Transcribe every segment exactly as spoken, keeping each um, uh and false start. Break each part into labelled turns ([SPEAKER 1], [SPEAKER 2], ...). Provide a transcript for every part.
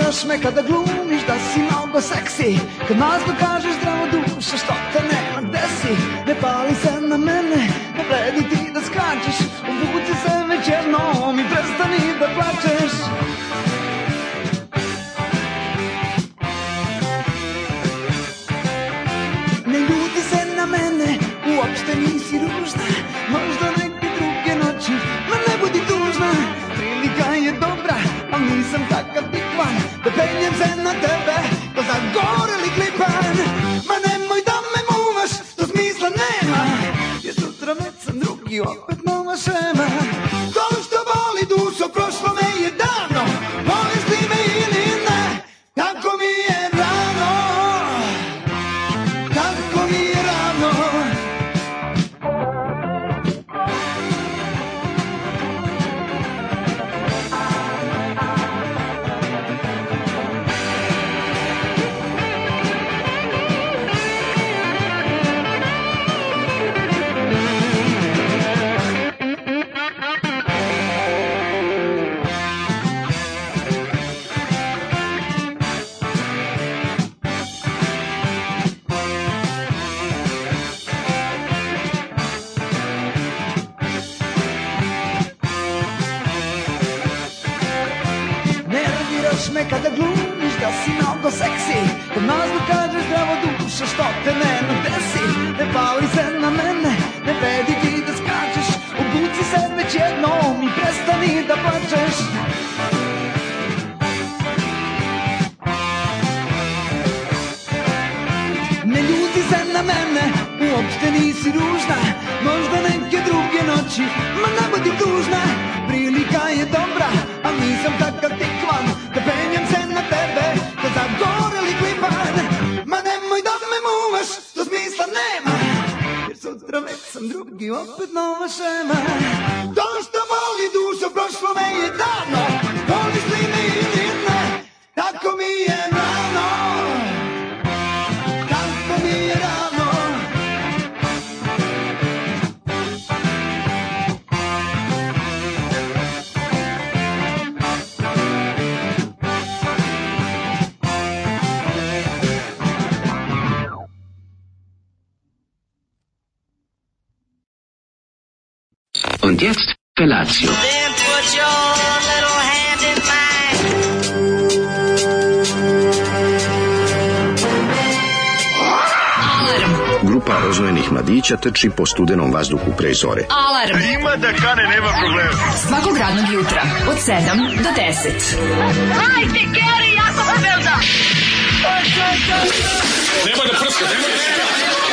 [SPEAKER 1] nerviraš me kada glumiš da si mnogo seksi, kad mazno kažeš zdravo duša što te nema gde si. Ne pali se na mene, ne vredi ti da skačeš, obuci se već jednom i prestani da plačeš. Ne ljuti se na mene, uopšte nisi ružna, možda neke druge noći, ma ne budi tužna. Prilika je dobra, al nisam takav tikvan, da penjem se na tebe, ko zagoreli klipan. Ma nemoj da me muvaš, to smisla nema, jer sutra već sam drugi, opet nova šema. To što boli dušo, prošlo me je davno, voliš li me ili ne, tako mi je rano, tako mi je rano. Me kada glumiš da si mnogo seksi, kad mazno kažeš zdravo duša što te nema gde si. Ne pali se na mene, ne vredi ti da skačeš, obuci se već jednom i prestani da plačeš. Ne ljuti se na mene, uopšte nisi ružna, možda neke druge noći, ma ne budi tužna. Prilika je dobra, a nisam takav tikvan, da penjem se na tebe, da zagoreli klipan. Ma nemoj da me muvaš, to smisla nema, jer sutra već sam drugi, opet nova šema. To što voli dušo, prošlo me je davno, voliš li me ili ne, tako mi je rano, tako mi je rano.
[SPEAKER 2] Und jetzt Felatio.
[SPEAKER 3] Then put your little hand in mine.
[SPEAKER 4] Alarm. Grupa rozvojenih mladića trči po studenom vazduhu pre zore.
[SPEAKER 5] Alarm.
[SPEAKER 6] Ima da kane, nema problema.
[SPEAKER 5] Svakog radnog jutra od sedam do deset.
[SPEAKER 3] Hajde, Geri, jako se velda.
[SPEAKER 6] Nema da prska, nema da prska.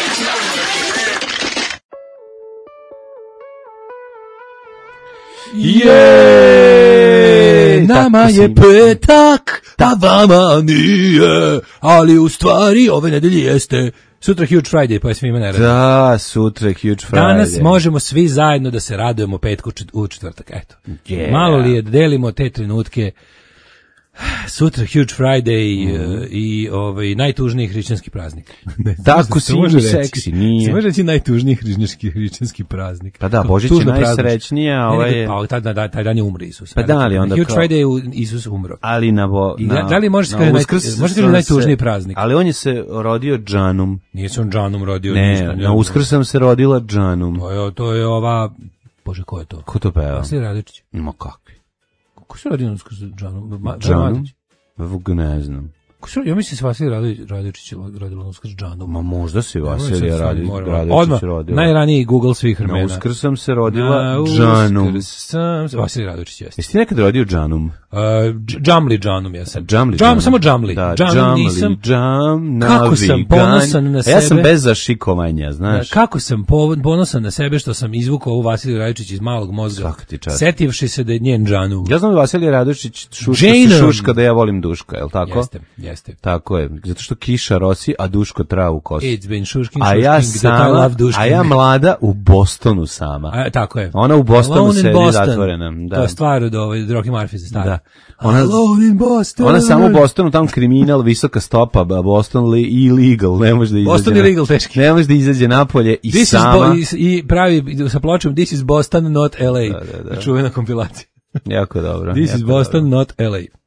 [SPEAKER 7] Je, nama je petak, a vama nije, ali u stvari ove nedelje jeste sutra Huge Friday, pa je svima nerad.
[SPEAKER 8] Da, sutra Huge Friday.
[SPEAKER 7] Danas možemo svi zajedno da se radujemo petku u četvrtak, eto. Yeah. Malo li je delimo te trenutke. Sutra Huge Friday mm. i ovaj najtužniji hrišćanski praznik.
[SPEAKER 8] Tako si mi seksi, nije.
[SPEAKER 7] Se može reći najtužniji hrišćanski hrišćanski praznik.
[SPEAKER 8] Pa da, Božić je najsrećniji, a ovaj je...
[SPEAKER 7] Pa taj dan, taj dan je umro Isus.
[SPEAKER 8] Pa da, ali onda
[SPEAKER 7] Huge Friday je Isus umro.
[SPEAKER 8] Ali na... Bo,
[SPEAKER 7] I
[SPEAKER 8] na
[SPEAKER 7] da li može se reći može reći najtužniji praznik?
[SPEAKER 8] Ali on je se rodio Džanum.
[SPEAKER 7] Nije se on Džanum rodio.
[SPEAKER 8] Ne, ništa, na Uskrs sam se rodila Džanum.
[SPEAKER 7] To je, to je ova... Bože, ko je to?
[SPEAKER 8] Ko to peva?
[SPEAKER 7] Vasilij Radojičić.
[SPEAKER 8] Ma kakvi?
[SPEAKER 7] Ko se rodio na Uskrs Džanum?
[SPEAKER 8] Džanum? Vog ne znam.
[SPEAKER 7] Ja mislim se Vasilij Radojičić rodilo na Uskrs Džanum.
[SPEAKER 8] Ma možda se Vasilij Radojičić rodila.
[SPEAKER 7] Najraniji Google svih vremena.
[SPEAKER 8] Na Uskrs sam se rodila Džanum.
[SPEAKER 7] Vasilij Radojičić jeste.
[SPEAKER 8] Jesi ti nekad rodio Džanum?
[SPEAKER 7] Uh, Džamli Džanum jesam.
[SPEAKER 8] Džamli
[SPEAKER 7] Džam, samo Džamli.
[SPEAKER 8] Da,
[SPEAKER 7] Džam,
[SPEAKER 8] Džamli,
[SPEAKER 7] nisam.
[SPEAKER 8] Džam,
[SPEAKER 7] kako sam ponosan na sebe.
[SPEAKER 8] Ja sam bez zašikovanja, znaš.
[SPEAKER 7] Da, kako sam ponosan na sebe što sam izvukao ovu Vasilij Radojičić iz malog mozga. Setivši se da je njen Džanum.
[SPEAKER 8] Ja znam da Vasilij Radojičić šuška, šuška da ja volim Duška, je li tako?
[SPEAKER 7] Jeste, jeste.
[SPEAKER 8] Tako je, zato što kiša rosi, a Duško travu kosu.
[SPEAKER 7] It's been šušking,
[SPEAKER 8] a ja
[SPEAKER 7] šušking,
[SPEAKER 8] sama, a ja mlada u Bostonu sama.
[SPEAKER 7] A, tako je.
[SPEAKER 8] Ona u Bostonu sedi zatvorena. Da.
[SPEAKER 7] To je stvar od ovaj, Rocky Murphy se stara.
[SPEAKER 8] Da. Ona, ona samo u Bostonu, tamo kriminal, visoka stopa, Boston li, illegal, ne može da izađe.
[SPEAKER 7] Boston illegal, teški.
[SPEAKER 8] Ne može da izađe napolje i
[SPEAKER 7] this
[SPEAKER 8] sama.
[SPEAKER 7] Is bo, i, I pravi sa pločom This is Boston, not L A.
[SPEAKER 8] Da, da, da.
[SPEAKER 7] Čuvena kompilacija.
[SPEAKER 8] Jako dobro.
[SPEAKER 7] This
[SPEAKER 8] jako
[SPEAKER 7] is Boston,
[SPEAKER 8] dobro.
[SPEAKER 7] not L A.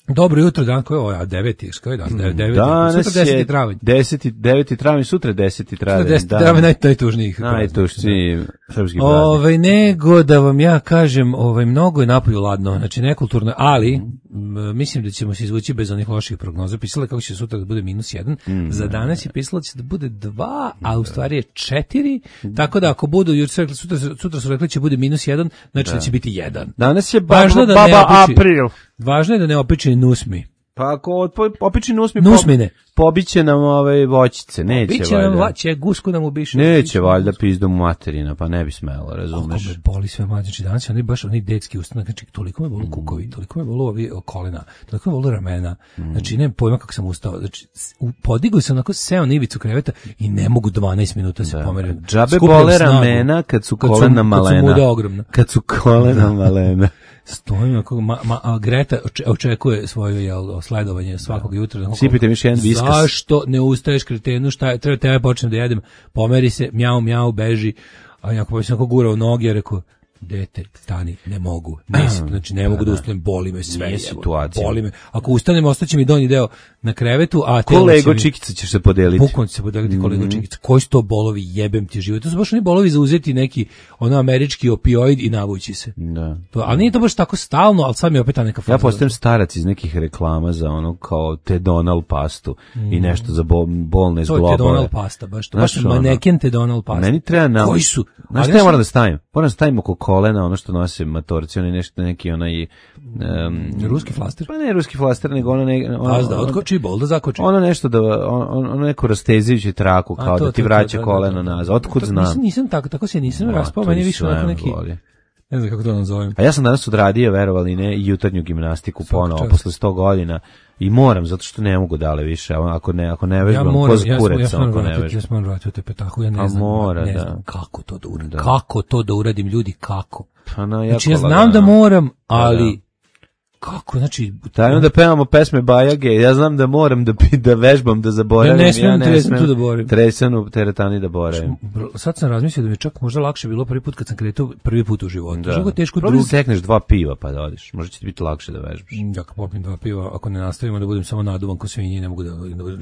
[SPEAKER 7] Dobro jutro, dan koji je ovo, a deveti, što je dan, deveti,
[SPEAKER 8] danas
[SPEAKER 7] sutra deseti travanj.
[SPEAKER 8] deseti, deveti travanj, sutra deseti travanj.
[SPEAKER 7] Sutra deseti travanj, naj, najtužnijih.
[SPEAKER 8] Najtužniji srpski praznik.
[SPEAKER 7] Ovaj, nego da vam ja kažem, ovaj, mnogo je napolju ladno, znači nekulturno, ali m, mislim da ćemo se izvući bez onih loših prognoza. Pisala kako će sutra da bude minus jedan, mm. za danas je pisala da će da bude dva, a u stvari je četiri, tako da ako budu, sutra, sutra su rekli će bude minus jedan, znači da, da će biti jedan.
[SPEAKER 8] Danas je baba,
[SPEAKER 7] da
[SPEAKER 8] baba april.
[SPEAKER 7] Važno je da ne opiči nusmi.
[SPEAKER 8] Pa ako opiči nusmi,
[SPEAKER 7] Nusmine.
[SPEAKER 8] Po, pobiće nam ove voćice, neće
[SPEAKER 7] Biće
[SPEAKER 8] valjda.
[SPEAKER 7] Nam vaće, gusku nam ubiše.
[SPEAKER 8] Neće valjda pizdom materina, pa ne bi smelo, razumeš.
[SPEAKER 7] Kako me boli sve mlađe, znači danas oni baš oni detski ustanak, znači toliko me bolu kukovi, toliko me bolu ovi kolena, toliko me bolu ramena, znači nemam pojma kako sam ustao, znači podigao sam onako, seo na ivicu kreveta i ne mogu dvanaest minuta se pomerim.
[SPEAKER 8] Džabe bole ramena kad su kolena malena.
[SPEAKER 7] Kad su ogromna.
[SPEAKER 8] Kad su kolena malena.
[SPEAKER 7] Stojim, kako ma, ma, a Greta očekuje svoje jel, sledovanje svakog jutra.
[SPEAKER 8] Sipite mi još jedan viskas.
[SPEAKER 7] Zašto ne ustaješ kretenu, šta je, treba tebe počnem da jedem, pomeri se, mjau, mjau, beži, a jako pa sam gurao u noge, rekao, dete, stani, ne mogu, nisam, znači ne mogu da ustanem, boli me sve,
[SPEAKER 8] nije situacija.
[SPEAKER 7] Boli me, ako ustanem, ostaće mi donji deo na krevetu, a
[SPEAKER 8] kolego Čikica ćeš se podeliti.
[SPEAKER 7] Bukvalno će se podeliti kolego mm-hmm. Čikica. Koji su to bolovi, jebem ti život. To su baš oni bolovi za uzeti neki ono američki opioid i navući se.
[SPEAKER 8] Da.
[SPEAKER 7] To, ali nije to baš tako stalno, ali sad mi je opet ta neka faza.
[SPEAKER 8] Ja postajem starac iz nekih reklama za ono kao Tedonal pastu mm. i nešto za bol, bolne zglobove. To je Tedonal pasta, baš to. Baš maneken Tedonal pasta. Meni treba na...
[SPEAKER 7] Koji su?
[SPEAKER 8] Znaš šta ja moram da stavim? Moram da stavim oko kolena ono što nose matorci, onaj nešto, neki onaj... Um,
[SPEAKER 7] ruski flaster?
[SPEAKER 8] Pa ne ruski flaster, nego ono... Ne, ono
[SPEAKER 7] Paz da otkoči, bol da zakoči.
[SPEAKER 8] Ono nešto da, ono, ono neku rastezijuću traku, kao to, da ti to, vraća to, koleno nazad. Otkud
[SPEAKER 7] to,
[SPEAKER 8] znam?
[SPEAKER 7] Nisam, nisam tako, tako se nisam raspao, meni je više onako neki... Boli. Ne znam kako to nazovem.
[SPEAKER 8] A ja sam danas odradio, verovali ne, jutarnju gimnastiku ponovo, posle sto godina. I moram, zato što ne mogu dale više. Ako ne, ako ne vežbam,
[SPEAKER 7] ja moram,
[SPEAKER 8] ko kurec, ja sam, ako ne vežbam.
[SPEAKER 7] Ja sam moram vratiti u tepetahu, ja ne
[SPEAKER 8] A
[SPEAKER 7] znam,
[SPEAKER 8] mora,
[SPEAKER 7] ne
[SPEAKER 8] da.
[SPEAKER 7] znam kako to da uradim. Da. Kako to da uradim, ljudi, kako?
[SPEAKER 8] Pa no,
[SPEAKER 7] znači, ja znam da moram, ali...
[SPEAKER 8] Da.
[SPEAKER 7] Kako, znači...
[SPEAKER 8] Taj onda pevamo pesme Bajage, ja znam da moram da, da vežbam, da zaboravim.
[SPEAKER 7] Ja ne smijem ja ne tresanu da boravim.
[SPEAKER 8] Tresanu teretani da boravim.
[SPEAKER 7] Sad sam razmislio da mi čak možda lakše bilo prvi put kad sam kretao prvi put u životu. Da. Žugo teško
[SPEAKER 8] drugi. Probaj sekneš dva piva pa da odiš, možda će ti biti lakše da vežbaš.
[SPEAKER 7] Ja kad popim dva piva, ako ne nastavimo da budem samo naduvan ko svinji, ne mogu da...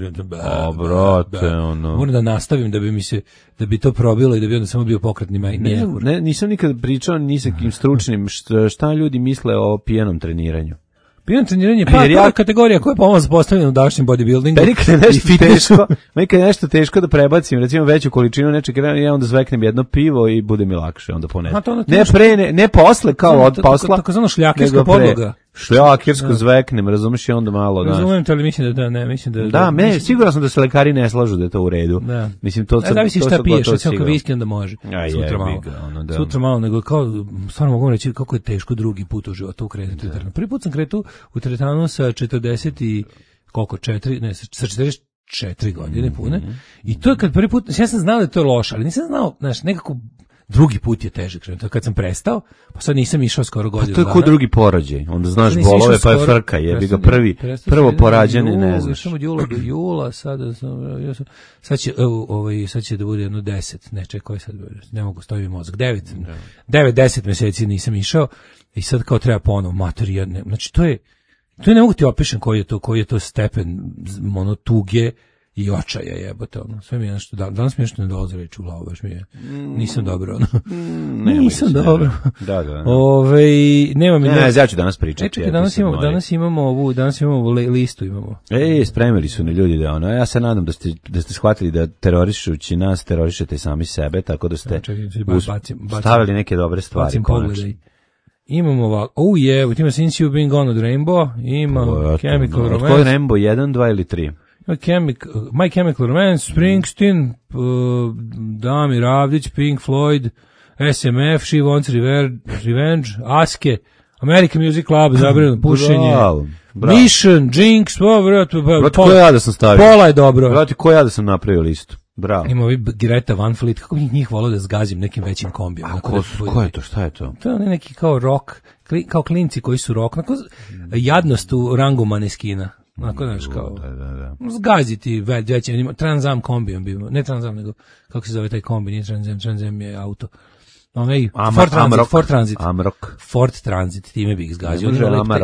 [SPEAKER 8] O, brate, ono...
[SPEAKER 7] Moram da nastavim da bi mi se, da bi to probilo i da bi onda samo bio pokretni maj.
[SPEAKER 8] Ne, ne, nisam nikad pričao ni sa kim stručnim šta, šta ljudi misle o pijenom treniranju.
[SPEAKER 7] Pijeno treniranje, pa ja, kategorija koja je pomoć postavljena u današnjem bodybuildingu.
[SPEAKER 8] Pa nikad je nešto teško, nikad je nešto teško da prebacim, recimo veću količinu nečeg, ja onda zveknem jedno pivo i bude mi lakše, onda ponesem. Ne pre, ne, ne posle, kao od posla.
[SPEAKER 7] Tako zvano šljakerska podloga.
[SPEAKER 8] Šljakersko zveknem, razumiješ, i onda malo, znaš.
[SPEAKER 7] Razumijem te, ali mislim da da, ne, mislim da...
[SPEAKER 8] Da, me, sigurno sam da se lekari ne slažu da je to u redu.
[SPEAKER 7] Da.
[SPEAKER 8] Mislim, to sam...
[SPEAKER 7] Da, zavisi šta piješ, recimo kao viski onda može. Sutra malo. Sutra malo, nego kao, stvarno mogu reći kako je teško drugi put u životu ukretati u teretanu. Prvi put sam kretao u teretanu sa četrdeset i koliko, četiri, ne, sa četrdeset četiri godine pune. I to je kad prvi put, ja sam znao da je to loše, ali nisam znao, znaš, nekako drugi put je teže krenuti. Kad sam prestao, pa sad nisam išao skoro godinu dana.
[SPEAKER 8] Pa to je ko drugi porođaj. Onda znaš bolove pa je frka, jebi ga prvi, prvo porađeni ne znaš.
[SPEAKER 7] Samo od jula do jula, sada sam, ja sam, sad će, ovaj, sad će da bude jedno deset, ne čekaj, koji sad, ne mogu staviti mozak, devet, devet, deset meseci nisam išao i sad kao treba ponovo, matori jedne, znači to je, to je ne mogu ti opišem koji je to, koji je to stepen ono tuge i očaja jebote, ono, sve mi je nešto, danas mi nešto ne dolazi reći u glavu, baš mi je, nisam dobro, ono,
[SPEAKER 8] mm,
[SPEAKER 7] nisam
[SPEAKER 8] ne,
[SPEAKER 7] dobro.
[SPEAKER 8] Da, da, da.
[SPEAKER 7] Ove, nema mi...
[SPEAKER 8] Ne, ne, ja ću danas pričati.
[SPEAKER 7] E, čekaj, danas imamo, danas imamo ovu, danas imamo listu, imamo.
[SPEAKER 8] E, spremili su ne ljudi da ono, ja se nadam da ste, da ste shvatili da terorišući nas, terorišete sami sebe, tako da ste
[SPEAKER 7] čekaj,
[SPEAKER 8] us, bacim, bacim, stavili neke dobre stvari.
[SPEAKER 7] Pogledaj. Imamo ovako, oh yeah, ima Since You've Been Gone od Rainbow, ima o, Chemical no, Romance.
[SPEAKER 8] Od koji Rainbow, jedan, dva ili tri?
[SPEAKER 7] Chemical, My Chemical Romance, Springsteen, uh, Damir Avdić, Pink Floyd, S M F, She Wants Revenge, Revenge Aske, American Music Club, Zabranjeno pušenje,
[SPEAKER 8] bravo, bravo.
[SPEAKER 7] Mission, Jinx, oh, brate,
[SPEAKER 8] brate, ko ja da sam stavio?
[SPEAKER 7] Pola je dobro.
[SPEAKER 8] Brate, ko ja da sam napravio listu? Bravo.
[SPEAKER 7] Ima ovi Greta Van Fleet, kako bih njih volao da zgazim nekim većim kombijom.
[SPEAKER 8] A ko, da ko je to, šta je to?
[SPEAKER 7] To je neki kao rock, kao klinci koji su rock, onako jadnost u rangu maneskina. Onako, znaš, kao,
[SPEAKER 8] da, da, da.
[SPEAKER 7] zgaziti veće, Transam kombijom bi, ne Transam, nego, kako se zove taj kombi, nije Transam, Transam je auto. Onaj, Ford Transit, Ford Transit.
[SPEAKER 8] Amrok.
[SPEAKER 7] Ford Transit, time bih zgazio.
[SPEAKER 8] Ne može Amarok.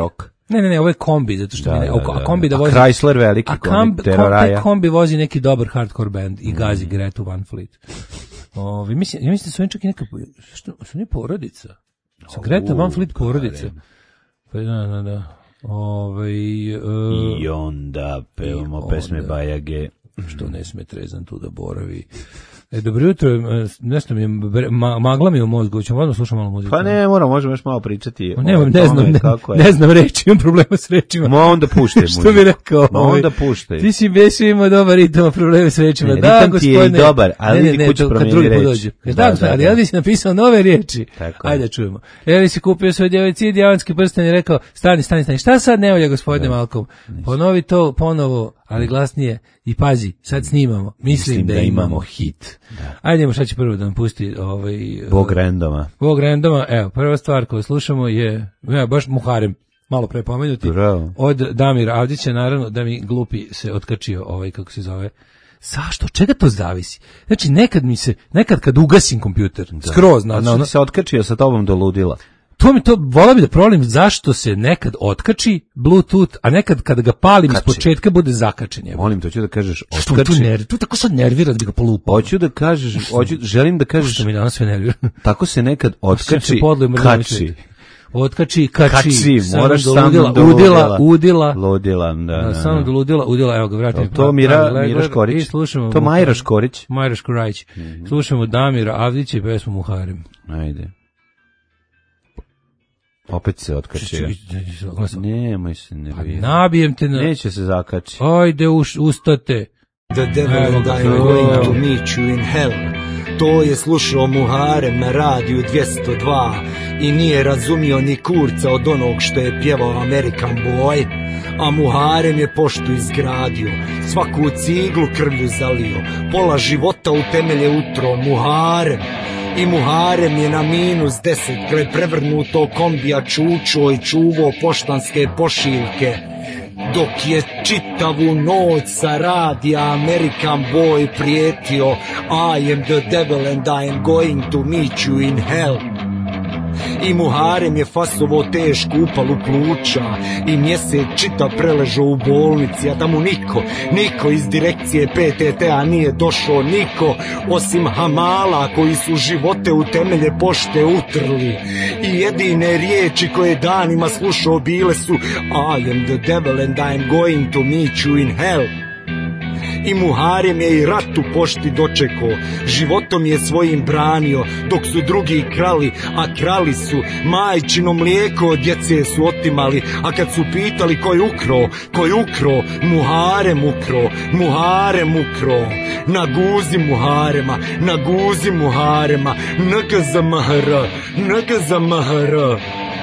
[SPEAKER 7] Ne, ne, ne, ovo je kombi, zato što
[SPEAKER 8] Da,
[SPEAKER 7] mi ne,
[SPEAKER 8] da,
[SPEAKER 7] a
[SPEAKER 8] da.
[SPEAKER 7] kombi da
[SPEAKER 8] A
[SPEAKER 7] vozi...
[SPEAKER 8] Chrysler veliki,
[SPEAKER 7] a
[SPEAKER 8] kombi,
[SPEAKER 7] kombi,
[SPEAKER 8] Terroraja.
[SPEAKER 7] kombi vozi neki dobar hardcore band i gazi mm. Gretu Van Fleet. Ovi, mislim, ja mislim da su oni čak i neka, što, su oni porodica? Su Greta Van Fleet porodica? Pa da, da, da. Ove, uh,
[SPEAKER 8] I onda pevamo pesme Bajage.
[SPEAKER 7] Što ne sme trezan tu da boravi. E, dobro jutro, nešto mi je, ma, magla mi je u mozgu, ćemo odmah slušati malo muziku.
[SPEAKER 8] Pa ne, moram, možemo još malo pričati.
[SPEAKER 7] Ne, ne, ne znam, ne, ne znam reći, imam problema s rečima.
[SPEAKER 8] Ma onda puštaj muziku.
[SPEAKER 7] Što bi rekao?
[SPEAKER 8] Ma onda puštaj.
[SPEAKER 7] Ti si već imao dobar ritam, probleme s rečima.
[SPEAKER 8] Ne,
[SPEAKER 7] da,
[SPEAKER 8] ritam ti je i dobar, ali
[SPEAKER 7] ne, ne,
[SPEAKER 8] kući promijeni reči.
[SPEAKER 7] Da, da, da, ali Elvis je napisao nove riječi. Tako. Ajde, čujemo. Elvis je kupio svoj djevojci dijavanski prsten i rekao, stani, stani, stani, šta sad ne volja, gospodine Malcolm? Ponovi to ponovo, ali glasnije i pazi, sad snimamo. Mislim, Mislim da, da imamo hit. Da. Ajde, šta će prvo da nam pusti ovaj
[SPEAKER 8] Bog randoma.
[SPEAKER 7] Bog randoma. Evo, prva stvar koju slušamo je, ja baš Muharem, malo pre pomenuti. Bravo. Od Damira Avdića, naravno da mi glupi se otkačio ovaj kako se zove. Zašto? Čega to zavisi? Znači nekad mi se, nekad kad ugasim kompjuter, da. skroz na
[SPEAKER 8] ono se otkačio sa tobom do ludila.
[SPEAKER 7] To mi to, volao bi da provalim zašto se nekad otkači Bluetooth, a nekad kada ga palim iz početka bude zakačen.
[SPEAKER 8] Molim, to ću da kažeš otkači.
[SPEAKER 7] Što tu nervira? Tu tako sad nervira da bi ga polupao.
[SPEAKER 8] Hoću da kažeš, hoću, želim da kažeš.
[SPEAKER 7] Što mi danas sve nervira?
[SPEAKER 8] Tako se nekad otkači, kači.
[SPEAKER 7] Otkači, kači.
[SPEAKER 8] Kači, moraš sam
[SPEAKER 7] do udila. Udila, udila.
[SPEAKER 8] Ludila, da.
[SPEAKER 7] da samo do ludila, udila, evo ga vratim.
[SPEAKER 8] To, to Mira, Mira Škorić. To Majra Škorić.
[SPEAKER 7] Majra Škorić. Mm-hmm. Slušamo Damira Avdića i pesmu Muharem.
[SPEAKER 8] Ajde. Opet se otkačio. Nemoj se nervirati.
[SPEAKER 7] Nabijem te na...
[SPEAKER 8] Neće se zakači.
[SPEAKER 7] Ajde, už, ustate.
[SPEAKER 1] The devil and I am going to meet you in hell. To je slušao Muharem na radiju dvjesto dva i nije razumio ni kurca od onog što je pjevao American Boy. A Muharem je poštu izgradio, svaku ciglu krvlju zalio, pola života u temelje utro Muharem. I Muharem je na minus deset kraj prevrnuto kombija čučo i čuvo poštanske pošiljke. Dok je čitavu noć sa radija American Boy prijetio I am the devil and I am going to meet you in hell. I Muharem je fasovo tešku upalu pluća i mjesec čita preležao u bolnici, a da mu niko, niko iz direkcije P T T-a nije došao, niko osim hamala koji su živote u temelje pošte utrli. I jedine riječi koje danima slušao bile su I am the devil and I am going to meet you in hell. I Muharem je i rat u pošti dočekao, životom je svojim branio, dok su drugi krali, a krali su, majčino mlijeko od djece su otimali, a kad su pitali ko je ukro, ko je ukro, Muharem ukro, Muharem ukro, na guzi Muharema, na guzi Muharema, naka za mahara, naka za mahara.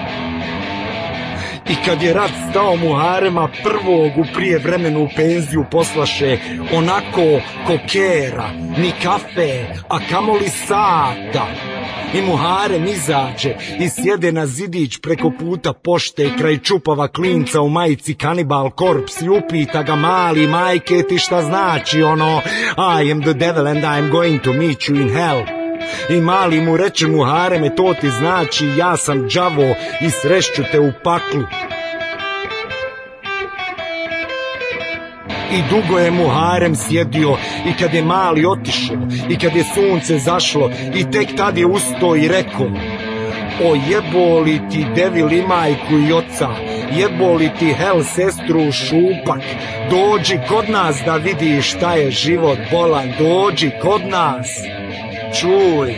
[SPEAKER 1] I kad je rat stao Muharema prvog u prije vremenu u penziju poslaše onako kokera, ni kafe, a kamoli sata. I Muharem izađe i sjede na zidić preko puta pošte kraj čupava klinca u majici Cannibal Corpse i upita ga mali majke ti šta znači ono I am the devil and I am going to meet you in hell. I mali mu reče Muhareme to ti znači ja sam đavo i srešću te u paklu. I dugo je Muharem sjedio i kad je mali otišao i kad je sunce zašlo i tek tad je ustao i rekao o jeboli ti devil i majku i oca, jeboli ti hel sestru šupak, dođi kod nas da vidiš šta je život bolan, dođi kod nas. Čuj.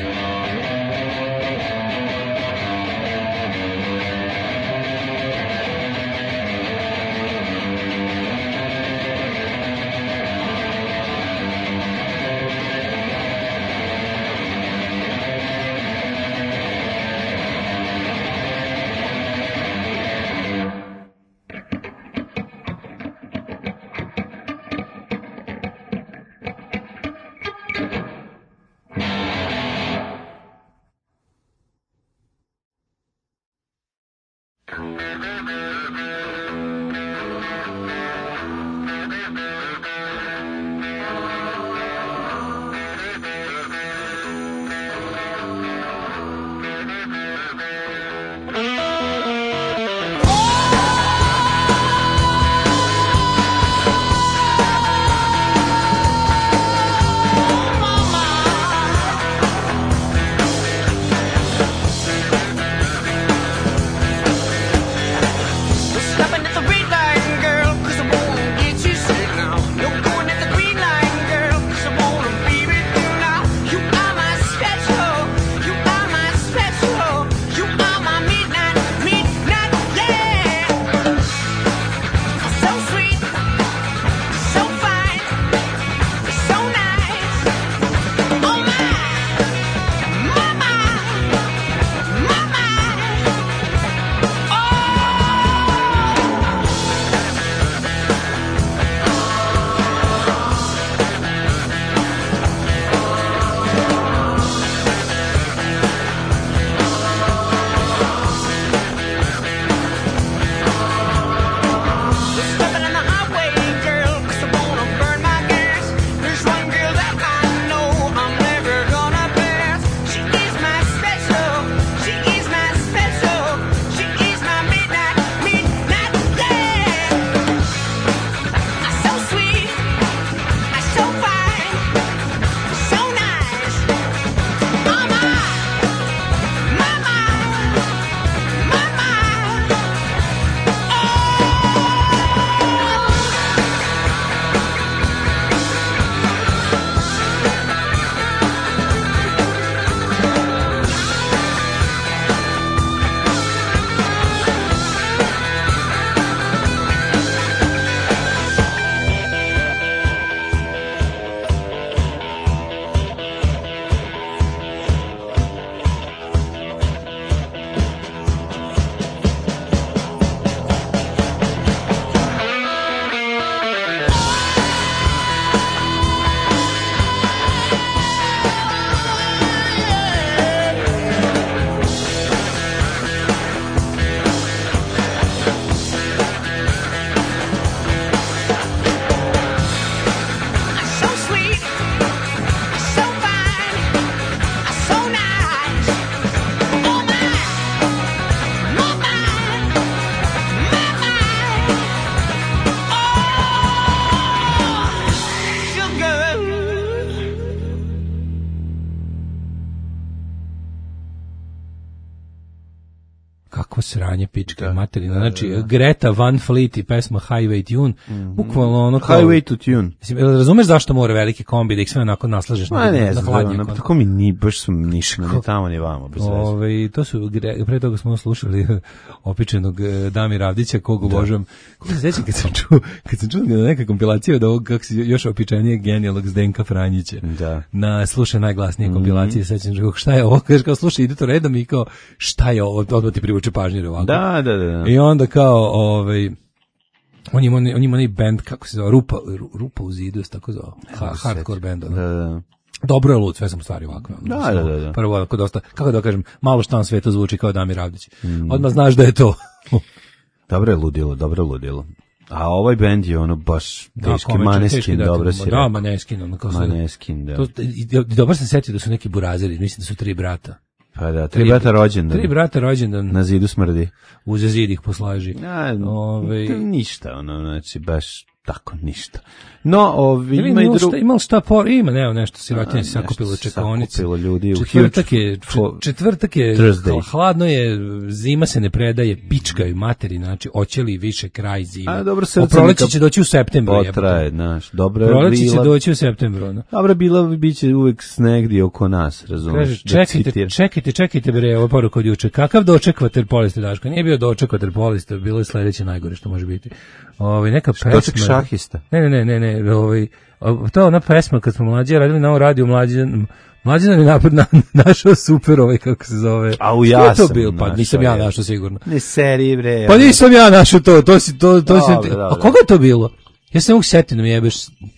[SPEAKER 7] sranje pičke da, materina. Znači, da, da. Greta Van Fleet i pesma Highway Tune, mm-hmm. bukvalno ono kao...
[SPEAKER 8] Highway to Tune.
[SPEAKER 7] Mislim, razumeš zašto mora veliki kombi da ih sve onako naslažeš
[SPEAKER 8] Ma,
[SPEAKER 7] na,
[SPEAKER 8] ne,
[SPEAKER 7] na hladnjak?
[SPEAKER 8] Ne, tako mi ni, baš su ništa, ni tamo, ni vamo, bez veze.
[SPEAKER 7] Ove, to su, pre toga smo slušali opičenog Damira Avdića, kog obožavam. Kako se sećam kad sam čuo, kad sam čuo na neka kompilacija od ovog, kako se još opičanije genijalnog Zdenka Franjića.
[SPEAKER 8] Da. Na
[SPEAKER 7] slušaj najglasnije kompilacije, mm-hmm. sećam kako šta je ovo, kaže kao slušaj, ide to redom i kao šta je ovo, odmah ti privuče pažnju ovako.
[SPEAKER 8] Da, da, da.
[SPEAKER 7] I onda kao, ovaj, on ima, on ima onaj band, kako se zove, Rupa, Rupa u zidu, tako zove, ha, hardcore band. Da,
[SPEAKER 8] da.
[SPEAKER 7] Dobro je lud, sve sam u stvari ovako.
[SPEAKER 8] Da, da, da, da.
[SPEAKER 7] Prvo, ako dosta, kako da kažem, malo šta na svetu zvuči kao Damir Avdić. Mm. Odmah znaš da je to.
[SPEAKER 8] Dobro je ludilo, dobro je ludilo. A ovaj bend je ono baš teški, da, Maneskin, da, dobro si rekao.
[SPEAKER 7] Da, Maneskin, ono kao
[SPEAKER 8] Maneskin, da.
[SPEAKER 7] To, dobro sam setio da su neki burazeri, mislim da su tri brata.
[SPEAKER 8] Pa da, tri, tri brata rođendan.
[SPEAKER 7] Tri brata rođendan.
[SPEAKER 8] Na zidu smrdi.
[SPEAKER 7] Uze zid ih poslaži.
[SPEAKER 8] A, Ove... ništa, ono, znači, baš tako, ništa. No, ovi, ima i drugo...
[SPEAKER 7] Imalo šta por, ima, ne, nešto sirotinje se sakupilo u čekaonici.
[SPEAKER 8] Sakupilo ljudi u
[SPEAKER 7] četvrtak je, četvrtak je, hladno je, zima se ne predaje, pičkaju materi, znači, oćeli više kraj zime.
[SPEAKER 8] A, dobro, srce
[SPEAKER 7] proleće će doći u septembru.
[SPEAKER 8] Potraje, znaš, dobro je
[SPEAKER 7] proleće
[SPEAKER 8] bila...
[SPEAKER 7] će doći u septembru, no.
[SPEAKER 8] Dobro, bila bit će uvek snegdje oko nas, razumiješ?
[SPEAKER 7] Čekajte, čekajte, čekajte, bre, ovo je poruka od juče. Kakav doček vaterpolista, Daško? Nije bio doček vaterpolista, bilo je sledeće najgore što može biti. Ovaj neka pesma.
[SPEAKER 8] Doček šahista.
[SPEAKER 7] Ne, ne, ne, ne, ne, ovaj to je ona pesma kad smo mlađi radili na ovom radiju mlađi mlađi nam je napred na, našao super ovaj kako se zove.
[SPEAKER 8] A u ja sam
[SPEAKER 7] to bil, pa nisam ja našao sigurno.
[SPEAKER 8] Ne seriji bre.
[SPEAKER 7] Pa nisam ja našao to, to si to to si. A koga je to bilo? Ja se mogu setiti da mi jebeš.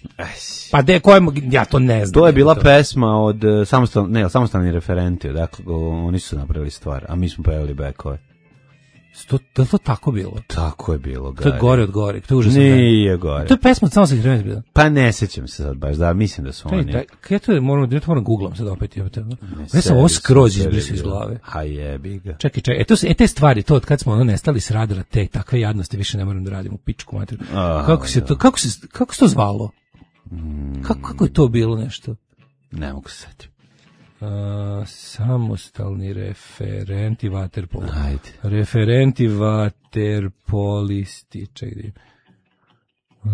[SPEAKER 7] Pa de koje ja to ne znam.
[SPEAKER 8] To je bila to. Pesma od uh, samostalni, ne, samostalni referenti, dakle oni su napravili stvar, a mi smo pevali bekove.
[SPEAKER 7] To, to, to tako bilo?
[SPEAKER 8] Tako je bilo. Gari.
[SPEAKER 7] To je gore od gore. To je užasno.
[SPEAKER 8] Nije gore.
[SPEAKER 7] To je pesma od samostalnih referenti bila.
[SPEAKER 8] Pa ne sećam se sad baš, da, mislim da su
[SPEAKER 7] Taj,
[SPEAKER 8] oni.
[SPEAKER 7] Ja to moram, ja to moram googlam sad opet. Ja, ja sam ovo skroz izbrisao iz glave.
[SPEAKER 8] A jebi ga.
[SPEAKER 7] Čekaj, čekaj, e, to, e te stvari, to od kad smo ono nestali s radara, te takve jadnosti više ne moram da radim u pičku materiju. Kako se to, kako se, kako se to zvalo? Mm. Kako, kako je to bilo nešto?
[SPEAKER 8] Ne mogu se setiti.
[SPEAKER 7] Uh, samostalni referenti vaterpolo.
[SPEAKER 8] Ajde.
[SPEAKER 7] Referenti vaterpolisti. Čekaj. Uh,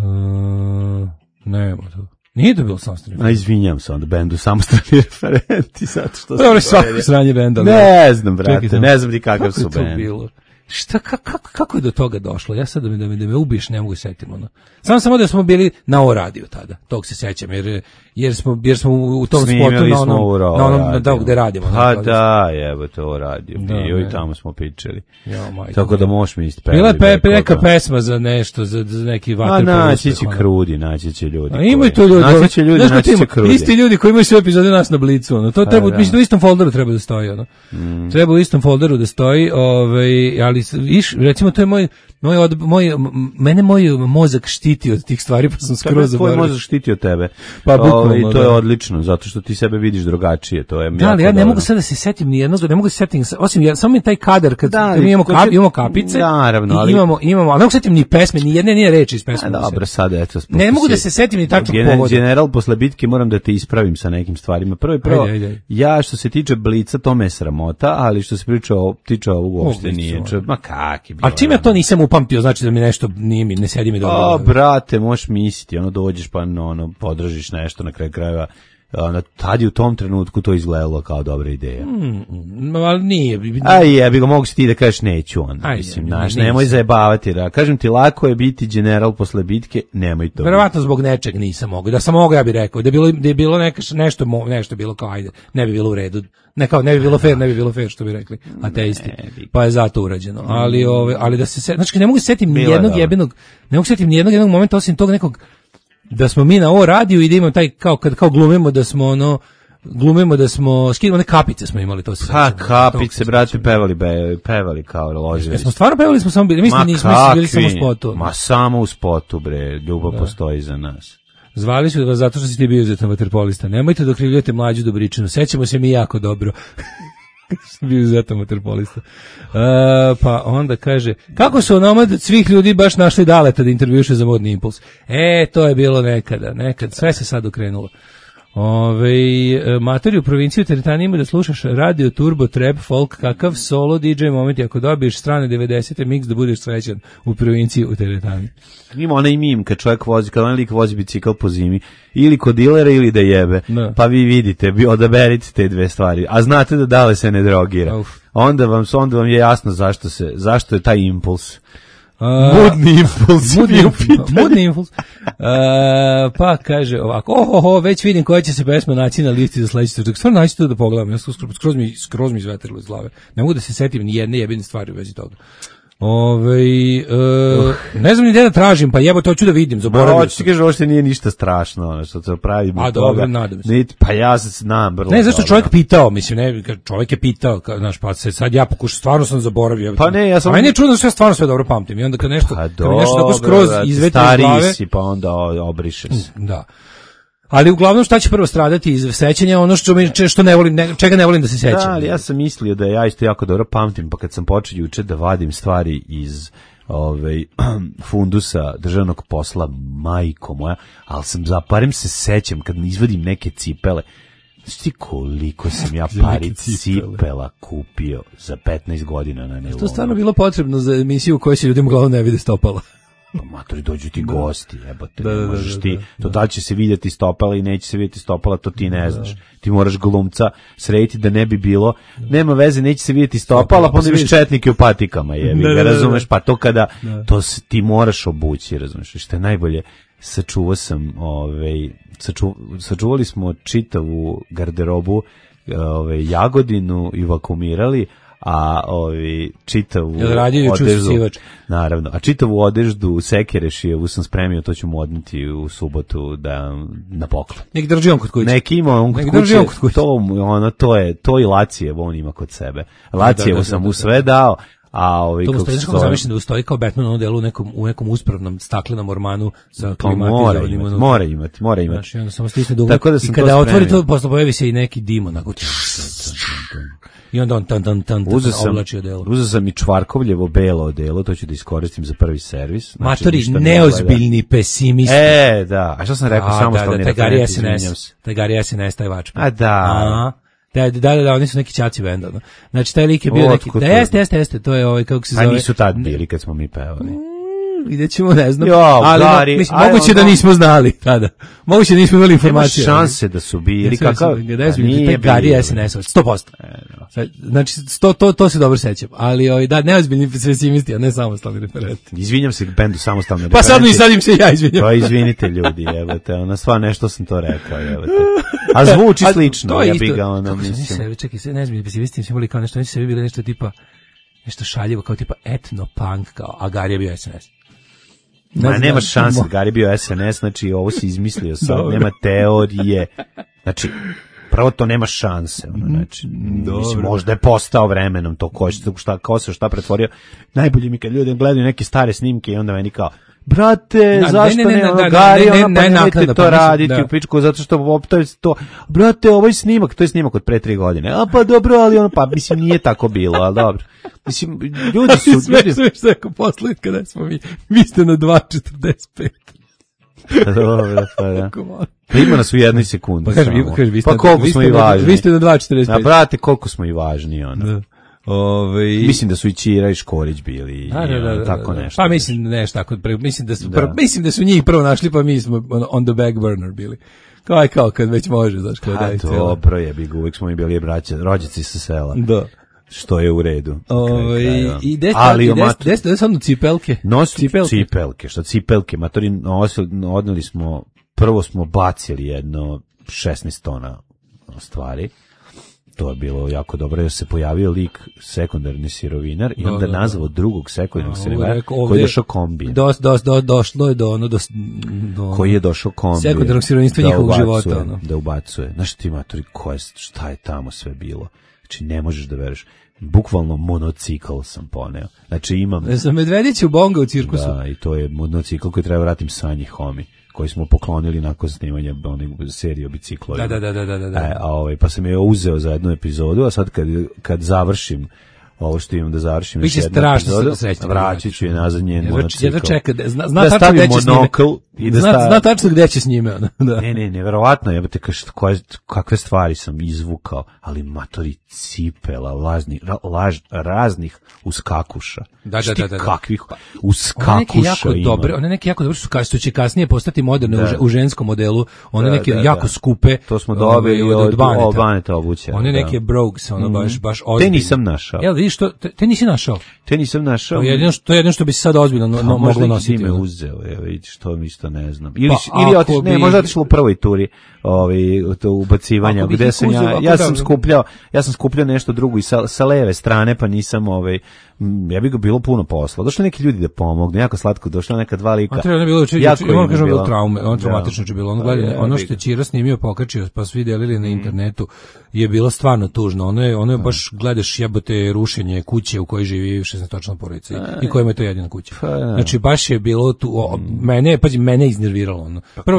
[SPEAKER 7] nema to. Nije to bilo samostalni.
[SPEAKER 8] A izvinjam se onda bendu samostalni referenti zato što
[SPEAKER 7] dobro svako sranje benda.
[SPEAKER 8] Ne znam brate, čekaj, ne znam ti kakav su bend.
[SPEAKER 7] Bilo? Šta, kako, kako je do toga došlo? Ja sad da me, da me, da me ubiješ ne mogu setiti. Ono. Samo samo da smo bili na O radiju tada, tog se sećam, jer, jer, smo, jer smo u tom
[SPEAKER 8] Snimili
[SPEAKER 7] spotu na onom,
[SPEAKER 8] uro,
[SPEAKER 7] na onom da, gde radimo.
[SPEAKER 8] Pa da, da evo to O radio, da, bio i tamo smo pričali.
[SPEAKER 7] Jo, majko,
[SPEAKER 8] tako da možeš mi ispevati.
[SPEAKER 7] Bila je pe, pe, neka pesma za nešto, za, za neki vaterpolo.
[SPEAKER 8] A naći će krudi, naći će ljudi.
[SPEAKER 7] A imaju to ljudi.
[SPEAKER 8] Naći će ljudi, naći će krudi.
[SPEAKER 7] Isti ljudi koji imaju sve epizode nas na Blicu. Ono. To pa, treba, da. Mislim, u istom folderu treba da stoji. Ono. Mm. Treba u istom folderu da stoji, ovaj, ali iš, recimo to je moj moj od moj mene moj mozak štiti od tih stvari, pa sam skroz zaboravio.
[SPEAKER 8] Tvoj mozak štiti od tebe.
[SPEAKER 7] Pa bukvalno,
[SPEAKER 8] i to je odlično zato što ti sebe vidiš drugačije, to je.
[SPEAKER 7] Da, ali ja ne mogu sad da se setim ni jednog, ne mogu se setim osim ja samo mi taj kadar kad da, mi imamo kap, imamo kapice.
[SPEAKER 8] Naravno, ali
[SPEAKER 7] imamo imamo, ali ne mogu se setim ni pesme, ni jedne nije reči iz pesme.
[SPEAKER 8] Dobro, sad eto.
[SPEAKER 7] Ne mogu da se setim ni tačnog povoda.
[SPEAKER 8] General posle bitke moram da te ispravim sa nekim stvarima. Prvo i prvo. Ja što se tiče Blica to me sramota, ali što se priča o tiče ovog uopšte nije. Ma kaki bilo.
[SPEAKER 7] A čime ja to nisam upamtio, znači da mi nešto nije mi, ne sedi mi dobro.
[SPEAKER 8] A, brate, možeš misliti, ono dođeš pa ono, podržiš nešto na kraju krajeva, ono, tad je u tom trenutku to izgledalo kao dobra ideja.
[SPEAKER 7] Mm, mm, ali nije.
[SPEAKER 8] Aj, jebi ga, mogu si ti da kažeš neću onda. Aj, mislim, naš, nemoj zajebavati, da. Kažem ti, lako je biti general posle bitke, nemoj to.
[SPEAKER 7] Verovatno zbog nečeg nisam mogao. Da sam mogao, ja bih rekao. Da je bilo, da je bilo neka, nešto, nešto bilo kao, ajde, ne bi bilo u redu. Ne kao, ne bi bilo fair, ne bi bilo fair, što bi rekli ateisti. Pa je zato urađeno. Ali, ove, ali da se, znači, ne mogu se setim ni jednog jebenog, ne mogu se setim ni jednog jednog momenta, osim tog nekog, da smo mi na O radiju i da imamo taj, kao, kad kao glumimo da smo ono, glumimo da smo, skidimo one kapice smo imali, to se
[SPEAKER 8] ha, kapice, brate, pevali, be, pevali kao ložili.
[SPEAKER 7] Ja smo stvarno pevali, smo samo bili, mislim, nismo bili samo u spotu.
[SPEAKER 8] Ma samo u spotu, bre, ljubav da. Postoji za nas.
[SPEAKER 7] Zvali su vas zato što si ti bio izuzetan vaterpolista. Nemojte da okrivljujete Mlađu Dobričinu. Sećamo se mi jako dobro. Bio izuzetan vaterpolista. Uh, pa onda kaže, kako su onomad svih ljudi baš našli Daleta da intervjuše za Modni impuls? E, to je bilo nekada, nekad. Sve se sad okrenulo. Ove, matori u provinciji u teretani ima da slušaš radio, turbo, trap, folk, kakav solo D J moment, ako dobiješ strane devedesete mix da budeš srećan u provinciji u teretani.
[SPEAKER 8] Ima onaj mim kad čovjek vozi, kad onaj lik vozi bicikl po zimi, ili kod dilera ili da jebe, no. Pa vi vidite, vi odaberite te dve stvari, a znate da dale se ne drogira. Uf. Onda vam, onda vam je jasno zašto se, zašto je taj impuls. Uh, mudni impuls.
[SPEAKER 7] Mudni, mudni impuls. Uh, pa kaže ovako, ohoho, već vidim koja će se pesma naći na listi za sledeći trenutak. Stvarno naći to da pogledam, ja skroz, skroz mi, skroz mi izvetrilo iz glave. Ne mogu da se setim ni jedne jebine stvari u vezi toga. Ove, uh, ne znam ni gde da tražim, pa jebo to ću da vidim, zaboravio
[SPEAKER 8] sam. Ti kažeš, ovo što nije ništa strašno, ono što se pravi.
[SPEAKER 7] A dobro, nadam se.
[SPEAKER 8] Niti, pa ja se znam.
[SPEAKER 7] Ne, zašto čovjek pitao, mislim, ne, čovjek je pitao, ka, znaš, pa se sad ja pokušam, stvarno sam zaboravio.
[SPEAKER 8] Pa ne, ja sam...
[SPEAKER 7] A meni je čudno što ja stvarno sve dobro pamtim i onda kad nešto,
[SPEAKER 8] pa
[SPEAKER 7] kad mi nešto tako skroz izveti iz glave.
[SPEAKER 8] Stariji si, pa onda obriše se.
[SPEAKER 7] Da. Ali uglavnom šta će prvo stradati iz sećanja, ono što mi što ne volim, ne, čega ne volim da se sećam.
[SPEAKER 8] Da, ali ja sam mislio da ja isto jako dobro pamtim, pa kad sam počeo juče da vadim stvari iz ovaj fundusa državnog posla, majko moja, ali sam zaparim se sećam kad izvadim neke cipele. Sti koliko sam ja pari cipela kupio za petnaest godina na nivou.
[SPEAKER 7] To stvarno bilo potrebno za emisiju u kojoj se ljudima uglavnom ne vide stopala.
[SPEAKER 8] Pa matori, dođu ti gosti, jebote, da, ne možeš da, da, ti, da, to da li će se vidjeti stopala i neće se vidjeti stopala, to ti ne znaš. Ti moraš glumca srediti da ne bi bilo, nema veze, neće se vidjeti stopala, pa onda viš četnike u patikama, jebi ga, razumeš, pa to kada, to ti moraš obući, razumeš, što je najbolje, sačuvao sam, ovaj, saču, sačuvali smo čitavu garderobu, ovaj, Jagodinu i vakumirali, a ovi čitavu odeždu, naravno, a čitavu odeždu Sekerešijevu sam spremio, to ću mu odneti u subotu da na poklon.
[SPEAKER 7] Nek drži on kod kuće.
[SPEAKER 8] Nek ima on kod kuće, kod kuće. To, ono, to je, to i Lacijevo on ima kod sebe. Lacijevo sam mu sve dao, a ovi
[SPEAKER 7] kako se zove. Zamišljam da ustoji kao Batman u delu u nekom, u nekom uspravnom staklenom ormanu sa klimatizovanim.
[SPEAKER 8] Mora, mora imati, mora imati.
[SPEAKER 7] Znači, onda samo stisne dugme. Da i kada otvori to, posle pojavi se i neki dim onako. I onda on tan tan tan oblači odelo.
[SPEAKER 8] Uzeo sam i Čvarkovljevo belo odelo, to ću da iskoristim za prvi servis.
[SPEAKER 7] Znači, matori, neozbiljni pesimisti.
[SPEAKER 8] E, da. A što sam rekao, samostalni referent, izvinjam se.
[SPEAKER 7] Tagari S N S, taj vač.
[SPEAKER 8] A da.
[SPEAKER 7] Da, da, da, da, oni su neki ćaci benda. No. Znači, taj lik je bio neki... Da, jeste, jeste, jeste, to je ovaj, kako se zove...
[SPEAKER 8] A nisu tad bili kad smo mi pevali.
[SPEAKER 7] Vidjet ćemo, ne znam.
[SPEAKER 8] Jo, ali Gari,
[SPEAKER 7] mislim, moguće da nismo znali tada. Moguće da nismo imali informacije.
[SPEAKER 8] Nema šanse da su bili. Kakav?
[SPEAKER 7] Nije Gari S N S, sto posto. Znači, sto, to, to se dobro sećam. Ali ovaj, da, neozbiljni pesimisti, a ne samostalni referenti.
[SPEAKER 8] Izvinjam se bendu samostalni referenti.
[SPEAKER 7] Pa sad mi sadim se ja izvinjam.
[SPEAKER 8] Pa izvinite ljudi, jebote. Ona sva nešto sam to rekao, jebote. A zvuči a, slično, ja bih ga ono, mislim.
[SPEAKER 7] Sebi, čekaj, se, neozbiljni pesimisti su imali kao nešto, oni su sebi bili nešto tipa, nešto šaljivo, kao tipa etno-punk, kao, a Gari je bio S N S.
[SPEAKER 8] Ne, Ma, nema šanse, Gari bio S N S, znači ovo si izmislio sad, dobro. Nema teorije, znači, prvo to nema šanse, ono, znači, mislim, možda je postao vremenom to ko, šta, ko se šta pretvorio, najbolje mi kad ljudi gledaju neke stare snimke i onda meni kao, brate, da, zašto ne, ne, ne, ne ono da, Gari, ne, ne, ono, pa ne, nemojte to pa raditi da. U pičku, zato što optaju to, brate, ovaj snimak, to je snimak od pre tri godine, a pa dobro, ali ono, pa mislim, nije tako bilo, ali dobro. Mislim, ljudi su...
[SPEAKER 7] Sve, ljudi... sve što je ako posle, kada smo mi, vi ste na dva četrdeset pet.
[SPEAKER 8] Dobro, pa da. Pa ima nas u jednoj sekundi.
[SPEAKER 7] Pa kaži, kaži, vi ste,
[SPEAKER 8] pa koliko
[SPEAKER 7] vi
[SPEAKER 8] smo i važni.
[SPEAKER 7] Vi ste na dva četrdeset pet.
[SPEAKER 8] A brate, koliko smo i važni, ono. Da. Ove... Mislim da su i Ćira i Škorić bili,
[SPEAKER 7] da, da, da, da,
[SPEAKER 8] tako
[SPEAKER 7] da, da.
[SPEAKER 8] nešto.
[SPEAKER 7] Pa mislim nešto tako, mislim da su da. Prv, mislim da su njih prvo našli, pa mi smo on the back burner bili. Kao aj kao kad već može, znaš, kao daj celo.
[SPEAKER 8] Dobro je, bi uvek smo i bili braća, rođaci sa sela.
[SPEAKER 7] Da.
[SPEAKER 8] Što je u redu.
[SPEAKER 7] Ove, i des, ali des, des, samo cipelke.
[SPEAKER 8] Nosi cipelke. cipelke, što cipelke, matori, odneli smo, prvo smo bacili jedno šesnaest tona stvari. To je bilo jako dobro, jer se pojavio lik sekundarni sirovinar i onda da, da, nazvao drugog sekundarnog sirovinara koji je došao kombijem.
[SPEAKER 7] Dos, dos, do, došlo je do ono, do, do
[SPEAKER 8] koji je došao kombijem.
[SPEAKER 7] Sekundarnog sirovinstva da njihovog života. Ono.
[SPEAKER 8] Da ubacuje. Znaš ti, matori, ko je, šta je tamo sve bilo? Znači, ne možeš da veruješ. Bukvalno monocikl sam poneo. Znači, imam...
[SPEAKER 7] Za Medvedića u Bonga u cirkusu.
[SPEAKER 8] Da, i to je monocikl koji treba vratim Sanji Homi, koji smo poklonili nakon snimanja onih serije o biciklovima.
[SPEAKER 7] Da, da, da, da, da.
[SPEAKER 8] E, a ovaj, pa sam je uzeo za jednu epizodu, a sad kad, kad završim ovo što imam da završim još jednu epizodu, vraćat ću je nazad njen monocikl.
[SPEAKER 7] Jedva čeka, zna, zna
[SPEAKER 8] da stavim monokl I da
[SPEAKER 7] zna,
[SPEAKER 8] sta...
[SPEAKER 7] zna tačno gde će s njime. Ono. Da.
[SPEAKER 8] Ne, ne, neverovatno, jebote, koje, kakve stvari sam izvukao, ali matori cipela, lažnih, laž, raznih uskakuša.
[SPEAKER 7] Da, da, da, da.
[SPEAKER 8] Kakvih uskakuša
[SPEAKER 7] ima. Dobre, one neke jako dobre su, što će kasnije postati moderne da. u ženskom modelu, one da, neke da, jako da. skupe.
[SPEAKER 8] To smo dobili od, od, od Baneta, Baneta obuće.
[SPEAKER 7] One
[SPEAKER 8] da.
[SPEAKER 7] neke brogues, ono baš, baš ozbiljno.
[SPEAKER 8] Te nisam našao.
[SPEAKER 7] Jel, vidiš, to, te, te nisi našao?
[SPEAKER 8] Te nisam našao.
[SPEAKER 7] To je jedino što, to je jedino što bi se sad ozbiljno no, no, moglo nositi.
[SPEAKER 8] Možda ime uzeo, evo vidiš, to mi isto ne znam. Ili, pa, ili otiš, bi... ne, možda otišlo u prvoj turi ovaj, to ubacivanja, gde sam ja, uzeo, ja sam da, skupljao, ja sam skupljao nešto drugo i sa, sa leve strane, pa nisam, ovaj, ja bih ga bilo puno posla. Došli neki ljudi da pomognu, jako slatko, došla neka dva lika.
[SPEAKER 7] A treba ne bilo, juče, ja moram kažem bilo traume, on traumatično je bilo. Ono gledanje, ono što je Ćira snimio, pokačio, pa svi delili na internetu, je bilo stvarno tužno. Ono je, ono je baš gledaš jebote rušenje kuće u kojoj živi šesnaestočlana porodica i kojima je to jedina kuća. Znači baš je bilo tu, o, mene, pazi, mene iznerviralo ono. Prvo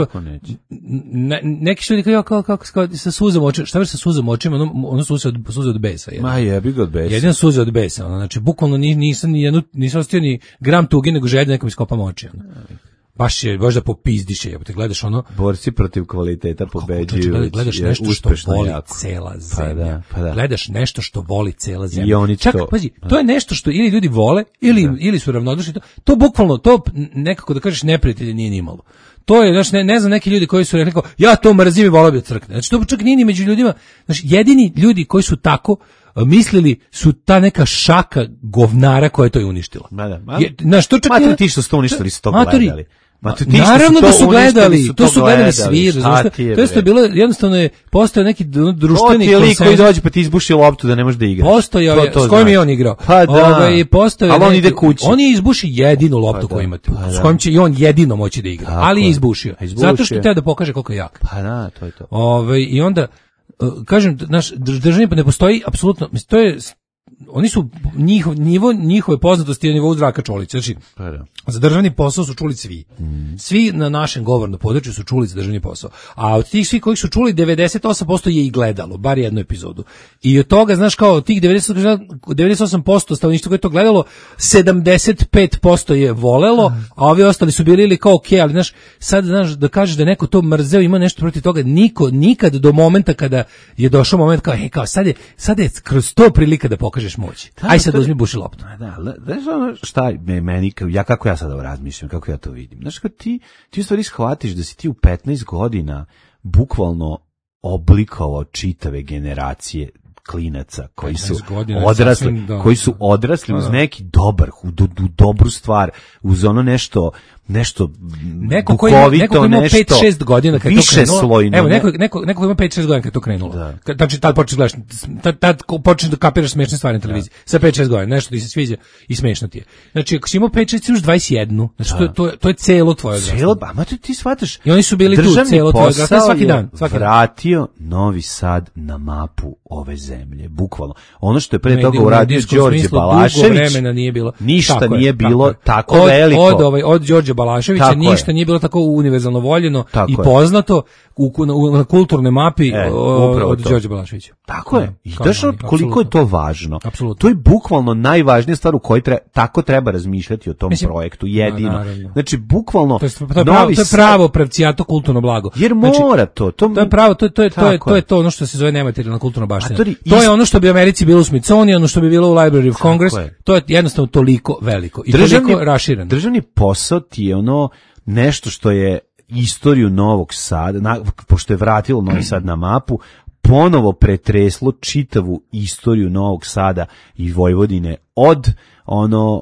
[SPEAKER 7] ne, neki ljudi kao kako kako kao sa suzom očima, šta već sa suzom očima, ono ono suze od suze od besa.
[SPEAKER 8] Jedan. Ma jebi ga od besa.
[SPEAKER 7] Jedan suze od besa, ono, znači bukvalno ni nisam ni jednu nisam ostio ni gram tuge, nego želje nekom iskopam oči. Ono. Baš je, baš da popizdiše, jebote, gledaš ono...
[SPEAKER 8] Borci protiv kvaliteta pobeđuju.
[SPEAKER 7] Gledaš, gledaš nešto što voli jako. Cela zemlja. Pa da, pa da. Gledaš nešto što voli cela zemlja.
[SPEAKER 8] I oni
[SPEAKER 7] Čak,
[SPEAKER 8] to...
[SPEAKER 7] pazi, to je nešto što ili ljudi vole, ili, da. ili su ravnodušni. To, to bukvalno, to nekako da kažeš neprijatelje nije ni malo. To je, znači, ne, ne znam, neki ljudi koji su rekli kao, ja to mrzim i volao bi da crkne. Znači, to čak nije ni među ljudima. Znači, jedini ljudi koji su tako mislili su ta neka šaka govnara koja je to i uništila.
[SPEAKER 8] Ma da, ma,
[SPEAKER 7] je, znaš, to čak
[SPEAKER 8] matori ti što su to uništili, su to gledali.
[SPEAKER 7] Ma, naravno da su gledali, to su gledali svi, razumiješ? To je bilo, jednostavno je postao neki društveni
[SPEAKER 8] konsenzus. To ti je lik koji dođe pa ti izbuši loptu da ne možeš da igraš.
[SPEAKER 7] Postao je, s kojim je on igrao?
[SPEAKER 8] Pa da,
[SPEAKER 7] Ove, postao je
[SPEAKER 8] ali on ide kući.
[SPEAKER 7] On je izbuši jedinu loptu pa koju imate, pa s kojim će i on jedino moći da igra, ali je izbušio. Zato što treba da pokaže koliko je jak.
[SPEAKER 8] Pa da, to je to.
[SPEAKER 7] Ove, I onda, kažem, naš državni ne postoji, apsolutno, mislim, to je... Oni su njihov nivo njihove poznatosti na nivou Zdravka Čolića. Znači, za državni posao su čuli svi. Mm. Svi na našem govornom području su čuli za državni posao. A od tih svih koji su čuli, devedeset osam posto je i gledalo, bar jednu epizodu. I od toga, znaš, kao tih devedeset osam posto stanovništva koje je to gledalo, sedamdeset pet posto je volelo, a ovi ostali su bili ili kao ok, ali znaš, sad znaš, da kažeš da neko to mrzeo, ima nešto protiv toga, niko, nikad do momenta kada je došao moment kao, hej, kao, sad je, sad je kroz to prilika da pokažeš moći. Da, aj sad to, uzmi buši loptu.
[SPEAKER 8] Da, znaš ono šta me, meni, ja kako ja sada razmišljam, kako ja to vidim. Znaš, kad ti, ti u stvari shvatiš da si ti u petnaest godina bukvalno oblikovao čitave generacije klinaca koji su odrasli, sasvim, da, koji su odrasli da, uz neki dobar, u, u, u dobru stvar, uz ono nešto nešto
[SPEAKER 7] neko koji ima, neko koji ima pet šest godina kad to krenulo. Evo, neko neko neko koji ima pet šest godina kad to krenulo. Da. Znači tad počneš gledaš, tad, tad počneš da kapiraš smešne stvari na televiziji. Da. Sa pet šest godina nešto ti se sviđa i smešno ti je. Znači ako si imao pet šest, još dvadeset jedan. Znači da. to to to je celo tvoje odrastanje. Celo,
[SPEAKER 8] a ma ti shvataš.
[SPEAKER 7] I oni su bili tu celo tvoje odrastanje svaki dan, svaki dan.
[SPEAKER 8] Vratio Novi Sad na mapu ove zemlje, bukvalno. Ono što je pre toga uradio Đorđe Balašević,
[SPEAKER 7] nije bilo.
[SPEAKER 8] Ništa
[SPEAKER 7] tako
[SPEAKER 8] nije
[SPEAKER 7] je,
[SPEAKER 8] bilo
[SPEAKER 7] tako,
[SPEAKER 8] tako
[SPEAKER 7] od,
[SPEAKER 8] veliko.
[SPEAKER 7] Od ovaj od Đorđe Balaševića tako ništa je. Nije bilo tako univerzalno voljeno tako i poznato u, u, na kulturnoj mapi e, od Đorđe Balaševića.
[SPEAKER 8] Tako je. I daš koliko je to važno.
[SPEAKER 7] Apsolutno.
[SPEAKER 8] To je bukvalno najvažnija stvar u kojoj treba, tako treba razmišljati o tom Mislim, projektu, jedino. Na, znači, bukvalno...
[SPEAKER 7] To je, to je pravo, to je pravo pravcijato kulturno blago.
[SPEAKER 8] Jer
[SPEAKER 7] znači,
[SPEAKER 8] mora to. To,
[SPEAKER 7] to je pravo, to, to, je, to, je, to je to ono što se zove nematerijalna kulturna baština. To je ono što bi u Americi bilo u Smithsonian, ono što bi bilo u Library of Congress. Je. To je jednostavno toliko veliko i državni, toliko rašireno.
[SPEAKER 8] Državni posao ti je ono nešto što je istoriju Novog Sada, na, pošto je vratilo Novi Sad na mapu, ponovo pretreslo čitavu istoriju Novog Sada i Vojvodine od ono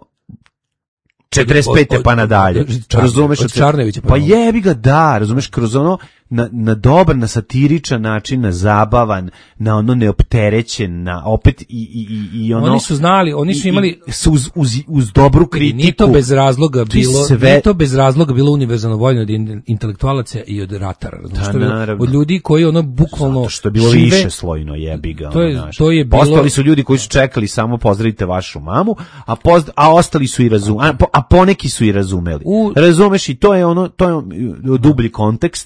[SPEAKER 8] četrdeset pete pa nadalje. Razumeš?
[SPEAKER 7] Od Čarnevića
[SPEAKER 8] pa jebi ga, da, razumeš, kroz ono na, na dobar, na satiričan način, na zabavan, na ono neopterećen, na opet i, i, i, i ono...
[SPEAKER 7] Oni su znali, oni su imali...
[SPEAKER 8] Uz, uz, uz dobru kritiku.
[SPEAKER 7] Nije to bez razloga bilo, sve... nije to bez razloga bilo univerzalno voljno od intelektualaca i od ratara. Da, što bilo, od ljudi koji ono bukvalno
[SPEAKER 8] zato što je bilo
[SPEAKER 7] žive,
[SPEAKER 8] više slojno, jebi ga.
[SPEAKER 7] To je,
[SPEAKER 8] ono,
[SPEAKER 7] to je bilo...
[SPEAKER 8] Ostali su ljudi koji su čekali samo pozdravite vašu mamu, a, pozd, a ostali su i razum, a, a poneki su i razumeli. U... Razumeš, i to je ono, to je dublji kontekst, ne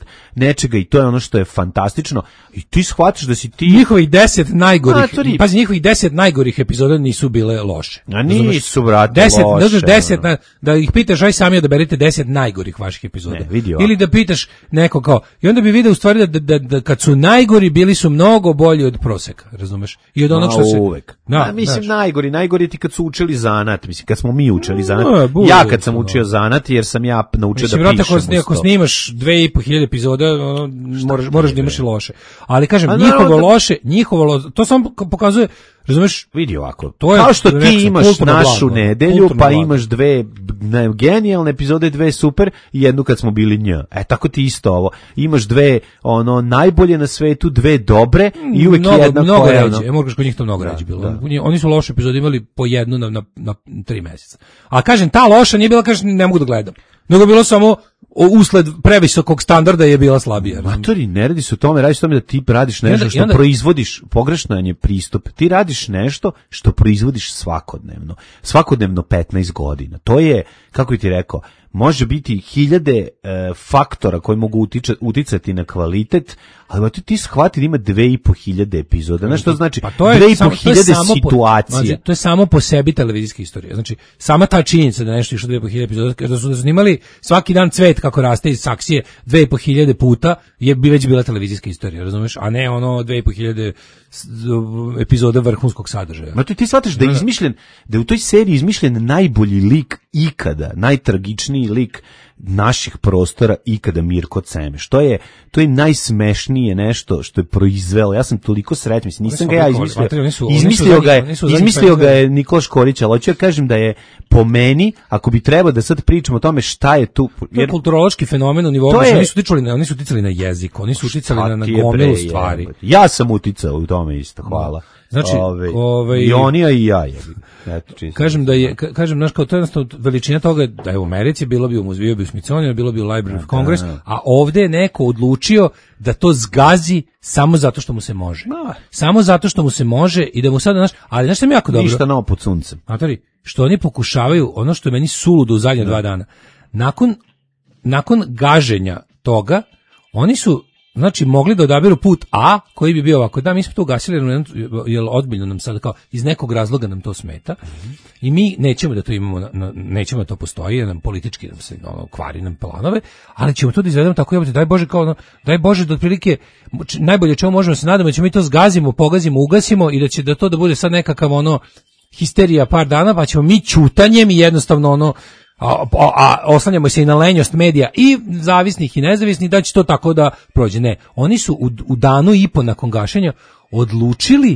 [SPEAKER 8] nečega i to je ono što je fantastično i ti shvatiš da si ti
[SPEAKER 7] njihovih deset najgorih,
[SPEAKER 8] Matori.
[SPEAKER 7] pazi, njihovih deset najgorih epizoda nisu bile loše.
[SPEAKER 8] A nisu, brate,
[SPEAKER 7] deset,
[SPEAKER 8] loše.
[SPEAKER 7] Da, deset, na, da ih pitaš, aj sami odaberite deset najgorih vaših epizoda.
[SPEAKER 8] Ne, vidi ovako.
[SPEAKER 7] Ili da pitaš neko kao, i onda bi video u stvari da, da, da kad su najgori bili su mnogo bolji od proseka, razumeš? I od onog što se...
[SPEAKER 8] uvek.
[SPEAKER 7] Da,
[SPEAKER 8] A, mislim,
[SPEAKER 7] znaš.
[SPEAKER 8] najgori, najgori ti kad su učili zanat, mislim, kad smo mi učili zanat.
[SPEAKER 7] No, bude,
[SPEAKER 8] ja kad sam
[SPEAKER 7] no.
[SPEAKER 8] učio zanat, jer sam ja naučio
[SPEAKER 7] Mislim,
[SPEAKER 8] da
[SPEAKER 7] vrata,
[SPEAKER 8] pišem.
[SPEAKER 7] ako, ako
[SPEAKER 8] uz to.
[SPEAKER 7] snimaš dve i po hiljade epizoda, ono, moraš, moraš da imaš i loše. Ali kažem,
[SPEAKER 8] A
[SPEAKER 7] njihovo
[SPEAKER 8] naravno da-
[SPEAKER 7] loše, njihovo lo, to samo pokazuje, razumeš,
[SPEAKER 8] Vidi ovako,
[SPEAKER 7] To je,
[SPEAKER 8] kao što
[SPEAKER 7] rekao
[SPEAKER 8] ti
[SPEAKER 7] sam,
[SPEAKER 8] imaš
[SPEAKER 7] kulturno
[SPEAKER 8] našu
[SPEAKER 7] blago,
[SPEAKER 8] nedelju,
[SPEAKER 7] kulturno
[SPEAKER 8] pa
[SPEAKER 7] blago.
[SPEAKER 8] imaš dve ne, genijalne epizode, dve super i jednu kad smo bili nj. E, tako ti isto ovo. Imaš dve ono najbolje na svetu, dve dobre i uvek
[SPEAKER 7] mnogo,
[SPEAKER 8] jedna
[SPEAKER 7] mnogo
[SPEAKER 8] koja je
[SPEAKER 7] ređe.
[SPEAKER 8] ono-
[SPEAKER 7] Ja mogu kod njih to mnogo
[SPEAKER 8] Da,
[SPEAKER 7] ređe bilo.
[SPEAKER 8] da.
[SPEAKER 7] Oni- Oni su loše epizode imali po jednu na, na, na tri meseca. A kažem, ta loša nije bila, kažem, ne mogu da gledam. Nego je bilo samo o- usled previsokog standarda je bila slabija.
[SPEAKER 8] Matori, ne radi se o tome, radi se o tome da ti radiš nešto
[SPEAKER 7] I onda-
[SPEAKER 8] što
[SPEAKER 7] i onda-
[SPEAKER 8] proizvodiš, pogrešan je pristup. Ti radiš nešto što proizvodiš svakodnevno. Svakodnevno petnaest godina. To je, kako bi ti rekao, može biti hiljade e, faktora koji mogu utiče, uticati na kvalitet, ali ti, ti shvati da ima dve i po hiljade epizoda. Znaš što znači?
[SPEAKER 7] Pa to je
[SPEAKER 8] dve i po
[SPEAKER 7] samo- to je
[SPEAKER 8] hiljade
[SPEAKER 7] samo po-
[SPEAKER 8] situacija.
[SPEAKER 7] Mađe, to je samo po sebi televizijska istorija. Znači, sama ta činjenica da nešto išlo dve i po hiljade epizoda, da su, da su snimali svaki dan cvet kako raste iz saksije dve i po hiljade puta, je bi već bila televizijska istorija, razumeš? A ne ono dve i po hiljade s- epizoda vrhunskog sadržaja.
[SPEAKER 8] Ma ti, ti shvataš da je izmišljen, da je u toj seriji izmišljen najbolji lik ikada, najtragičniji lik naših prostora ikada Mirko Cemeš. To je, to je najsmešnije nešto što je proizvelo. Ja sam toliko srećan, mislim, nisam
[SPEAKER 7] Oni
[SPEAKER 8] ga
[SPEAKER 7] su
[SPEAKER 8] ja
[SPEAKER 7] oblikovali,
[SPEAKER 8] izmislio.
[SPEAKER 7] Matri, oni su- oni su
[SPEAKER 8] Izmislio
[SPEAKER 7] zadnji-
[SPEAKER 8] ga je,
[SPEAKER 7] oni su zadnji
[SPEAKER 8] izmislio ga
[SPEAKER 7] period-
[SPEAKER 8] je Nikola Škorić, ali hoću ja kažem da je po meni, ako bi trebao da sad pričamo o tome šta je tu,
[SPEAKER 7] To je
[SPEAKER 8] jer
[SPEAKER 7] kulturološki fenomen u nivou,
[SPEAKER 8] To
[SPEAKER 7] znači,
[SPEAKER 8] je-
[SPEAKER 7] oni su uticali na, oni su uticali na jezik, oni su uticali na, na
[SPEAKER 8] ti je
[SPEAKER 7] gomilu
[SPEAKER 8] bre,
[SPEAKER 7] stvari.
[SPEAKER 8] jebote. Ja sam uticao u tome isto, hvala.
[SPEAKER 7] Znači,
[SPEAKER 8] Ove,
[SPEAKER 7] ovaj-
[SPEAKER 8] i oni, a i ja. Jebi. Eto, čisto.
[SPEAKER 7] Kažem da je, ka- kažem, znaš, kao to je jednostavno veličina toga da je u Americi bilo bi u muzeju, bi u Smithsonianu, bilo bi u Library of Congress, a ovdje je neko odlučio da to zgazi samo zato što mu se može. Samo zato što mu se može i da mu sada, znaš, ali znaš što mi je jako dobro?
[SPEAKER 8] Ništa novo pod suncem.
[SPEAKER 7] Matori, što oni pokušavaju, ono što je meni suludo u zadnja dva dana, nakon, nakon gaženja toga, oni su, znači, mogli da odaberu put A, koji bi bio ovako, da, mi smo to ugasili, jer, jer odbiljno nam sad, kao, iz nekog razloga nam to smeta, i mi nećemo da to imamo, na, na, nećemo da to postoji, jer nam politički nam se, ono, kvari nam planove, ali ćemo to da izvedemo tako, jebote, daj Bože, kao, ono, daj Bože, da otprilike, č- najbolje čemu možemo se nadamo, da ćemo mi to zgazimo, pogazimo, ugasimo, i da će da to da bude sad nekakav, ono, histerija par dana, pa ćemo mi ćutanjem i jednostavno, ono, A, a, a oslanjamo se i na lenjost medija i zavisnih i nezavisnih da će to tako da prođe. Ne, oni su u, u danu i po nakon gašenja odlučili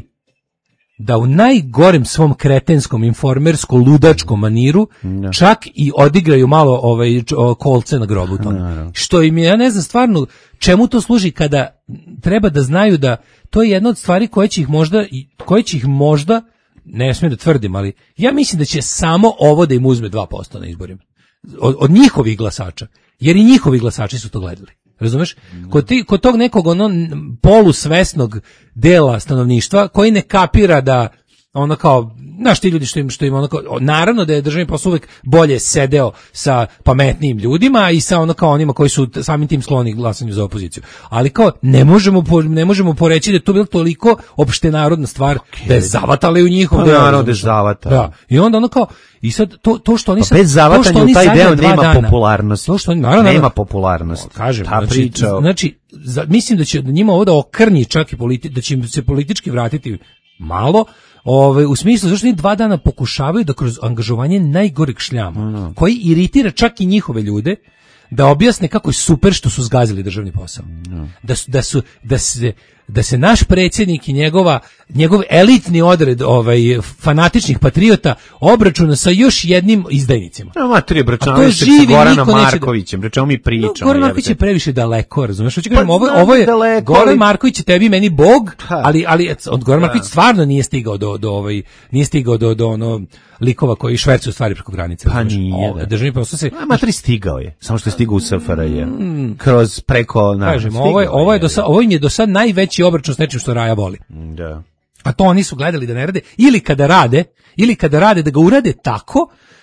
[SPEAKER 7] da u najgorem svom kretenskom, informersko-ludačkom maniru čak i odigraju malo ovaj, č- o, kolce na grobu tome. Što im je, ja ne znam stvarno čemu to služi kada treba da znaju da to je jedna od stvari koje će ih možda, i- koje će ih možda ne smijem da tvrdim, ali ja mislim da će samo ovo da im uzme dva posto na izborima. Od, od njihovih glasača. Jer i njihovi glasači su to gledali. Razumeš? Kod, ti, kod tog nekog ono n- polusvesnog dela stanovništva koji ne kapira da ono kao, znaš ti ljudi što im, što im ono kao, naravno da je državni posao uvek bolje sedeo sa pametnijim ljudima i sa ono kao onima koji su t- samim tim skloni glasanju za opoziciju. Ali kao, ne možemo, po, ne možemo poreći da je to bilo toliko opštenarodna stvar da je zavatali u njihov
[SPEAKER 8] Pa
[SPEAKER 7] deo,
[SPEAKER 8] naravno
[SPEAKER 7] razumeš?
[SPEAKER 8] da je zavata.
[SPEAKER 7] Da. I onda ono kao, i sad to, to što oni
[SPEAKER 8] Pa
[SPEAKER 7] sad,
[SPEAKER 8] bez
[SPEAKER 7] to
[SPEAKER 8] zavatanja
[SPEAKER 7] što
[SPEAKER 8] u
[SPEAKER 7] oni
[SPEAKER 8] taj
[SPEAKER 7] zadnja
[SPEAKER 8] deo
[SPEAKER 7] dva
[SPEAKER 8] nema
[SPEAKER 7] dana-
[SPEAKER 8] popularnosti.
[SPEAKER 7] To što oni, naravno,
[SPEAKER 8] nema
[SPEAKER 7] naravno.
[SPEAKER 8] popularnosti.
[SPEAKER 7] Kažem,
[SPEAKER 8] Ta
[SPEAKER 7] znači,
[SPEAKER 8] priča o-
[SPEAKER 7] znači za, mislim da će da njima ovo da okrnji čak i politi, da će im se politički vratiti malo, ovaj, u smislu zašto oni dva dana pokušavaju da kroz angažovanje najgoreg šljama, koji iritira čak i njihove ljude, da objasne kako je super što su zgazili državni posao. Da su, da su, da se, da se naš predsjednik i njegova, njegov elitni odred ovaj, fanatičnih patriota obračuna sa još jednim izdajnicima.
[SPEAKER 8] No, matri,
[SPEAKER 7] A to
[SPEAKER 8] obračunali se
[SPEAKER 7] živi,
[SPEAKER 8] sa Goranom
[SPEAKER 7] niko neće da-
[SPEAKER 8] Markovićem, pre čemu mi pričamo.
[SPEAKER 7] No, Goran Marković je
[SPEAKER 8] jebote.
[SPEAKER 7] previše daleko, razumeš? Hoću
[SPEAKER 8] Pa
[SPEAKER 7] kažem, ovo,
[SPEAKER 8] znam
[SPEAKER 7] ovo je
[SPEAKER 8] daleko,
[SPEAKER 7] Goran
[SPEAKER 8] ali-
[SPEAKER 7] Marković je tebi meni bog,
[SPEAKER 8] Ha.
[SPEAKER 7] ali ali od Goran
[SPEAKER 8] Da.
[SPEAKER 7] Marković stvarno nije stigao do do ovaj nije stigao do do ono likova koji švercuju stvari preko granice.
[SPEAKER 8] Pa
[SPEAKER 7] razumeš?
[SPEAKER 8] nije,
[SPEAKER 7] O,
[SPEAKER 8] da.
[SPEAKER 7] Državni posao se
[SPEAKER 8] A matri stigao je, samo što je stigao u S F R J. Kroz preko na.
[SPEAKER 7] kažem, ovo je ovo je do sad ovo im je do sad najveći obračun s nečim što Raja voli.
[SPEAKER 8] Da.
[SPEAKER 7] A to oni su gledali da ne rade ili kada rade, ili kada rade da ga urade tako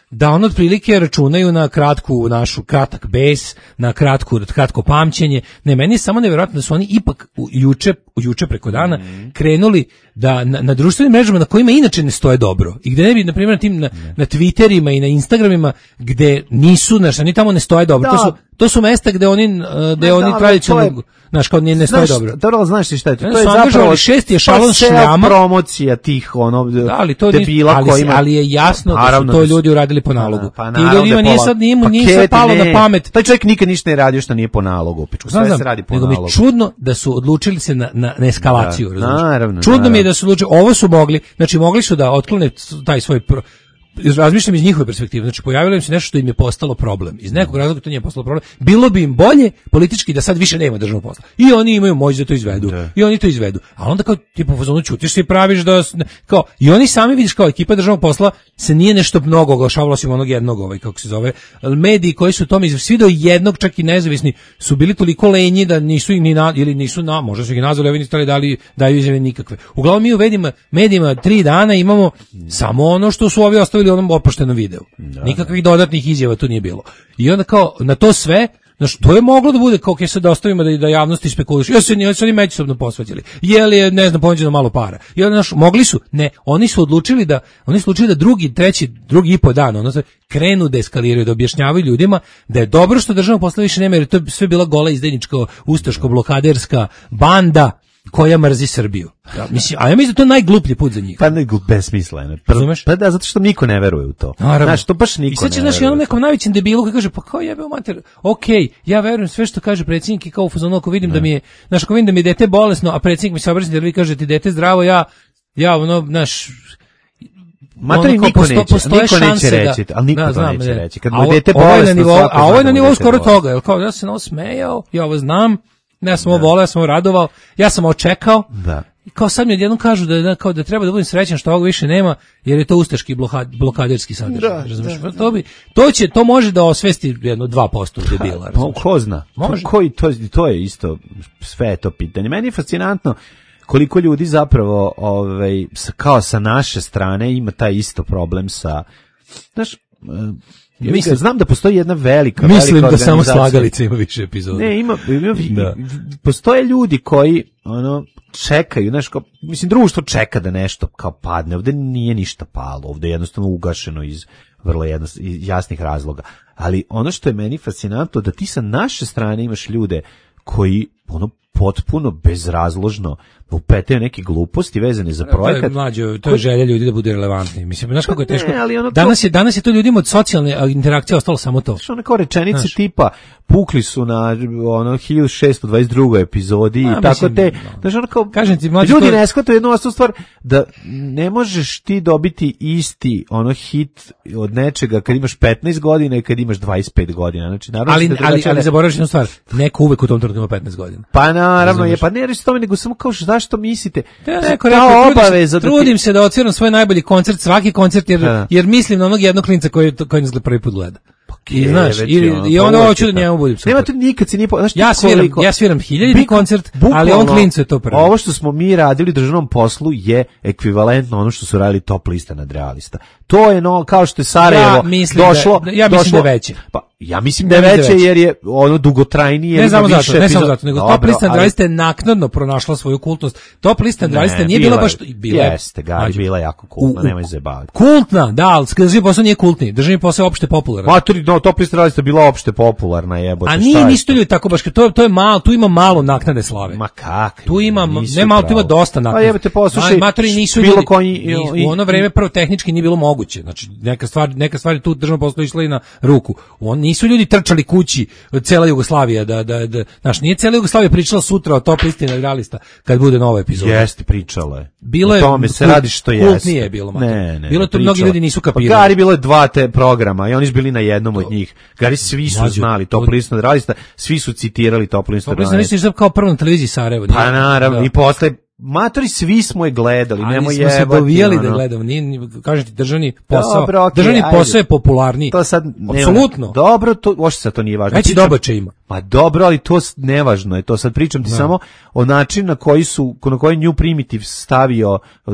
[SPEAKER 7] da on otprilike računaju na kratku našu kratak bes, na kratku kratko pamćenje. Ne, meni je samo nevjerojatno da su oni ipak u, juče, u juče preko dana mm. krenuli da na, na društvenim mrežama na kojima inače ne stoje dobro i gde ne bi, na primjer, na tim na, na Twitterima i na Instagramima gde nisu, znaš, oni tamo ne stoje dobro.
[SPEAKER 8] Da.
[SPEAKER 7] To su to su mesta gde oni gde ne, oni tradicionalno, znaš, kao ne, ne stoje
[SPEAKER 8] znaš,
[SPEAKER 7] dobro.
[SPEAKER 8] Dobro, znaš ti šta je to?
[SPEAKER 7] Oni
[SPEAKER 8] To je
[SPEAKER 7] zapravo šesti ešalon šljama,
[SPEAKER 8] promocija tih ono
[SPEAKER 7] da, ali to
[SPEAKER 8] debila
[SPEAKER 7] ali,
[SPEAKER 8] kojima,
[SPEAKER 7] ali je jasno
[SPEAKER 8] pa,
[SPEAKER 7] da su to ljudi uradili po nalogu.
[SPEAKER 8] Pa,
[SPEAKER 7] ti ljudima nije sad nije, nije sad palo
[SPEAKER 8] ne.
[SPEAKER 7] na pamet.
[SPEAKER 8] Taj čovjek nikad ništa ne radio što nije po nalogu, pičku. Sve
[SPEAKER 7] znam,
[SPEAKER 8] se radi po
[SPEAKER 7] nego
[SPEAKER 8] nalogu.
[SPEAKER 7] mi je čudno da su odlučili se na na, na eskalaciju,
[SPEAKER 8] da,
[SPEAKER 7] razumiješ?
[SPEAKER 8] naravno,
[SPEAKER 7] čudno
[SPEAKER 8] naravno.
[SPEAKER 7] mi je da su odlučili, ovo su mogli, znači mogli su da otklone taj svoj pro, razmišljam iz njihove perspektive, znači pojavilo im se nešto što im je postalo problem. Iz nekog razloga to nije postalo problem. Bilo bi im bolje politički da sad više nema državnog posla. I oni imaju moć da to izvedu. Da. I oni to izvedu. A onda kao tipa fazonu ćutiš se i praviš da kao i oni sami vidiš kao ekipa državnog posla se nije nešto mnogo oglašavalo osim onog jednog ovaj kako se zove. Mediji koji su tome svi do jednog čak i nezavisni su bili toliko lenji da nisu ih ni na, ili nisu na, možda su ih nazvali, ovi nisu dali daju izjave nikakve. Uglavnom mi u medijima, medijima tri dana imamo samo ono što su ovi ostavili u onom oproštenom videu. Da, nikakvih dodatnih izjava tu nije bilo. I onda kao na to sve, znači to je moglo da bude kao kad se dostavimo da da javnosti spekuliše. Ja se ni oni međusobno posvađali. Je li ne znam ponuđeno malo para. I onda naš mogli su, ne, oni su odlučili da oni su odlučili da drugi, treći, drugi i po dan, ono se krenu da eskaliraju, da objašnjavaju ljudima da je dobro što državnog posla više nema jer to je sve bila gola izdajničko ustaško blokaderska banda koja mrzi Srbiju. Da, mislim, a ja mislim da to je najgluplji put za njih.
[SPEAKER 8] Pa ne besmisleno. Pa da, zato što niko ne veruje u to.
[SPEAKER 7] Naravno.
[SPEAKER 8] Znaš, to baš niko
[SPEAKER 7] I sad će,
[SPEAKER 8] ne veruje.
[SPEAKER 7] I onom nekom najvećem debilu koji kaže, pa kao jebeo mater, okej, okay, ja verujem sve što kaže predsjednik i kao u fazonu, ako vidim ne. da mi je, znaš, ako vidim da mi je dete bolesno, a predsjednik mi se obraća da vi kažete ti dete zdravo, ja, ja, ono, znaš,
[SPEAKER 8] Materi niko
[SPEAKER 7] posto,
[SPEAKER 8] neće,
[SPEAKER 7] niko
[SPEAKER 8] neće reći,
[SPEAKER 7] da,
[SPEAKER 8] ali niko
[SPEAKER 7] da,
[SPEAKER 8] to
[SPEAKER 7] znam,
[SPEAKER 8] neće
[SPEAKER 7] ne.
[SPEAKER 8] reći. Kad
[SPEAKER 7] a
[SPEAKER 8] mu je dete
[SPEAKER 7] ovo je na
[SPEAKER 8] bolesno,
[SPEAKER 7] nivou, a ovo je na nivou skoro
[SPEAKER 8] bolesno.
[SPEAKER 7] toga, jel kao, ja sam ovo smejao, ja ovo znam, ja sam ovo volao, ja sam ovo radovao, ja sam ovo čekao,
[SPEAKER 8] da.
[SPEAKER 7] I kao sad mi odjednom kažu da, da, kao da treba da budem srećan što ovog više nema, jer je to ustaški bloka, blokaderski sadržaj. Da, da, da. To, bi, to, će, to može da osvesti jedno dva posto debila.
[SPEAKER 8] Pa, ko zna?
[SPEAKER 7] Može.
[SPEAKER 8] Koji, to, to je isto sve to pitanje. Meni je fascinantno koliko ljudi zapravo ovaj, kao sa naše strane ima taj isto problem sa, znaš, ja mislim, znam da postoji jedna velika,
[SPEAKER 7] mislim
[SPEAKER 8] velika
[SPEAKER 7] da samo
[SPEAKER 8] organizacija.
[SPEAKER 7] Slagalica ima više epizoda.
[SPEAKER 8] Ne, ima, ima
[SPEAKER 7] da.
[SPEAKER 8] Postoje ljudi koji ono čekaju, znaš, kao, mislim, društvo čeka da nešto kao padne, ovde nije ništa palo, ovde je jednostavno ugašeno iz vrlo jednost, iz jasnih razloga. Ali ono što je meni fascinantno, da ti sa naše strane imaš ljude koji ono potpuno bezrazložno upetaju neke gluposti vezane za projekat.
[SPEAKER 7] To je mlađo, to je želja ljudi da budu relevantni. Mislim, znaš kako je teško.
[SPEAKER 8] Ne, ono
[SPEAKER 7] danas je danas je to ljudima od socijalne interakcije ostalo samo to.
[SPEAKER 8] Što neka rečenice
[SPEAKER 7] znaš.
[SPEAKER 8] Tipa pukli su na ono hiljadu šessto dvadeset drugoj epizodi i tako te, znaš, ono kao
[SPEAKER 7] kažem ti, mlađo,
[SPEAKER 8] ljudi
[SPEAKER 7] to...
[SPEAKER 8] ne shvataju jednu osnovnu stvar, da ne možeš ti dobiti isti ono hit od nečega kad imaš petnaest godina i kad imaš dvadeset pet godina. Znači, naravno
[SPEAKER 7] ali,
[SPEAKER 8] da
[SPEAKER 7] ali, ali zaboraviš jednu stvar, neko uvek u tom trenutku ima petnaest godina.
[SPEAKER 8] Pa naravno je, pa ne reći tome, nego samo kao zašto mislite?
[SPEAKER 7] Ja neko rekao, trudim, se, trudim se da odsviram svoj najbolji koncert, svaki koncert, jer, da. jer mislim na onog jednog klinca koji, koji nas prvi put gleda. I znaš, i, ono, i onda hoću da njemu budem super.
[SPEAKER 8] Nema tu nikad se nije, znaš,
[SPEAKER 7] ja sviram, koliko, ja sviram hiljaditi koncert, bukvalno, ali on klincu je to prvi.
[SPEAKER 8] Ovo što smo mi radili u državnom poslu je ekvivalentno ono što su radili Top lista nadrealista. To je no, kao što je Sarajevo
[SPEAKER 7] ja mislim
[SPEAKER 8] došlo.
[SPEAKER 7] Da, ja mislim
[SPEAKER 8] došlo,
[SPEAKER 7] da je veće.
[SPEAKER 8] Pa, ja mislim da je veće jer je ono dugotrajnije.
[SPEAKER 7] Ne samo
[SPEAKER 8] zato,
[SPEAKER 7] zato, ne samo zato, nego Top lista nadrealista je naknadno pronašla svoju kultnost. Top lista nadrealista nije bila baš... Bila,
[SPEAKER 8] jeste, Gari, bila jako kultna, nemoj se baviti.
[SPEAKER 7] Kultna, da, ali državni posao nije kultni. Državni posao je opšte popularan.
[SPEAKER 8] Maturi, no, Top lista nadrealista bila opšte popularna, jebote.
[SPEAKER 7] A nije, nisu ljudi tako baš, to, to je malo, tu ima malo naknade slave.
[SPEAKER 8] Ma kak?
[SPEAKER 7] Tu ima, ne malo, tu ima dosta naknade.
[SPEAKER 8] A jebote, poslušaj,
[SPEAKER 7] Maturi nisu
[SPEAKER 8] bilo
[SPEAKER 7] ljudi,
[SPEAKER 8] koji...
[SPEAKER 7] u ono vreme prvo tehnički nije bilo moguće. Znači, neka stvar, neka stvar tu državno posao išla i na ruku. On, nisu ljudi trčali kući, cela Jugoslavija, da, da, da, znaš, nije cela Jugoslavija pričala sutra o Top listi nadrealista kad bude nova epizoda.
[SPEAKER 8] Jeste, pričala je.
[SPEAKER 7] Bilo je,
[SPEAKER 8] o tome se radi što jeste.
[SPEAKER 7] Kult nije bilo, Maturi.
[SPEAKER 8] Ne, ne,
[SPEAKER 7] bilo to, mnogi ljudi nisu kapirali.
[SPEAKER 8] Pa Gari, bilo je dva te programa i oni su bili na jednom od njih. Gari, svi su znali Top listu nadrealista, svi su citirali Top listu nadrealista.
[SPEAKER 7] Top listu kao prvo na televiziji Sarajevo.
[SPEAKER 8] Pa naravno, i posle Matori, svi smo je gledali, nemoj jebati. Ali smo se dovijali
[SPEAKER 7] ono. Da gledamo, nije, kažem ti, državni posao,
[SPEAKER 8] dobro, okay,
[SPEAKER 7] državni
[SPEAKER 8] ajde.
[SPEAKER 7] posao je popularniji.
[SPEAKER 8] To sad,
[SPEAKER 7] apsolutno.
[SPEAKER 8] Dobro, to, ošte sad to nije važno.
[SPEAKER 7] Veći dobače ima.
[SPEAKER 8] Pa dobro, ali to s- nevažno je, to sad pričam ti
[SPEAKER 7] Da.
[SPEAKER 8] samo o načinu na koji su, na koji New Primitive stavio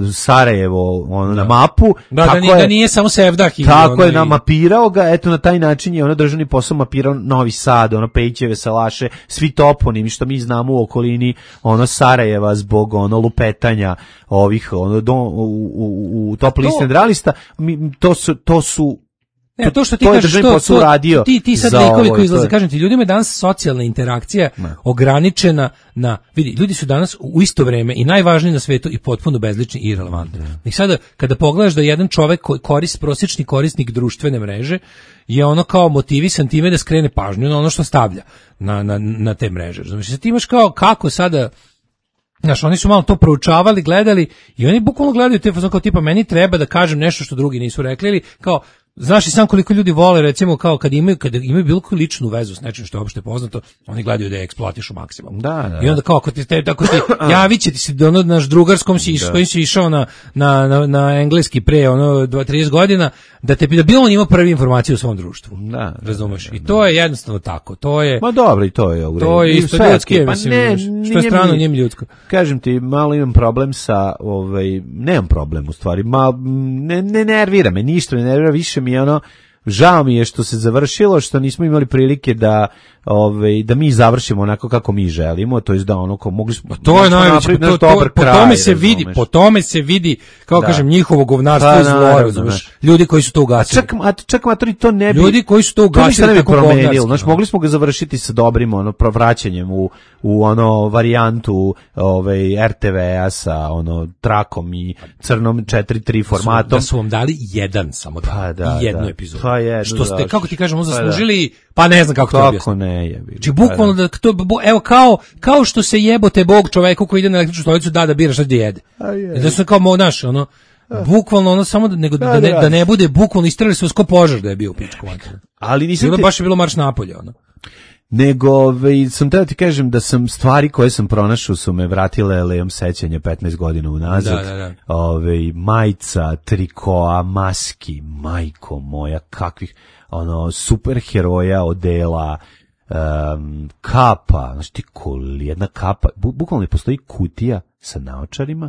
[SPEAKER 8] Sarajevo ono, na mapu.
[SPEAKER 7] Da, da,
[SPEAKER 8] tako
[SPEAKER 7] nije,
[SPEAKER 8] je,
[SPEAKER 7] da nije samo Sevdah. i
[SPEAKER 8] Tako
[SPEAKER 7] ono
[SPEAKER 8] je,
[SPEAKER 7] i-
[SPEAKER 8] namapirao ga, eto na taj način je ono državni posao mapirao Novi Sad, ono Pejićeve, Salaše, svi toponimi što mi znamo u okolini ono Sarajeva zbog ono lupetanja ovih ono do, u, u, u top liste generalista, mi, to su to su
[SPEAKER 7] Ne, to što ti
[SPEAKER 8] to je
[SPEAKER 7] kažeš,
[SPEAKER 8] državni
[SPEAKER 7] to,
[SPEAKER 8] posao
[SPEAKER 7] to,
[SPEAKER 8] uradio
[SPEAKER 7] ti, ti sad
[SPEAKER 8] za
[SPEAKER 7] likovi
[SPEAKER 8] ovo i
[SPEAKER 7] koji
[SPEAKER 8] to
[SPEAKER 7] izlaze,
[SPEAKER 8] je-
[SPEAKER 7] kažem ti, ljudima je danas socijalna interakcija ograničena na, vidi, ljudi su danas u isto vreme i najvažniji na svetu i potpuno bezlični i irelevantni. I sada, kada pogledaš da jedan čovek koji korist, prosječni korisnik društvene mreže je ono kao motivisan time da skrene pažnju na ono što stavlja na, na, na te mreže. Znači, sad ti imaš kao kako sada. Znaš, oni su malo to proučavali, gledali i oni bukvalno gledaju te fazon kao tipa meni treba da kažem nešto što drugi nisu rekli ili kao znaš i sam koliko ljudi vole recimo kao kad imaju kad imaju bilo koju ličnu vezu s nečim što je opšte poznato, oni gledaju da je eksploatišu maksimum.
[SPEAKER 8] Da, da.
[SPEAKER 7] I onda kao ako ti te tako ti javit će ti se da ono naš drugarskom si s kojim si išao na na na, na engleski pre ono dvadeset trideset godina da te da bilo on ima prvi informacije u svom društvu.
[SPEAKER 8] Da, da,
[SPEAKER 7] razumeš? I to je jednostavno tako. To je
[SPEAKER 8] Ma dobro, i to je u redu.
[SPEAKER 7] to je
[SPEAKER 8] I
[SPEAKER 7] isto
[SPEAKER 8] sve,
[SPEAKER 7] ljudski,
[SPEAKER 8] pa
[SPEAKER 7] mislim,
[SPEAKER 8] ne,
[SPEAKER 7] što je
[SPEAKER 8] nije
[SPEAKER 7] strano
[SPEAKER 8] mi-
[SPEAKER 7] njim ljudsko.
[SPEAKER 8] Kažem ti, malo imam problem sa, ovaj, nemam problem u stvari, ma, ne, ne nervira me, ništa ne nervira, više mi je ono, žao mi je što se završilo, što nismo imali prilike da, ovaj, da mi završimo onako kako mi želimo, to jest da ono, ko mogli smo,
[SPEAKER 7] To je
[SPEAKER 8] da smo
[SPEAKER 7] najveće,
[SPEAKER 8] napraviti
[SPEAKER 7] to,
[SPEAKER 8] naš
[SPEAKER 7] to,
[SPEAKER 8] dobar
[SPEAKER 7] po
[SPEAKER 8] kraj,
[SPEAKER 7] tome se vidi,
[SPEAKER 8] razumeš.
[SPEAKER 7] po tome se vidi, kao
[SPEAKER 8] Da.
[SPEAKER 7] kažem, njihovo govnarstvo
[SPEAKER 8] Pa,
[SPEAKER 7] i zlo,
[SPEAKER 8] naravno,
[SPEAKER 7] razumeš,
[SPEAKER 8] da.
[SPEAKER 7] ljudi koji su to ugasili.
[SPEAKER 8] Čak, a, čak matori to ne bi...
[SPEAKER 7] Ljudi koji su to
[SPEAKER 8] to
[SPEAKER 7] ugasili
[SPEAKER 8] ništa ne bi
[SPEAKER 7] tako
[SPEAKER 8] promenilo.
[SPEAKER 7] govnarski,
[SPEAKER 8] Znaš,
[SPEAKER 7] ono.
[SPEAKER 8] mogli smo ga završiti sa dobrim ono, provraćanjem u, u ono varijantu ovaj, er te ve-a sa ono, trakom i crnom četiri tri formatom.
[SPEAKER 7] Da su vam dali jedan samo da,
[SPEAKER 8] Pa da,
[SPEAKER 7] i jednu
[SPEAKER 8] da.
[SPEAKER 7] epizodu.
[SPEAKER 8] Pa jednu,
[SPEAKER 7] Što ste,
[SPEAKER 8] da.
[SPEAKER 7] kako ti kažemo,
[SPEAKER 8] Pa da.
[SPEAKER 7] zaslužili, pa ne znam kako to
[SPEAKER 8] Kako
[SPEAKER 7] objasniti.
[SPEAKER 8] ne je.
[SPEAKER 7] Znači, bukvalno da to, bu- evo, kao, kao što se jebote Bog čoveku koji ide na električnu stolicu da da bira šta da jede. I da su kao mo naš, ono, bukvalno ono samo da, nego, da, da, ne, da ne bude bukvalno istrali su sko požar da je bio u pičku materinu.
[SPEAKER 8] Ali nisam
[SPEAKER 7] Bilo
[SPEAKER 8] te-
[SPEAKER 7] baš je bilo marš napolje, ono.
[SPEAKER 8] Nego ovaj, sam teo ti kažem da sam stvari koje sam pronašao su me vratile lejom sećanja petnaest godina unazad.
[SPEAKER 7] Da, da, da.
[SPEAKER 8] Ovaj, majica, trikoa, maski, majko moja, kakvih ono superheroja, odela, um, kapa, znači ti kol, jedna kapa, bu, bukvalno ne postoji kutija sa naočarima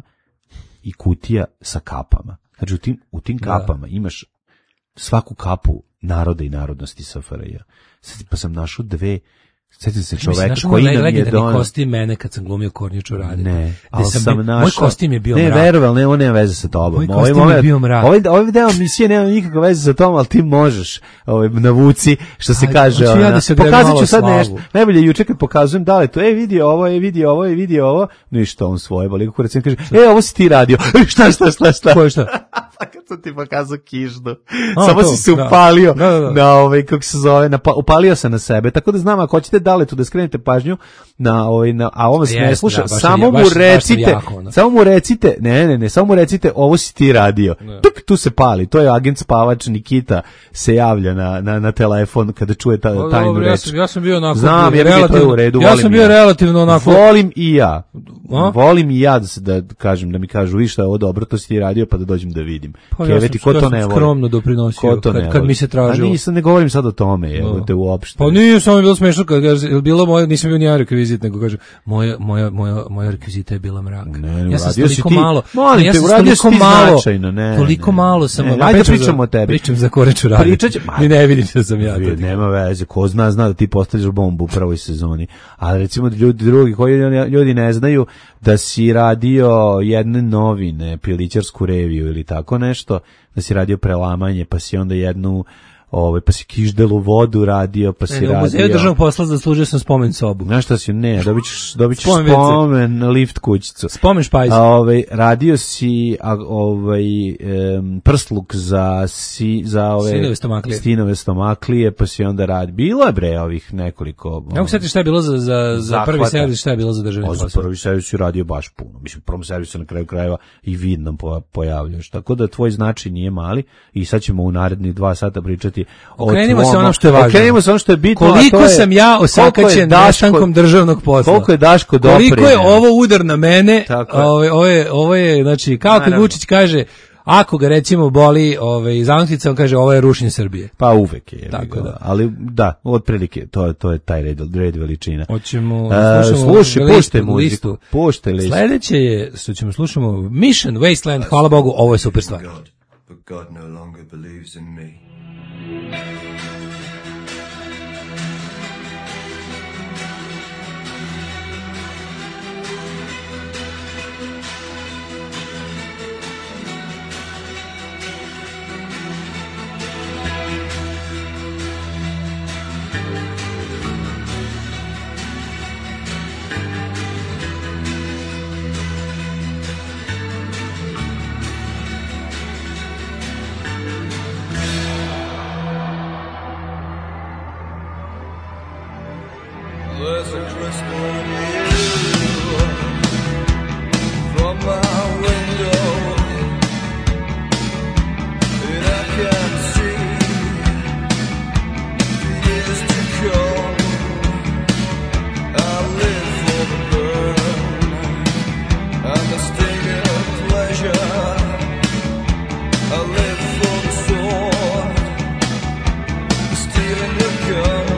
[SPEAKER 8] i kutija sa kapama. Znači u tim, u tim kapama imaš svaku kapu naroda i narodnosti es ef er je. Sad pa sam našao dve, sjetim se čoveka koji nam je
[SPEAKER 7] legendarni
[SPEAKER 8] donao.
[SPEAKER 7] kostim mene kad sam glumio Kornjaču Rade.
[SPEAKER 8] Ne,
[SPEAKER 7] Gde
[SPEAKER 8] ali sam,
[SPEAKER 7] bio-
[SPEAKER 8] našao.
[SPEAKER 7] Moj kostim je bio
[SPEAKER 8] ne,
[SPEAKER 7] mrak.
[SPEAKER 8] Ne, veroval, ne, on nema veze sa tobom.
[SPEAKER 7] Moj
[SPEAKER 8] Ovaj
[SPEAKER 7] kostim je
[SPEAKER 8] moment-
[SPEAKER 7] bio mrak.
[SPEAKER 8] Ovaj, ovaj deo emisije nema nikakve veze sa tom, ali ti možeš ovaj, navuci, što se
[SPEAKER 7] Aj,
[SPEAKER 8] kaže.
[SPEAKER 7] hoću ja
[SPEAKER 8] ona,
[SPEAKER 7] da se gledam
[SPEAKER 8] pokazat
[SPEAKER 7] malo
[SPEAKER 8] ću sad
[SPEAKER 7] slavu.
[SPEAKER 8] nešto. Najbolje juče kad pokazujem da li to, e, vidi ovo, e, vidi ovo, e, vidi ovo. Ništa, on svoje, boli kako recimo kaže, e, ovo si ti radio. šta, šta, šta, šta?
[SPEAKER 7] Ko je šta?
[SPEAKER 8] Pa kad sam ti pokazao kiždu.
[SPEAKER 7] A,
[SPEAKER 8] Samo
[SPEAKER 7] to,
[SPEAKER 8] si se
[SPEAKER 7] da.
[SPEAKER 8] upalio
[SPEAKER 7] Da, da, da.
[SPEAKER 8] na ovaj, kako se zove, na, upalio se na sebe. Tako da znam, ako hoćete daletu da skrenete pažnju na ovaj, na, a ovo se ne
[SPEAKER 7] Jeste,
[SPEAKER 8] sluša,
[SPEAKER 7] da, baš je-
[SPEAKER 8] samo
[SPEAKER 7] baš-
[SPEAKER 8] mu
[SPEAKER 7] baš sam
[SPEAKER 8] recite,
[SPEAKER 7] jako, ono.
[SPEAKER 8] samo mu recite, ne, ne, ne, samo mu recite, ovo si ti radio. Tuk, tu se pali, to je agent spavač Nikita se javlja na, na, na telefon kada čuje ta,
[SPEAKER 7] Pa
[SPEAKER 8] tajnu
[SPEAKER 7] dobro, ja
[SPEAKER 8] reč.
[SPEAKER 7] sam, ja sam bio onako
[SPEAKER 8] Znam, ja bih to je u
[SPEAKER 7] relativno,
[SPEAKER 8] redu,
[SPEAKER 7] ja
[SPEAKER 8] volim
[SPEAKER 7] sam bio
[SPEAKER 8] ja.
[SPEAKER 7] relativno onako
[SPEAKER 8] Volim i ja.
[SPEAKER 7] A?
[SPEAKER 8] Volim i ja da, se, da kažem, da mi kažu, vi šta je ovo dobro, to si ti radio, pa da dođem da vidim.
[SPEAKER 7] Pa ja
[SPEAKER 8] Keveti,
[SPEAKER 7] sam-
[SPEAKER 8] ko
[SPEAKER 7] ja
[SPEAKER 8] to
[SPEAKER 7] sam
[SPEAKER 8] ne voli?
[SPEAKER 7] skromno doprinosio
[SPEAKER 8] Ko to
[SPEAKER 7] kad-
[SPEAKER 8] ne
[SPEAKER 7] kad
[SPEAKER 8] voli?
[SPEAKER 7] mi se tražilo.
[SPEAKER 8] A nisam, ne govorim sad o tome, evo
[SPEAKER 7] Da.
[SPEAKER 8] te uopšte.
[SPEAKER 7] Pa nije samo je bilo smešno kad kaže, jel bilo moje, nisam bio ni ja rekvizit, nego kaže, moja, moja, moja, moja rekvizita je bila mrak.
[SPEAKER 8] Ne, ne,
[SPEAKER 7] ja sam
[SPEAKER 8] uradio si
[SPEAKER 7] toliko
[SPEAKER 8] ti-
[SPEAKER 7] malo,
[SPEAKER 8] Molim
[SPEAKER 7] ja
[SPEAKER 8] te,
[SPEAKER 7] sam
[SPEAKER 8] uradio si
[SPEAKER 7] toliko
[SPEAKER 8] ti
[SPEAKER 7] malo,
[SPEAKER 8] značajno, ne,
[SPEAKER 7] toliko
[SPEAKER 8] ne.
[SPEAKER 7] malo sam,
[SPEAKER 8] Ne,
[SPEAKER 7] ma,
[SPEAKER 8] ajde da
[SPEAKER 7] pričam
[SPEAKER 8] pričamo
[SPEAKER 7] za-
[SPEAKER 8] o tebi.
[SPEAKER 7] Pričam za Koreču Rade.
[SPEAKER 8] Pričat će- ma-
[SPEAKER 7] Ni ne vidim da sam ja. to.
[SPEAKER 8] Vidi, nema veze, ko zna, zna da ti postavljaš bombu u prvoj sezoni. Ali recimo ljudi drugi koji ljudi ne znaju da si radio jedne novine, Pilićarsku reviju ili tako nešto, da si radio prelamanje, pa si onda jednu ovaj pa si kiždelu vodu radio, pa si
[SPEAKER 7] Ne, u muzeju
[SPEAKER 8] radio.
[SPEAKER 7] državnog posla zaslužio sam spomen sobu.
[SPEAKER 8] Znaš šta si, ne, dobit ćeš, dobit ćeš
[SPEAKER 7] Spomen ve ce.
[SPEAKER 8] spomen lift kućicu.
[SPEAKER 7] Spomen špajz.
[SPEAKER 8] A ovaj radio si a, ovaj em, prsluk za si za ove
[SPEAKER 7] Sinove stomaklije.
[SPEAKER 8] Sinove stomaklije, pa si onda radi. Bilo je bre ovih nekoliko.
[SPEAKER 7] Ne mogu setiti šta je bilo za, za, za prvi
[SPEAKER 8] Zahvata.
[SPEAKER 7] servis, šta je bilo za državni
[SPEAKER 8] O, za
[SPEAKER 7] posao.
[SPEAKER 8] prvi servis si radio baš puno. Mislim, u prvom servisu na kraju krajeva i vid nam po- pojavljaš. Tako da tvoj značaj nije mali i sad ćemo u narednih dva sata pričati o
[SPEAKER 7] Okrenimo se
[SPEAKER 8] tvom-
[SPEAKER 7] onom što je važno.
[SPEAKER 8] Okrenimo se onom što je bitno. a
[SPEAKER 7] Koliko
[SPEAKER 8] to je-
[SPEAKER 7] sam ja
[SPEAKER 8] koliko je
[SPEAKER 7] osakaćen
[SPEAKER 8] Daško-
[SPEAKER 7] nestankom državnog posla.
[SPEAKER 8] Koliko je Daško doprineo.
[SPEAKER 7] Koliko je ovo udar na mene.
[SPEAKER 8] Tako je.
[SPEAKER 7] Ovo, ovo je, ovo je, znači, kao kad
[SPEAKER 8] Naravno.
[SPEAKER 7] Vučić kaže, Ako ga recimo boli ovaj, zanoktica, on kaže ovo je rušenje Srbije.
[SPEAKER 8] Pa uvek je.
[SPEAKER 7] Tako da.
[SPEAKER 8] Ali da, otprilike, to, to je taj red, red veličina.
[SPEAKER 7] Hoćemo,
[SPEAKER 8] A,
[SPEAKER 7] slušamo
[SPEAKER 8] slušaj,
[SPEAKER 7] listu,
[SPEAKER 8] puštaj muziku.
[SPEAKER 7] listu.
[SPEAKER 8] Puštaj listu.
[SPEAKER 7] Sledeće je, što ćemo slušamo, Mission Wasteland, hvala Bogu, ovo je super stvar.
[SPEAKER 9] God, but God no longer believes in me. There's a crystal view from my window, and I can see the years to come. I live for the burn and the sting of pleasure. I live for the sword, the steel and the gun.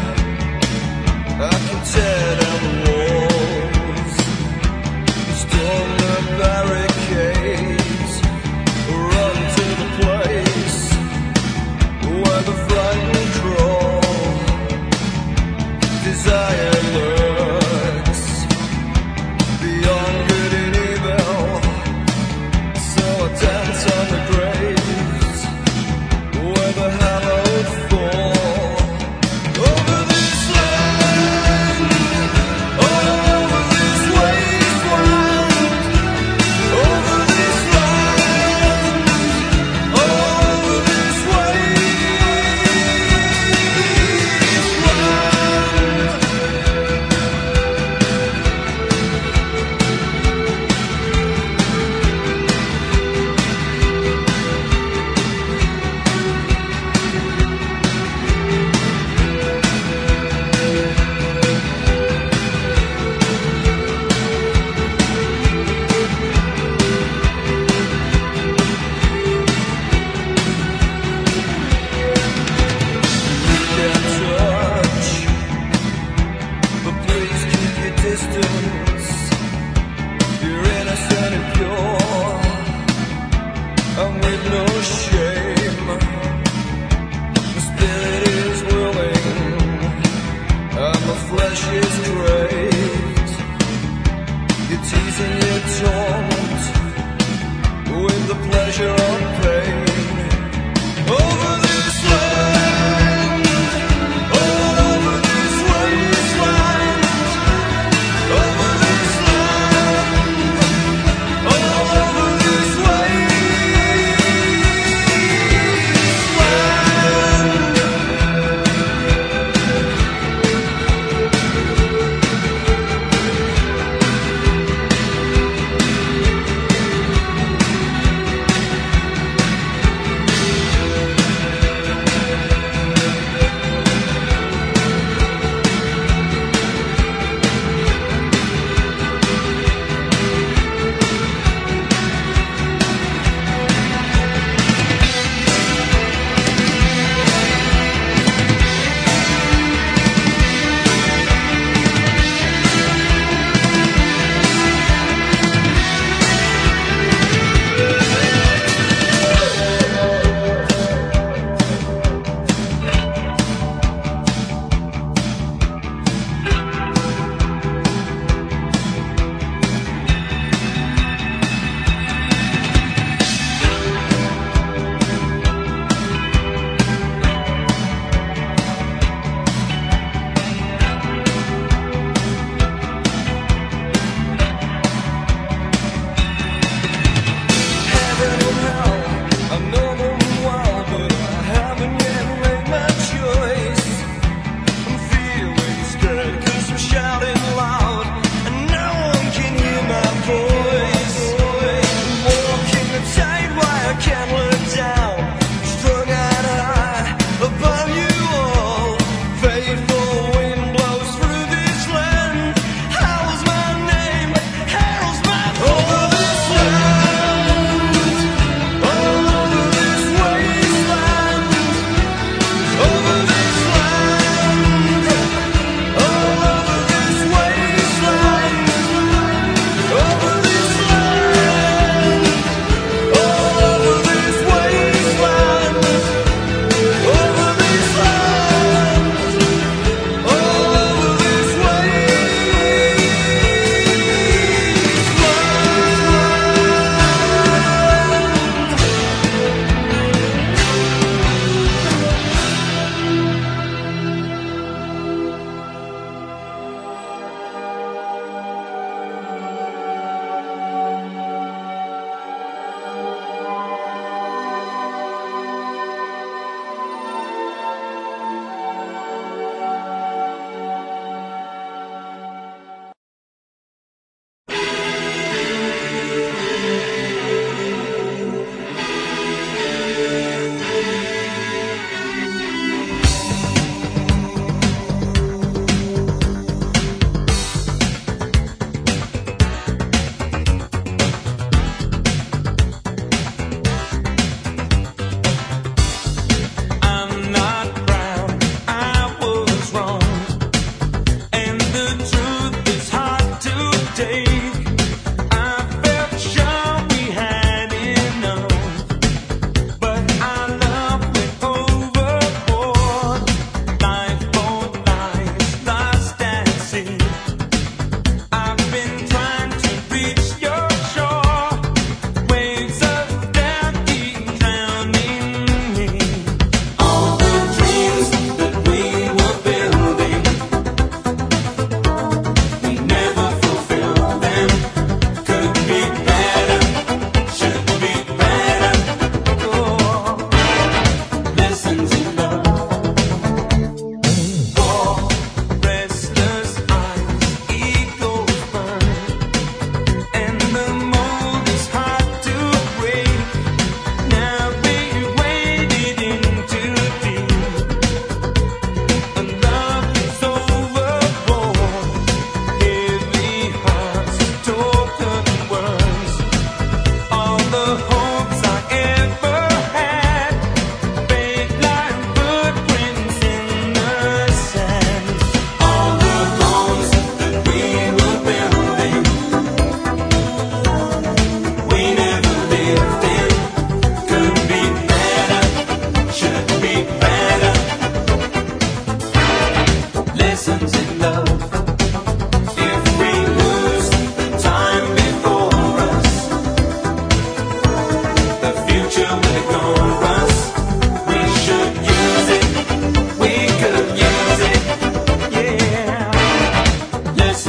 [SPEAKER 9] I can tear down the walls, storm the barricades, run to the place where the frightened crawl. Desire lurks beyond good and evil, so I dance on the graves where the hallowed fall. Over this land, over this wasteland, over this land, over this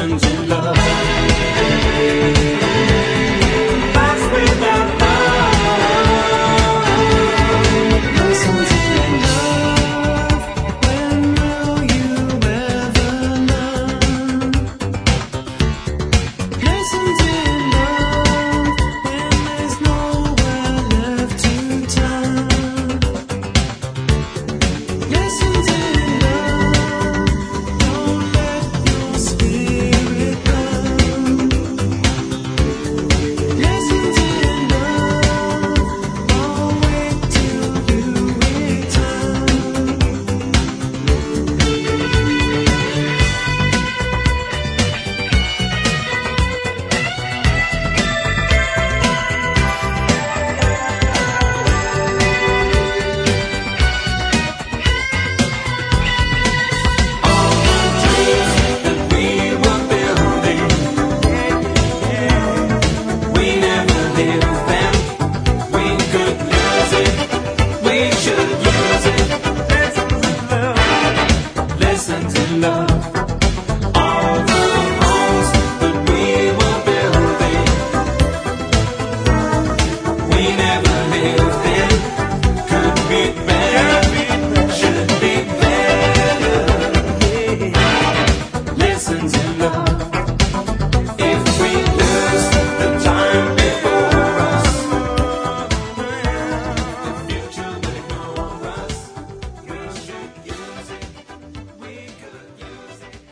[SPEAKER 9] Lessons in love. Life without love. Lessons in love. When will you ever learn? Lessons in love. When there's nowhere left to turn. Lessons in love. Don't let your spirit burn. Lessons in love. I'll wait till you return. All the dreams that we were building, we never lived them. We could use it, we should use it. Lessons in love, lessons in love. All the homes that we were building, we never lived them. Could be better, should be better. Lessons in love. If we lose the time before us, the future will ignore us. We should use it. We could use it.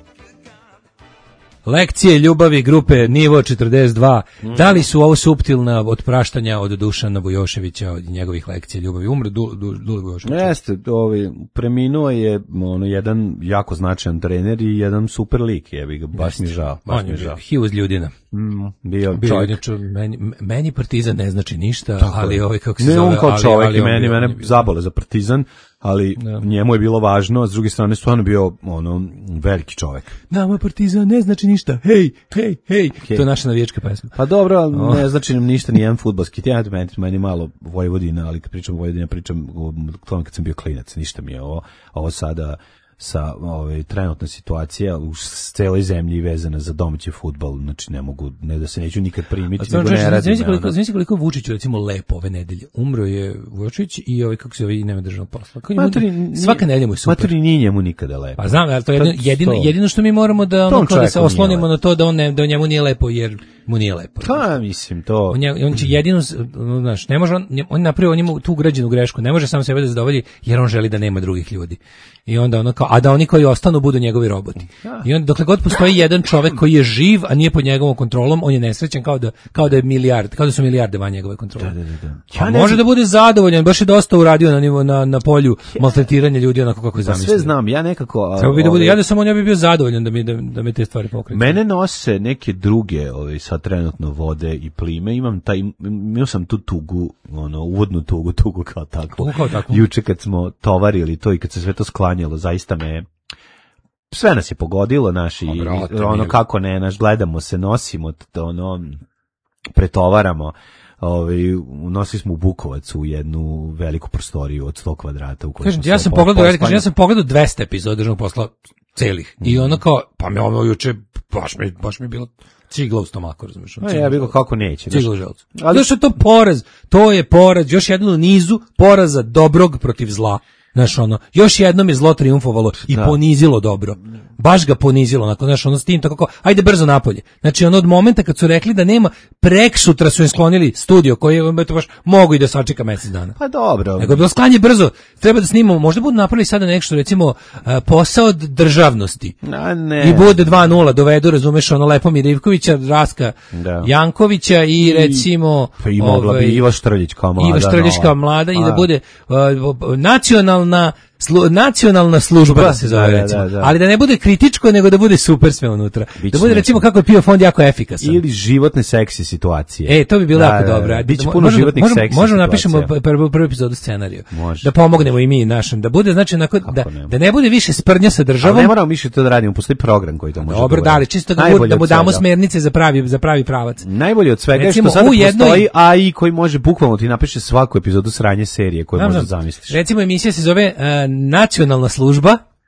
[SPEAKER 7] Lekcije ljubavi grupe Nivo četrdeset dva. Da li su ovo suptilna otpraštanja od Dušana Vujoševića, od njegovih lekcija ljubavi? Umre du, du, Dule Vujošević.
[SPEAKER 8] Jeste, ovaj, preminuo je ono, jedan jako značajan trener i jedan super lik, jebi ga, baš mi je žao. Baš
[SPEAKER 7] On
[SPEAKER 8] mi
[SPEAKER 7] je
[SPEAKER 8] je žao.
[SPEAKER 7] he was ljudina.
[SPEAKER 8] Mm, bio
[SPEAKER 7] Bio
[SPEAKER 8] čovjek.
[SPEAKER 7] inače, meni, meni Partizan ne znači ništa,
[SPEAKER 8] Tako
[SPEAKER 7] ali
[SPEAKER 8] je.
[SPEAKER 7] ovaj kako se
[SPEAKER 8] ne
[SPEAKER 7] zove,
[SPEAKER 8] on kao
[SPEAKER 7] ali-
[SPEAKER 8] čovjek
[SPEAKER 7] ali
[SPEAKER 8] i
[SPEAKER 7] on
[SPEAKER 8] meni,
[SPEAKER 7] bio- on
[SPEAKER 8] mene
[SPEAKER 7] je bio-
[SPEAKER 8] zabole za Partizan, ali
[SPEAKER 7] Da.
[SPEAKER 8] njemu je bilo važno, a s druge strane stvarno bio ono veliki čovjek.
[SPEAKER 7] Nama Partizan ne znači ništa. Hej, hej, hej.
[SPEAKER 8] Hej.
[SPEAKER 7] To je naša navijačka pesma.
[SPEAKER 8] Pa dobro, ali ne znači nam ništa ni jedan fudbalski tim, meni, meni malo Vojvodina, ali kad pričam o Vojvodini, pričam o tome kad sam bio klinac, ništa mi je ovo, ovo sada sa ove trenutna situacija u s- celoj zemlji vezana za domaći fudbal, znači ne mogu, ne da se neću nikad primiti, nego ne radim.
[SPEAKER 7] Znači koliko,
[SPEAKER 8] ono.
[SPEAKER 7] znači koliko je Vučiću recimo lepo ove nedelje. Umro je Vučić i ovaj kako se ovaj nema državnog posla. Kako njemu-
[SPEAKER 8] Maturi, nije-
[SPEAKER 7] svaka nedelja mu je super.
[SPEAKER 8] Maturi nije njemu nikada lepo.
[SPEAKER 7] Pa znam, ali to je jedino,
[SPEAKER 8] To-
[SPEAKER 7] jedino,
[SPEAKER 8] to-
[SPEAKER 7] jedino što mi moramo da, ono,
[SPEAKER 8] Tom
[SPEAKER 7] kao da se
[SPEAKER 8] čovjeku nije
[SPEAKER 7] oslonimo
[SPEAKER 8] lepo.
[SPEAKER 7] na to da on ne, da njemu nije lepo jer mu nije lepo.
[SPEAKER 8] Pa, mislim, to...
[SPEAKER 7] On, je, on će jedino, ono, znaš, ne može on, on napravio on ima tu ugrađenu grešku, ne može sam sebe da zadovolji jer on želi da nema drugih ljudi. I onda ono kao, a da oni koji ostanu budu njegovi roboti. I onda dokle god postoji jedan čovjek koji je živ, a nije pod njegovom kontrolom, on je nesrećan kao da kao da je milijard, kao da su milijarde van njegove kontrole.
[SPEAKER 8] Da, da, da.
[SPEAKER 7] A
[SPEAKER 8] Ja ne
[SPEAKER 7] može
[SPEAKER 8] znam-
[SPEAKER 7] da bude zadovoljan, baš je dosta uradio na nivo na na polju maltretiranja ljudi onako kako je
[SPEAKER 8] Pa
[SPEAKER 7] zamislio.
[SPEAKER 8] sve znam, ja nekako... a,
[SPEAKER 7] Treba bi da bude,
[SPEAKER 8] ove,
[SPEAKER 7] ja da sam on ja bi bio zadovoljan da mi da, da me te stvari pokreću.
[SPEAKER 8] Mene nose neke druge, ovaj, sad trenutno vode i plime, imam taj, imao sam tu tugu, ono, uvodnu tugu, tugu kao takvu.
[SPEAKER 7] Tugu kao takvu.
[SPEAKER 8] Juče kad smo tovarili to i kad se sve to sklanjalo, zaista me, sve nas je pogodilo, naši,
[SPEAKER 7] Pa, brate,
[SPEAKER 8] ono,
[SPEAKER 7] mi-
[SPEAKER 8] kako ne, naš, gledamo se, nosimo, to, ono, pretovaramo, ovaj, nosili smo u Bukovac u jednu veliku prostoriju od sto kvadrata u kojoj
[SPEAKER 7] Kažem
[SPEAKER 8] smo
[SPEAKER 7] ti, ja
[SPEAKER 8] se
[SPEAKER 7] sam
[SPEAKER 8] po-
[SPEAKER 7] pogledao, ja, kažem,
[SPEAKER 8] pospali.
[SPEAKER 7] ja sam pogledao dvesta epizoda državnog posla celih. I ono kao, pa me ovo juče, baš mi, baš mi je bilo cigla u stomaku, razumiješ?
[SPEAKER 8] A ja bih ga kako neće. znaš.
[SPEAKER 7] Cigla u želcu.
[SPEAKER 8] Ali-
[SPEAKER 7] Ali što je to poraz, to je poraz, još jedan u nizu poraza dobrog protiv zla. Znaš, ono, još jednom je zlo triumfovalo i
[SPEAKER 8] Da.
[SPEAKER 7] ponizilo dobro. Baš ga ponizilo, onako, znaš, ono s tim tako kao, ajde brzo napolje. Znači, ono od momenta kad su rekli da nema, preksutra su im sklonili studio koji je, eto baš, mogu i da sačeka mjesec dana.
[SPEAKER 8] Pa dobro.
[SPEAKER 7] Nego je bilo sklanje brzo, treba da snimamo, možda budu napravili sada nešto, recimo, a, posao od državnosti.
[SPEAKER 8] A ne.
[SPEAKER 7] I bude dva nula, dovedu, razumeš, ono Lepomir Ivkovića, Raska
[SPEAKER 8] Da.
[SPEAKER 7] Jankovića i recimo...
[SPEAKER 8] Pa i mogla
[SPEAKER 7] ovaj,
[SPEAKER 8] bi Iva Štrljić kao mlada.
[SPEAKER 7] Iva Štrljić kao
[SPEAKER 8] nova.
[SPEAKER 7] mlada i
[SPEAKER 8] A.
[SPEAKER 7] da bude uh, nacionalna slu, nacionalna služba da se zove,
[SPEAKER 8] Da, da,
[SPEAKER 7] recimo.
[SPEAKER 8] da, da.
[SPEAKER 7] Ali da ne bude kritičko, nego da bude super sve unutra.
[SPEAKER 8] Biće
[SPEAKER 7] Da bude
[SPEAKER 8] nešto.
[SPEAKER 7] recimo kako je Pio fond jako efikasan.
[SPEAKER 8] Ili životne seksi situacije.
[SPEAKER 7] E, to bi bilo
[SPEAKER 8] Da,
[SPEAKER 7] jako
[SPEAKER 8] da, da.
[SPEAKER 7] dobro.
[SPEAKER 8] Biće
[SPEAKER 7] Da,
[SPEAKER 8] puno
[SPEAKER 7] možemo-
[SPEAKER 8] životnih
[SPEAKER 7] možemo-
[SPEAKER 8] seksi
[SPEAKER 7] Možemo napišemo
[SPEAKER 8] situacija.
[SPEAKER 7] prvu, prvu epizodu scenariju.
[SPEAKER 8] Može.
[SPEAKER 7] Da pomognemo i mi našem. Da bude, znači, onako, da,
[SPEAKER 8] ne?
[SPEAKER 7] da ne bude više sprnja sa
[SPEAKER 8] Ali
[SPEAKER 7] državom.
[SPEAKER 8] ne moramo mišljati to da radimo, postoji program koji to može
[SPEAKER 7] Dobro,
[SPEAKER 8] da
[SPEAKER 7] da, ali čisto da mu,
[SPEAKER 8] Najbolje
[SPEAKER 7] da mu
[SPEAKER 8] od
[SPEAKER 7] damo
[SPEAKER 8] svega.
[SPEAKER 7] smernice za pravi, za pravi pravac.
[SPEAKER 8] Najbolje od svega je
[SPEAKER 7] Recimo,
[SPEAKER 8] što sada
[SPEAKER 7] u jednoj-
[SPEAKER 8] postoji A I koji može bukvalno ti napiše svaku epizodu sranje serije koju
[SPEAKER 7] Znam,
[SPEAKER 8] možda
[SPEAKER 7] znam.
[SPEAKER 8] zamisliš.
[SPEAKER 7] Recimo emisija se zove uh, Nacionalna služba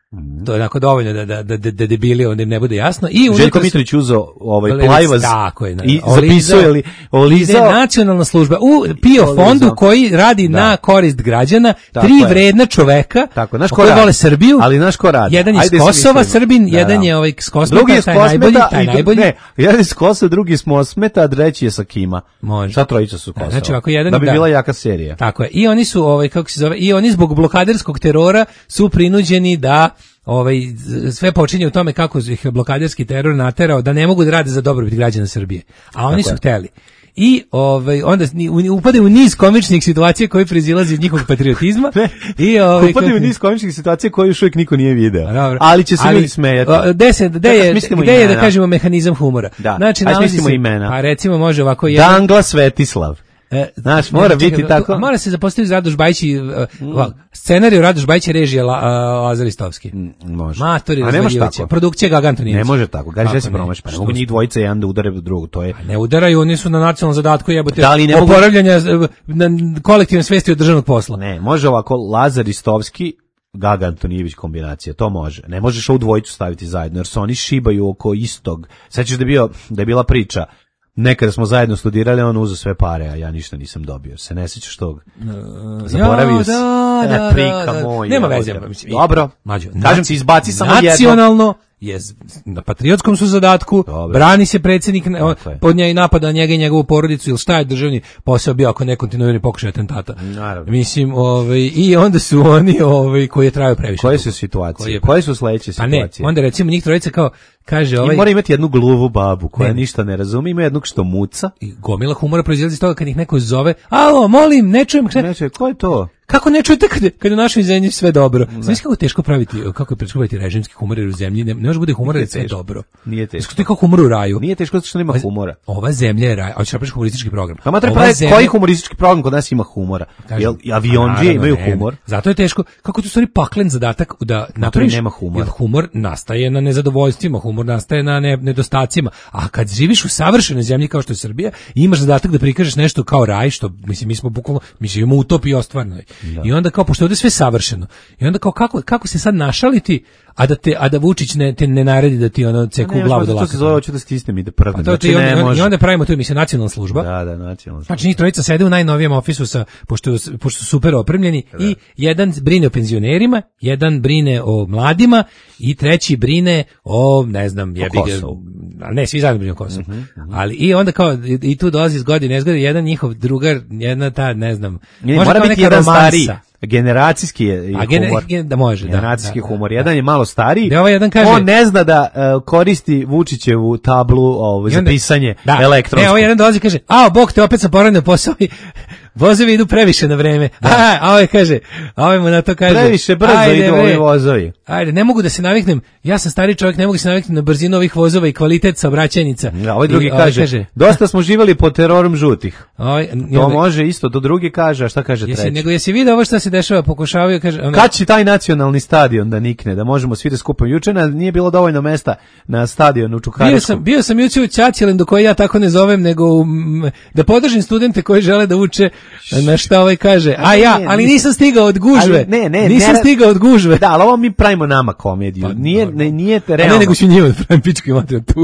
[SPEAKER 7] To je onako dovoljno da, da, da, da debili, onda im ne bude jasno. I
[SPEAKER 8] Željko
[SPEAKER 7] unutra su-
[SPEAKER 8] Mitrović uzeo ovaj
[SPEAKER 7] Levic,
[SPEAKER 8] plajvaz
[SPEAKER 7] tako je,
[SPEAKER 8] i
[SPEAKER 7] olizao-
[SPEAKER 8] zapisuje li olizao.
[SPEAKER 7] Ide nacionalna služba u PIO
[SPEAKER 8] Olizao.
[SPEAKER 7] fondu koji radi
[SPEAKER 8] Da.
[SPEAKER 7] na korist građana,
[SPEAKER 8] Tako
[SPEAKER 7] tri
[SPEAKER 8] je.
[SPEAKER 7] vredna čoveka
[SPEAKER 8] Tako, znaš ko
[SPEAKER 7] koji
[SPEAKER 8] radi?
[SPEAKER 7] vole Srbiju.
[SPEAKER 8] Ali znaš ko radi?
[SPEAKER 7] Jedan iz
[SPEAKER 8] Ajde,
[SPEAKER 7] Kosova,
[SPEAKER 8] smislimo.
[SPEAKER 7] Srbin,
[SPEAKER 8] Da,
[SPEAKER 7] jedan
[SPEAKER 8] da.
[SPEAKER 7] je ovaj s Kosmeta,
[SPEAKER 8] Drugi je s
[SPEAKER 7] taj najbolji,
[SPEAKER 8] Kosmeta,
[SPEAKER 7] taj
[SPEAKER 8] i dru-
[SPEAKER 7] najbolji.
[SPEAKER 8] Ne, jedan je s Kosova, drugi je s Mosmeta, a treći je sa Kima.
[SPEAKER 7] Može.
[SPEAKER 8] Sva trojica su Kosova.
[SPEAKER 7] Znači, ako jedan-
[SPEAKER 8] da bi
[SPEAKER 7] da.
[SPEAKER 8] bila jaka serija.
[SPEAKER 7] Tako je. I oni su, ovaj, kako se zove, i oni zbog blokaderskog terora su prinuđeni da ovaj sve počinje u tome kako ih blokaderski teror naterao da ne mogu da rade za dobrobit građana Srbije. A oni
[SPEAKER 8] Tako
[SPEAKER 7] su
[SPEAKER 8] je.
[SPEAKER 7] hteli. I ovaj onda ni- u- upadaju u niz komičnih situacija koje proizilaze iz njihovog patriotizma. I ovaj
[SPEAKER 8] Upadaju u
[SPEAKER 7] kako-
[SPEAKER 8] niz komičnih situacija koje još uvijek niko nije video.
[SPEAKER 7] A, dobro.
[SPEAKER 8] Ali će se
[SPEAKER 7] Ali,
[SPEAKER 8] ljudi smejati.
[SPEAKER 7] o, Gde se, gde
[SPEAKER 8] Čekaj,
[SPEAKER 7] je,
[SPEAKER 8] smislimo
[SPEAKER 7] gde je da
[SPEAKER 8] imena.
[SPEAKER 7] kažemo mehanizam humora?
[SPEAKER 8] Da.
[SPEAKER 7] Znači,
[SPEAKER 8] Ajde,
[SPEAKER 7] nalazi
[SPEAKER 8] smislimo
[SPEAKER 7] se,
[SPEAKER 8] imena.
[SPEAKER 7] a recimo može ovako jedan,
[SPEAKER 8] Dangla Svetislav.
[SPEAKER 7] E,
[SPEAKER 8] Znaš, mora
[SPEAKER 7] čekaj,
[SPEAKER 8] biti
[SPEAKER 7] tu-
[SPEAKER 8] tako.
[SPEAKER 7] a Mora se zaposliti Radoš Bajić i uh, scenariju Radoš Bajić je režija La, a, Lazar Istovski.
[SPEAKER 8] Može.
[SPEAKER 7] Matori
[SPEAKER 8] A ne može
[SPEAKER 7] razvaljivaće.
[SPEAKER 8] tako.
[SPEAKER 7] Produkcija Gaga Antonijević.
[SPEAKER 8] Ne može tako. Gaži
[SPEAKER 7] Kako
[SPEAKER 8] se
[SPEAKER 7] ne?
[SPEAKER 8] promaši. Pa ne
[SPEAKER 7] Što
[SPEAKER 8] mogu
[SPEAKER 7] se-
[SPEAKER 8] njih dvojica jedan da udare u drugu. To je...
[SPEAKER 7] Ne udaraju, oni su na nacionalnom zadatku jebote.
[SPEAKER 8] Da li ne mogu-
[SPEAKER 7] oporavljanja e, na kolektivne svesti od državnog posla.
[SPEAKER 8] Ne, može ovako Lazar Istovski, Gaga Antonijević kombinacija, to može. Ne možeš ovu dvojicu staviti zajedno, jer se oni šibaju oko istog. Sećaš da je, bio, da je bila priča, nekada smo zajedno studirali, on uzeo sve pare, a ja ništa nisam dobio. Se ne sećaš tog? Zaboravio
[SPEAKER 7] Ja,
[SPEAKER 8] si.
[SPEAKER 7] da,
[SPEAKER 8] E,
[SPEAKER 7] da,
[SPEAKER 8] prika
[SPEAKER 7] da, da.
[SPEAKER 8] moj,
[SPEAKER 7] Nema
[SPEAKER 8] evo
[SPEAKER 7] veze.
[SPEAKER 8] te.
[SPEAKER 7] mislim,
[SPEAKER 8] Dobro.
[SPEAKER 7] Mađo,
[SPEAKER 8] Kažem ti, izbaci samo jedno.
[SPEAKER 7] Nacionalno je z- na patriotskom su zadatku,
[SPEAKER 8] Dobro.
[SPEAKER 7] brani se predsjednik, ne- on-
[SPEAKER 8] Tako je.
[SPEAKER 7] pod njega i napada na njega i njegovu porodicu, ili šta je državni posao bio ako ne kontinuirani pokušaj atentata.
[SPEAKER 8] Naravno.
[SPEAKER 7] Mislim, ovaj, i onda su oni ovaj, koji je trajao previše.
[SPEAKER 8] Koje
[SPEAKER 7] dugo.
[SPEAKER 8] su situacije?
[SPEAKER 7] Koji je-
[SPEAKER 8] Koje su sledeće
[SPEAKER 7] Pa ne,
[SPEAKER 8] situacije?
[SPEAKER 7] onda recimo njih trojica kao, kaže ovaj...
[SPEAKER 8] I mora imati jednu gluvu babu koja
[SPEAKER 7] Ne.
[SPEAKER 8] ništa ne razume, ima jednog što muca.
[SPEAKER 7] I gomila humora proizilazi iz toga kad ih neko zove, alo, molim, ne čujem, šta-
[SPEAKER 8] Neče, ko je to?
[SPEAKER 7] kako ne čujete kad, je- kad je u našoj zemlji sve dobro? Znaš kako je teško praviti, kako je teško praviti režimski humor jer u zemlji ne, ne može bude humor jer je sve
[SPEAKER 8] teško.
[SPEAKER 7] dobro.
[SPEAKER 8] Nije
[SPEAKER 7] Znaš
[SPEAKER 8] teško.
[SPEAKER 7] kako je kao humor u raju?
[SPEAKER 8] Nije teško zato što nema humora.
[SPEAKER 7] Ova zemlja je raj, a hoćeš napraviš humoristički program.
[SPEAKER 8] Pa ma treba
[SPEAKER 7] Ova
[SPEAKER 8] pravi
[SPEAKER 7] zemlja-
[SPEAKER 8] koji humoristički program kod nas ima humora?
[SPEAKER 7] Kažem,
[SPEAKER 8] Jel i aviondžije
[SPEAKER 7] naravno,
[SPEAKER 8] imaju
[SPEAKER 7] ne,
[SPEAKER 8] humor?
[SPEAKER 7] Zato je teško, kako je to u stvari paklen zadatak da napraviš,
[SPEAKER 8] nema humora.
[SPEAKER 7] jer humor nastaje na nezadovoljstvima, humor nastaje na ne, nedostacima, a kad živiš u savršenoj zemlji kao što je Srbija, imaš zadatak da prikažeš nešto kao raj, što, mislim, mi smo bukvalno, mi živimo u utopiji ostvarnoj. I onda kao, pošto je ovdje sve savršeno, i onda kao, kako, kako se sad našaliti, a da te, a da Vučić ne, te ne naredi da ti ono ceku
[SPEAKER 8] Ne,
[SPEAKER 7] glavu do
[SPEAKER 8] to se
[SPEAKER 7] lakata.
[SPEAKER 8] zove, hoću da stisnem i da prdnem.
[SPEAKER 7] A to
[SPEAKER 8] Znači,
[SPEAKER 7] ti, i,
[SPEAKER 8] ne
[SPEAKER 7] onda,
[SPEAKER 8] može.
[SPEAKER 7] I onda pravimo tu emisiju nacionalna služba.
[SPEAKER 8] Da, da, nacionalno.
[SPEAKER 7] Znači njih trojica sede u najnovijem ofisu sa, pošto, pošto su super opremljeni i jedan brine o penzionerima, jedan brine o mladima i treći brine o, ne znam, jebi ga,
[SPEAKER 8] Kosovu.
[SPEAKER 7] ali ne, svi zajedno brinu o Kosovu. Ali i onda kao, i, i tu dolazi zgodi, nezgodi, jedan njihov drugar, jedna ta, ne znam,
[SPEAKER 8] Ne,
[SPEAKER 7] možda
[SPEAKER 8] mora
[SPEAKER 7] kao
[SPEAKER 8] biti
[SPEAKER 7] neka
[SPEAKER 8] jedan
[SPEAKER 7] romansa.
[SPEAKER 8] stariji. Generacijski je
[SPEAKER 7] A gene-
[SPEAKER 8] humor.
[SPEAKER 7] gen- da može, da,
[SPEAKER 8] Generacijski
[SPEAKER 7] da,
[SPEAKER 8] humor.
[SPEAKER 7] da,
[SPEAKER 8] Jedan je malo stariji.
[SPEAKER 7] Da, ovaj jedan kaže-
[SPEAKER 8] on ne zna da uh, koristi Vučićevu tablu ovo,
[SPEAKER 7] I
[SPEAKER 8] za
[SPEAKER 7] onda-
[SPEAKER 8] pisanje
[SPEAKER 7] da.
[SPEAKER 8] elektronsko.
[SPEAKER 7] Ne, ovaj jedan dolazi i kaže, a, bog te, opet sam poravnio posao i vozovi idu previše na vreme. A, a ovaj kaže, a ovaj mu na to kaže,
[SPEAKER 8] Previše brzo
[SPEAKER 7] ajde,
[SPEAKER 8] idu
[SPEAKER 7] bre,
[SPEAKER 8] ovi vozovi.
[SPEAKER 7] Ajde, ne mogu da se naviknem, ja sam stari čovjek, ne mogu se naviknem na brzinu ovih vozova i kvalitet saobraćajnica.
[SPEAKER 8] Da, ovaj drugi
[SPEAKER 7] I
[SPEAKER 8] kaže, dosta smo živjeli pod terorom žutih.
[SPEAKER 7] ovaj, i
[SPEAKER 8] To
[SPEAKER 7] onda-
[SPEAKER 8] može isto, to drugi kaže, a šta kaže
[SPEAKER 7] jesi,
[SPEAKER 8] treći?
[SPEAKER 7] nego jesi vidio ovo što se dešava, pokušavaju, kaže, onda,
[SPEAKER 8] Kad će taj nacionalni stadion da nikne, da možemo svi da skupimo? Juče na- nije bilo dovoljno mesta na stadionu u
[SPEAKER 7] bio
[SPEAKER 8] Čukaričkom.
[SPEAKER 7] sam, bio sam juče u Ćaćelem, do koje ja tako ne zovem, nego u, m, da podržim studente koji žele da uče, na šta ovaj kaže, a ja,
[SPEAKER 8] ne,
[SPEAKER 7] ali
[SPEAKER 8] nisam-
[SPEAKER 7] nisam stigao od gužve,
[SPEAKER 8] Ali ne, ne,
[SPEAKER 7] nisam
[SPEAKER 8] ne-
[SPEAKER 7] stigao od gužve.
[SPEAKER 8] Da, ali ovo mi pravimo nama komediju.
[SPEAKER 7] Pa,
[SPEAKER 8] nije,
[SPEAKER 7] dobro.
[SPEAKER 8] ne, nije te
[SPEAKER 7] A
[SPEAKER 8] realno.
[SPEAKER 7] ne, nego ću njima da pravim pičku i materiju tu.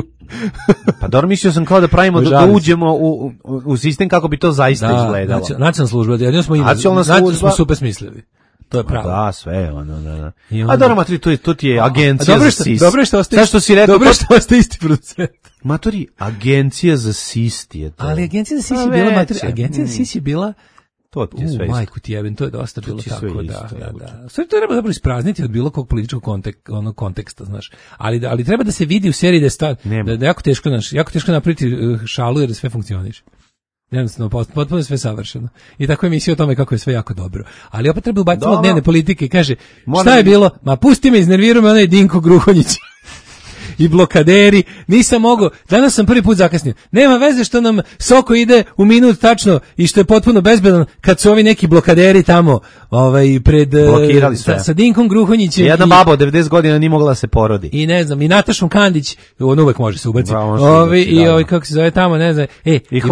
[SPEAKER 8] Pa dobro, mislio sam kao da pravimo, da, da
[SPEAKER 7] Užalim se.
[SPEAKER 8] uđemo u, u, u sistem kako bi to zaista izgledalo.
[SPEAKER 7] nacio- nacionalna služba, jedino smo ime,
[SPEAKER 8] Nacionalna
[SPEAKER 7] nacionalna
[SPEAKER 8] služba-
[SPEAKER 7] smo super smislili. To je pravo.
[SPEAKER 8] Da, sve, ono, da, da.
[SPEAKER 7] I
[SPEAKER 8] A
[SPEAKER 7] onda-
[SPEAKER 8] dobro, maturi, to, je, to ti je
[SPEAKER 7] A
[SPEAKER 8] agencija
[SPEAKER 7] dobro
[SPEAKER 8] za
[SPEAKER 7] što,
[SPEAKER 8] sis.
[SPEAKER 7] dobro je što ostaje,
[SPEAKER 8] Sad što si rekao,
[SPEAKER 7] dobro
[SPEAKER 8] to-
[SPEAKER 7] je što ostaje isti producent.
[SPEAKER 8] Maturi, agencija za sist je to.
[SPEAKER 7] Ali agencija za sis
[SPEAKER 8] Pa
[SPEAKER 7] je bila,
[SPEAKER 8] već
[SPEAKER 7] materi,
[SPEAKER 8] je.
[SPEAKER 7] agencija za sis je bila,
[SPEAKER 8] To ti je sve
[SPEAKER 7] u,
[SPEAKER 8] isto.
[SPEAKER 7] majku ti jebem, to je dosta bilo
[SPEAKER 8] ti je sve
[SPEAKER 7] tako, da,
[SPEAKER 8] isto,
[SPEAKER 7] da,
[SPEAKER 8] jebote.
[SPEAKER 7] da. Sve to treba zapravo isprazniti od bilo kog političkog kontek, onog konteksta, znaš. Ali, da- ali treba da se vidi u seriji da je, sta,
[SPEAKER 8] Nema.
[SPEAKER 7] da, da je jako teško, znaš, jako teško napraviti uh, šalu jer sve funkcioniše. Jednostavno, pot- potpuno je sve savršeno. I tako je emisija o tome kako je sve jako dobro. Ali opet treba ubaciti malo
[SPEAKER 8] Dobro.
[SPEAKER 7] dnevne politike i kaže,
[SPEAKER 8] Moram-
[SPEAKER 7] šta je bilo? Ma pusti me, iznervirao me onaj Dinko Gruhonjić. I blokaderi, nisam mogao, danas sam prvi put zakasnio. Nema veze što nam Soko ide u minut tačno i što je potpuno bezbedan kad su ovi neki blokaderi tamo ovaj, pred, eh,
[SPEAKER 8] Blokirali sve.
[SPEAKER 7] sa, sa Dinkom Gruhonjićem
[SPEAKER 8] Jedna
[SPEAKER 7] i,
[SPEAKER 8] baba od devedeset godina nije mogla da se porodi.
[SPEAKER 7] i ne znam, i Natašom Kandić, on uvek može se ubaciti.
[SPEAKER 8] Da, on se
[SPEAKER 7] Ovi,
[SPEAKER 8] ubaci,
[SPEAKER 7] I
[SPEAKER 8] da,
[SPEAKER 7] ovaj,
[SPEAKER 8] da.
[SPEAKER 7] kako se zove tamo, ne znam, e,
[SPEAKER 8] I
[SPEAKER 7] i
[SPEAKER 8] hva,
[SPEAKER 7] baš,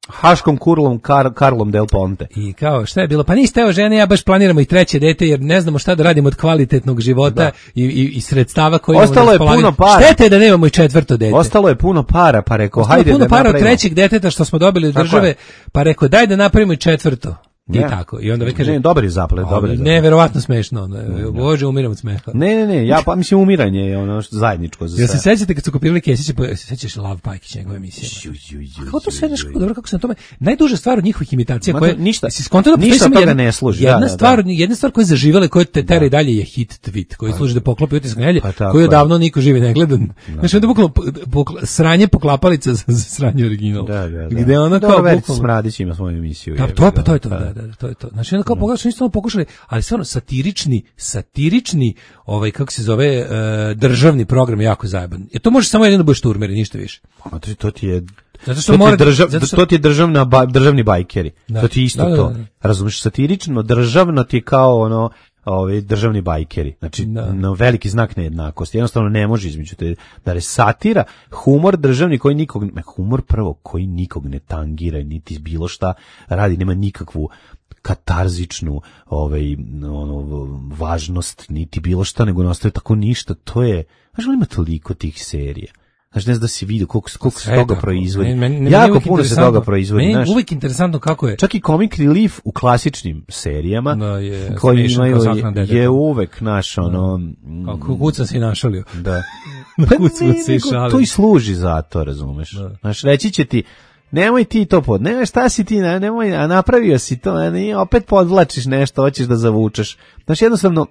[SPEAKER 8] Haškom kurlom Kar, Karlom Del Ponte.
[SPEAKER 7] I kao, šta je bilo? Pa niste, evo žene, ja baš planiramo i treće dete, jer ne znamo šta da radimo od kvalitetnog života i, i, i sredstava koje imamo.
[SPEAKER 8] Ostalo je puno para.
[SPEAKER 7] Štete je da nemamo i četvrto dete.
[SPEAKER 8] Ostalo je puno para, pa rekao,
[SPEAKER 7] Ostalo
[SPEAKER 8] hajde da
[SPEAKER 7] puno
[SPEAKER 8] napravimo.
[SPEAKER 7] para od trećeg deteta što smo dobili od
[SPEAKER 8] Tako
[SPEAKER 7] države,
[SPEAKER 8] je.
[SPEAKER 7] pa rekao, daj da napravimo i četvrto. I
[SPEAKER 8] Ja.
[SPEAKER 7] tako. I onda vi kaže,
[SPEAKER 8] Ne, dobar je zaplet, dobar je zaplet.
[SPEAKER 7] ne, verovatno smešno. Ne, Bože, umiram od smeha.
[SPEAKER 8] Ne, ne, ne, ja pa mislim umiranje je ono što zajedničko za sve.
[SPEAKER 7] Jel se sećate kad su kopirali Kesića, pa se sećaš Lav Pajkić njegove emisije? A kako to sve nešto dobro kako se na tome. Najduža stvar od njihovih imitacija
[SPEAKER 8] Ma
[SPEAKER 7] koje
[SPEAKER 8] to ništa-
[SPEAKER 7] si skontao da
[SPEAKER 8] ništa
[SPEAKER 7] postoji
[SPEAKER 8] od toga
[SPEAKER 7] jedna-
[SPEAKER 8] ne služi,
[SPEAKER 7] Jedna
[SPEAKER 8] da, da,
[SPEAKER 7] stvar,
[SPEAKER 8] da.
[SPEAKER 7] jedna stvar koja je zaživela, koja te tera i dalje je hit tweet, koji služi da poklopi utisak nelje,
[SPEAKER 8] Pa tako
[SPEAKER 7] koji
[SPEAKER 8] je.
[SPEAKER 7] odavno niko živi ne gleda. Znači onda bukvalno pokla- pokla- sranje poklapalica za, za sranje original.
[SPEAKER 8] Da, da, da.
[SPEAKER 7] Gde ona
[SPEAKER 8] Dobro,
[SPEAKER 7] kao
[SPEAKER 8] Verica
[SPEAKER 7] bukvalno
[SPEAKER 8] Smradić ima svoju emisiju.
[SPEAKER 7] Da,
[SPEAKER 8] jebi
[SPEAKER 7] to je
[SPEAKER 8] ga,
[SPEAKER 7] pa to je to,
[SPEAKER 8] pa.
[SPEAKER 7] da, da, to je to. Znači onda kao pogledaš, su isto pokušali, ali stvarno satirični, satirični, ovaj kako se zove, e, državni program je jako zajeban. Jer to može samo jedino da budeš turmeri, ništa više.
[SPEAKER 8] Ma to, to ti je
[SPEAKER 7] Zato što
[SPEAKER 8] to, ti
[SPEAKER 7] mora-
[SPEAKER 8] je držav,
[SPEAKER 7] zato što-
[SPEAKER 8] to ti je državna ba, državni bajkeri.
[SPEAKER 7] Da.
[SPEAKER 8] To ti je isto
[SPEAKER 7] Da, da,
[SPEAKER 8] to.
[SPEAKER 7] da, da.
[SPEAKER 8] Razumeš, satirično, državno ti je kao ono ovaj državni bajkeri. Znači
[SPEAKER 7] Da.
[SPEAKER 8] na veliki znak nejednakosti. Jednostavno ne može između te da je satira, humor državni koji nikog ne- humor prvo koji nikog ne tangira niti bilo šta radi, nema nikakvu katarzičnu ovaj ono važnost niti bilo šta, nego nastaje tako ništa. To je, znaš li ima toliko tih serija. Znaš, ne znam da si vidio koliko, koliko se
[SPEAKER 7] Sve
[SPEAKER 8] toga
[SPEAKER 7] tako.
[SPEAKER 8] proizvodi.
[SPEAKER 7] Meni- meni- meni je
[SPEAKER 8] jako
[SPEAKER 7] uvijek
[SPEAKER 8] puno se
[SPEAKER 7] interesantno-
[SPEAKER 8] toga proizvodi.
[SPEAKER 7] Meni je
[SPEAKER 8] znaš.
[SPEAKER 7] uvijek interesantno kako je.
[SPEAKER 8] Čak i comic relief u klasičnim serijama
[SPEAKER 7] Da, je
[SPEAKER 8] koji
[SPEAKER 7] smešan
[SPEAKER 8] imaju
[SPEAKER 7] kao sahrana deteta.
[SPEAKER 8] je uvek naš ono mm,
[SPEAKER 7] Kako kuca se i našalio.
[SPEAKER 8] da.
[SPEAKER 7] Na
[SPEAKER 8] Pa
[SPEAKER 7] kucu
[SPEAKER 8] ne,
[SPEAKER 7] se i
[SPEAKER 8] nego
[SPEAKER 7] šalio.
[SPEAKER 8] to i služi za to, razumeš. Znaš, reći će ti nemoj ti to pod, ne, šta si ti, ne, nemoj, a napravio si to, a ne, opet podvlačiš nešto, hoćeš da zavučeš. Znaš, jednostavno,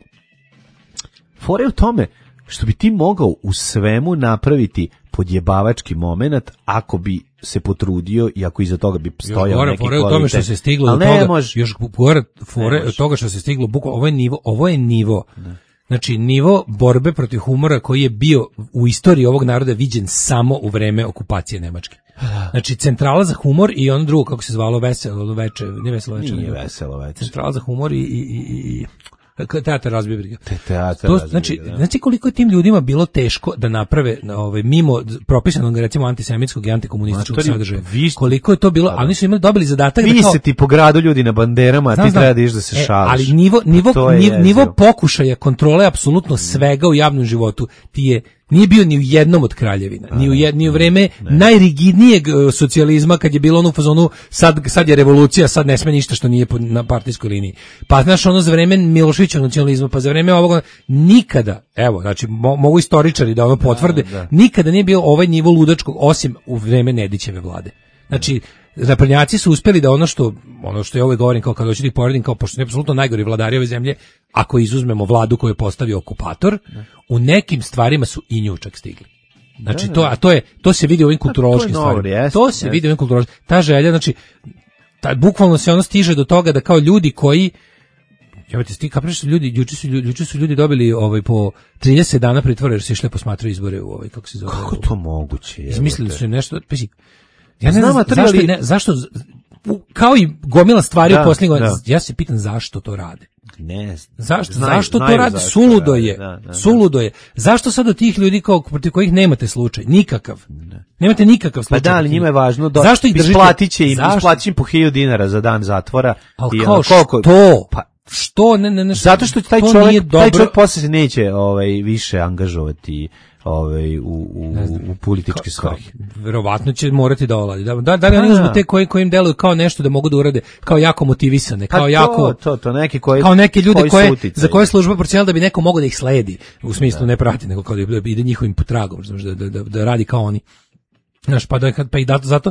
[SPEAKER 8] fore u tome što bi ti mogao u svemu napraviti podjebavački moment ako bi se potrudio i ako iza toga bi
[SPEAKER 7] Još
[SPEAKER 8] stojao
[SPEAKER 7] gore,
[SPEAKER 8] neki
[SPEAKER 7] fore u
[SPEAKER 8] kvalitet.
[SPEAKER 7] tome što se stiglo
[SPEAKER 8] Ali
[SPEAKER 7] do
[SPEAKER 8] ne
[SPEAKER 7] toga,
[SPEAKER 8] može.
[SPEAKER 7] još gore fore
[SPEAKER 8] može.
[SPEAKER 7] od toga što se stiglo, bukvalno, ovo je nivo, ovo je nivo, znači nivo borbe protiv humora koji je bio u istoriji ovog naroda viđen samo u vreme okupacije Nemačke. Znači centrala za humor i ono drugo, kako se zvalo, veselo veče, ne veselo veče,
[SPEAKER 8] Nije
[SPEAKER 7] nego
[SPEAKER 8] veselo veče.
[SPEAKER 7] centrala za humor i, i, i, i teatar razbije briga.
[SPEAKER 8] Te teatar
[SPEAKER 7] To,
[SPEAKER 8] razbije
[SPEAKER 7] znači,
[SPEAKER 8] briga, da.
[SPEAKER 7] znači koliko je tim ljudima bilo teško da naprave ovaj, mimo propisanog recimo antisemitskog i antikomunističkog
[SPEAKER 8] Matori,
[SPEAKER 7] sadržaja.
[SPEAKER 8] vi-
[SPEAKER 7] Koliko je to bilo, ali oni su imali dobili zadatak da
[SPEAKER 8] Vi
[SPEAKER 7] kao,
[SPEAKER 8] se ti po gradu ljudi na banderama, a
[SPEAKER 7] Znam,
[SPEAKER 8] ti
[SPEAKER 7] znam.
[SPEAKER 8] treba da iš da se
[SPEAKER 7] E,
[SPEAKER 8] šališ.
[SPEAKER 7] ali nivo, nivo,
[SPEAKER 8] To je
[SPEAKER 7] nivo, nivo
[SPEAKER 8] jezivo.
[SPEAKER 7] pokušaja kontrole apsolutno svega u javnom životu ti je nije bio ni u jednom od kraljevina, ni u, jed, ni u vreme najrigidnijeg e, socijalizma kad je bilo ono u fazonu sad, sad je revolucija, sad ne sme ništa što nije po, na partijskoj liniji. Pa znaš ono za vreme Miloševićevog nacionalizma, pa za vreme ovoga nikada, evo, znači mo, mogu istoričari da ono potvrde, nikada nije bio ovaj nivo ludačkog osim u vreme Nedićeve vlade. Znači naprednjaci su uspeli da ono što ono što ja uvek govorim kao kad hoću da ih poredim kao pošto su apsolutno najgori vladari ove zemlje, ako izuzmemo vladu koju je postavio okupator, u nekim stvarima su i nju čak stigli. Znači to, a to je to se vidi u ovim kulturološkim
[SPEAKER 8] dobro,
[SPEAKER 7] stvarima.
[SPEAKER 8] jeste,
[SPEAKER 7] To se
[SPEAKER 8] jeste.
[SPEAKER 7] vidi u ovim kulturološkim. Ta želja, znači ta, bukvalno se ono stiže do toga da kao ljudi koji Jebote, ti kapiraš su ljudi, juče su ljudi, juče su ljudi dobili ovaj po trideset dana pritvora jer su išli posmatrati izbore u ovaj kako se zove.
[SPEAKER 8] Kako to moguće? jebote?
[SPEAKER 7] Izmislili su im nešto, pazi. Ja ne
[SPEAKER 8] Znam,
[SPEAKER 7] znam
[SPEAKER 8] a to
[SPEAKER 7] zašto,
[SPEAKER 8] ali-
[SPEAKER 7] ne, zašto u- kao i gomila stvari
[SPEAKER 8] Da,
[SPEAKER 7] u posljednjih godina,
[SPEAKER 8] da.
[SPEAKER 7] ja se pitam zašto to rade.
[SPEAKER 8] Ne,
[SPEAKER 7] Zašto,
[SPEAKER 8] znaju-
[SPEAKER 7] zašto to
[SPEAKER 8] znaju
[SPEAKER 7] rade?
[SPEAKER 8] zašto
[SPEAKER 7] Suludo
[SPEAKER 8] rade,
[SPEAKER 7] je.
[SPEAKER 8] da, da, da.
[SPEAKER 7] Suludo je. Zašto sad od tih ljudi kao protiv kojih nemate slučaj? Nikakav. Nemate nikakav
[SPEAKER 8] Pa
[SPEAKER 7] slučaj.
[SPEAKER 8] da, ali
[SPEAKER 7] protiv
[SPEAKER 8] njima je
[SPEAKER 7] njih.
[SPEAKER 8] važno da
[SPEAKER 7] Zašto ih držite?
[SPEAKER 8] isplatit će im,
[SPEAKER 7] Zašto?
[SPEAKER 8] isplatit će im po hiljadu dinara za dan zatvora.
[SPEAKER 7] Ali
[SPEAKER 8] i
[SPEAKER 7] kao
[SPEAKER 8] ono, koliko-
[SPEAKER 7] što?
[SPEAKER 8] Pa,
[SPEAKER 7] Što? Ne, ne, ne,
[SPEAKER 8] zato što taj
[SPEAKER 7] to
[SPEAKER 8] čovjek,
[SPEAKER 7] nije
[SPEAKER 8] taj
[SPEAKER 7] dobro.
[SPEAKER 8] čovjek posle se neće ovaj, više angažovati ovaj, u, u, u političke svrhe.
[SPEAKER 7] Verovatno će morati da oladi. Da, da, da li oni
[SPEAKER 8] Da.
[SPEAKER 7] uzmu te koji, koji im deluju kao nešto da mogu da urade, kao jako motivisane,
[SPEAKER 8] Pa
[SPEAKER 7] kao
[SPEAKER 8] to,
[SPEAKER 7] jako...
[SPEAKER 8] to, to, neki koji,
[SPEAKER 7] kao neke ljude
[SPEAKER 8] koji su
[SPEAKER 7] koje,
[SPEAKER 8] uticajni.
[SPEAKER 7] za koje služba procijela da bi neko mogao da ih sledi, u smislu ne prati, nego kao da ide njihovim tragom, znaš, da, da, da, da radi kao oni. Znaš, pa, da, pa i da, zato,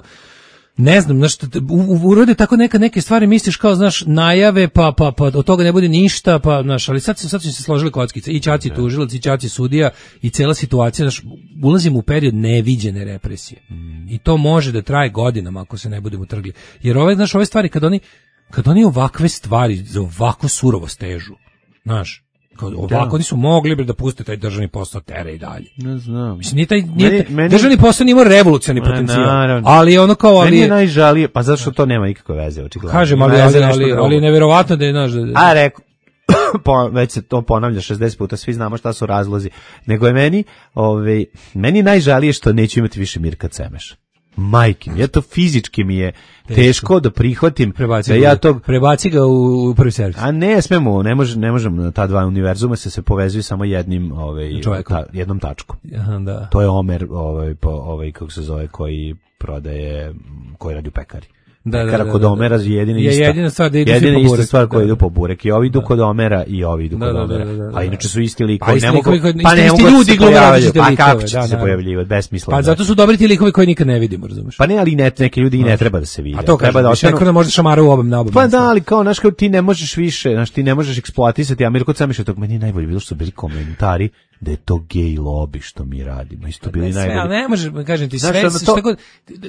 [SPEAKER 7] ne znam, znaš, u, u, urode tako neka, neke stvari, misliš kao, znaš, najave, pa, pa, pa od toga ne bude ništa, pa, znaš, ali sad, sad su se složili kockice, i Ćaci tužilac, i Ćaci sudija, i cela situacija, znaš, ulazimo u period neviđene represije. I to može da traje godinama ako se ne budemo trgli. Jer ove, znaš, ove stvari, kad oni, kad oni ovakve stvari za ovako surovo stežu, znaš, kao ovako, oni su mogli bre da puste taj državni posao tere i dalje.
[SPEAKER 8] Ne znam.
[SPEAKER 7] Mislim, nije taj, nije
[SPEAKER 8] Meni-
[SPEAKER 7] taj-
[SPEAKER 8] meni-
[SPEAKER 7] državni posao nije imao revolucioni
[SPEAKER 8] Ma,
[SPEAKER 7] potencijal,
[SPEAKER 8] naravno.
[SPEAKER 7] ali je ono kao, ali
[SPEAKER 8] Meni je
[SPEAKER 7] je,
[SPEAKER 8] najžalije, pa zašto to nema nikakve veze, očigledno.
[SPEAKER 7] kažem,
[SPEAKER 8] Ima
[SPEAKER 7] ali,
[SPEAKER 8] veze
[SPEAKER 7] ali,
[SPEAKER 8] nešto
[SPEAKER 7] ali,
[SPEAKER 8] drugo.
[SPEAKER 7] ali je neverovatno da je, znaš, da,
[SPEAKER 8] A rekao, po, već se to ponavlja šezdeset puta, svi znamo šta su razlozi. Nego je meni, ovaj, meni najžalije što neću imati više Mirka Cemeša. Majke mi, ja to fizički mi je teško, teško da prihvatim
[SPEAKER 7] prebaci
[SPEAKER 8] da
[SPEAKER 7] ga,
[SPEAKER 8] ja to
[SPEAKER 7] prebaci ga u, u prvi servis.
[SPEAKER 8] A ne smemo, ne može, ne možemo, ta dva univerzuma se se povezuju samo jednim, ovaj, ta, jednom tačkom.
[SPEAKER 7] Aha, da.
[SPEAKER 8] To je Omer, ovaj, po, ovaj, kako se zove, koji prodaje, koji radi u pekari.
[SPEAKER 7] Da,
[SPEAKER 8] Pekara
[SPEAKER 7] da,
[SPEAKER 8] kod
[SPEAKER 7] da, da.
[SPEAKER 8] Omera je jedina
[SPEAKER 7] je
[SPEAKER 8] ista.
[SPEAKER 7] Jedina stvar da idu
[SPEAKER 8] jedina
[SPEAKER 7] po
[SPEAKER 8] ista
[SPEAKER 7] burek.
[SPEAKER 8] stvar koja
[SPEAKER 7] da.
[SPEAKER 8] idu po burek. I ovi idu
[SPEAKER 7] da.
[SPEAKER 8] kod Omera i ovi idu
[SPEAKER 7] Da,
[SPEAKER 8] kod
[SPEAKER 7] da,
[SPEAKER 8] Omera.
[SPEAKER 7] da, da, da.
[SPEAKER 8] A inače su isti likovi.
[SPEAKER 7] Pa isti
[SPEAKER 8] ne mogu,
[SPEAKER 7] likovi koji-
[SPEAKER 8] pa ne
[SPEAKER 7] isti
[SPEAKER 8] mogu da
[SPEAKER 7] ljudi
[SPEAKER 8] se
[SPEAKER 7] glume
[SPEAKER 8] pojavljaju.
[SPEAKER 7] različite
[SPEAKER 8] Pa
[SPEAKER 7] likove,
[SPEAKER 8] kako će
[SPEAKER 7] da,
[SPEAKER 8] se
[SPEAKER 7] da.
[SPEAKER 8] pojavljivati? Besmisleno.
[SPEAKER 7] Pa zato su dobri ti likovi koji nikad ne vidimo, razumeš?
[SPEAKER 8] Pa ne, ali ne, neke ljudi i ne treba da se vide.
[SPEAKER 7] A to
[SPEAKER 8] treba
[SPEAKER 7] kažem,
[SPEAKER 8] da
[SPEAKER 7] više
[SPEAKER 8] ostanu-
[SPEAKER 7] neko da može šamara u obam na obam.
[SPEAKER 8] Pa da, ali kao, znaš, kao ti ne možeš više, znaš, ti ne možeš eksploatisati Ameriku, sam mišljeno, meni je najbolje bilo što su bili komentari da je to gej lobby što mi radimo. Isto bili
[SPEAKER 7] Ne, sve,
[SPEAKER 8] najbolji.
[SPEAKER 7] ali ne možeš, kažem ti,
[SPEAKER 8] Znaš,
[SPEAKER 7] sve,
[SPEAKER 8] ono
[SPEAKER 7] sve
[SPEAKER 8] to-
[SPEAKER 7] šta god,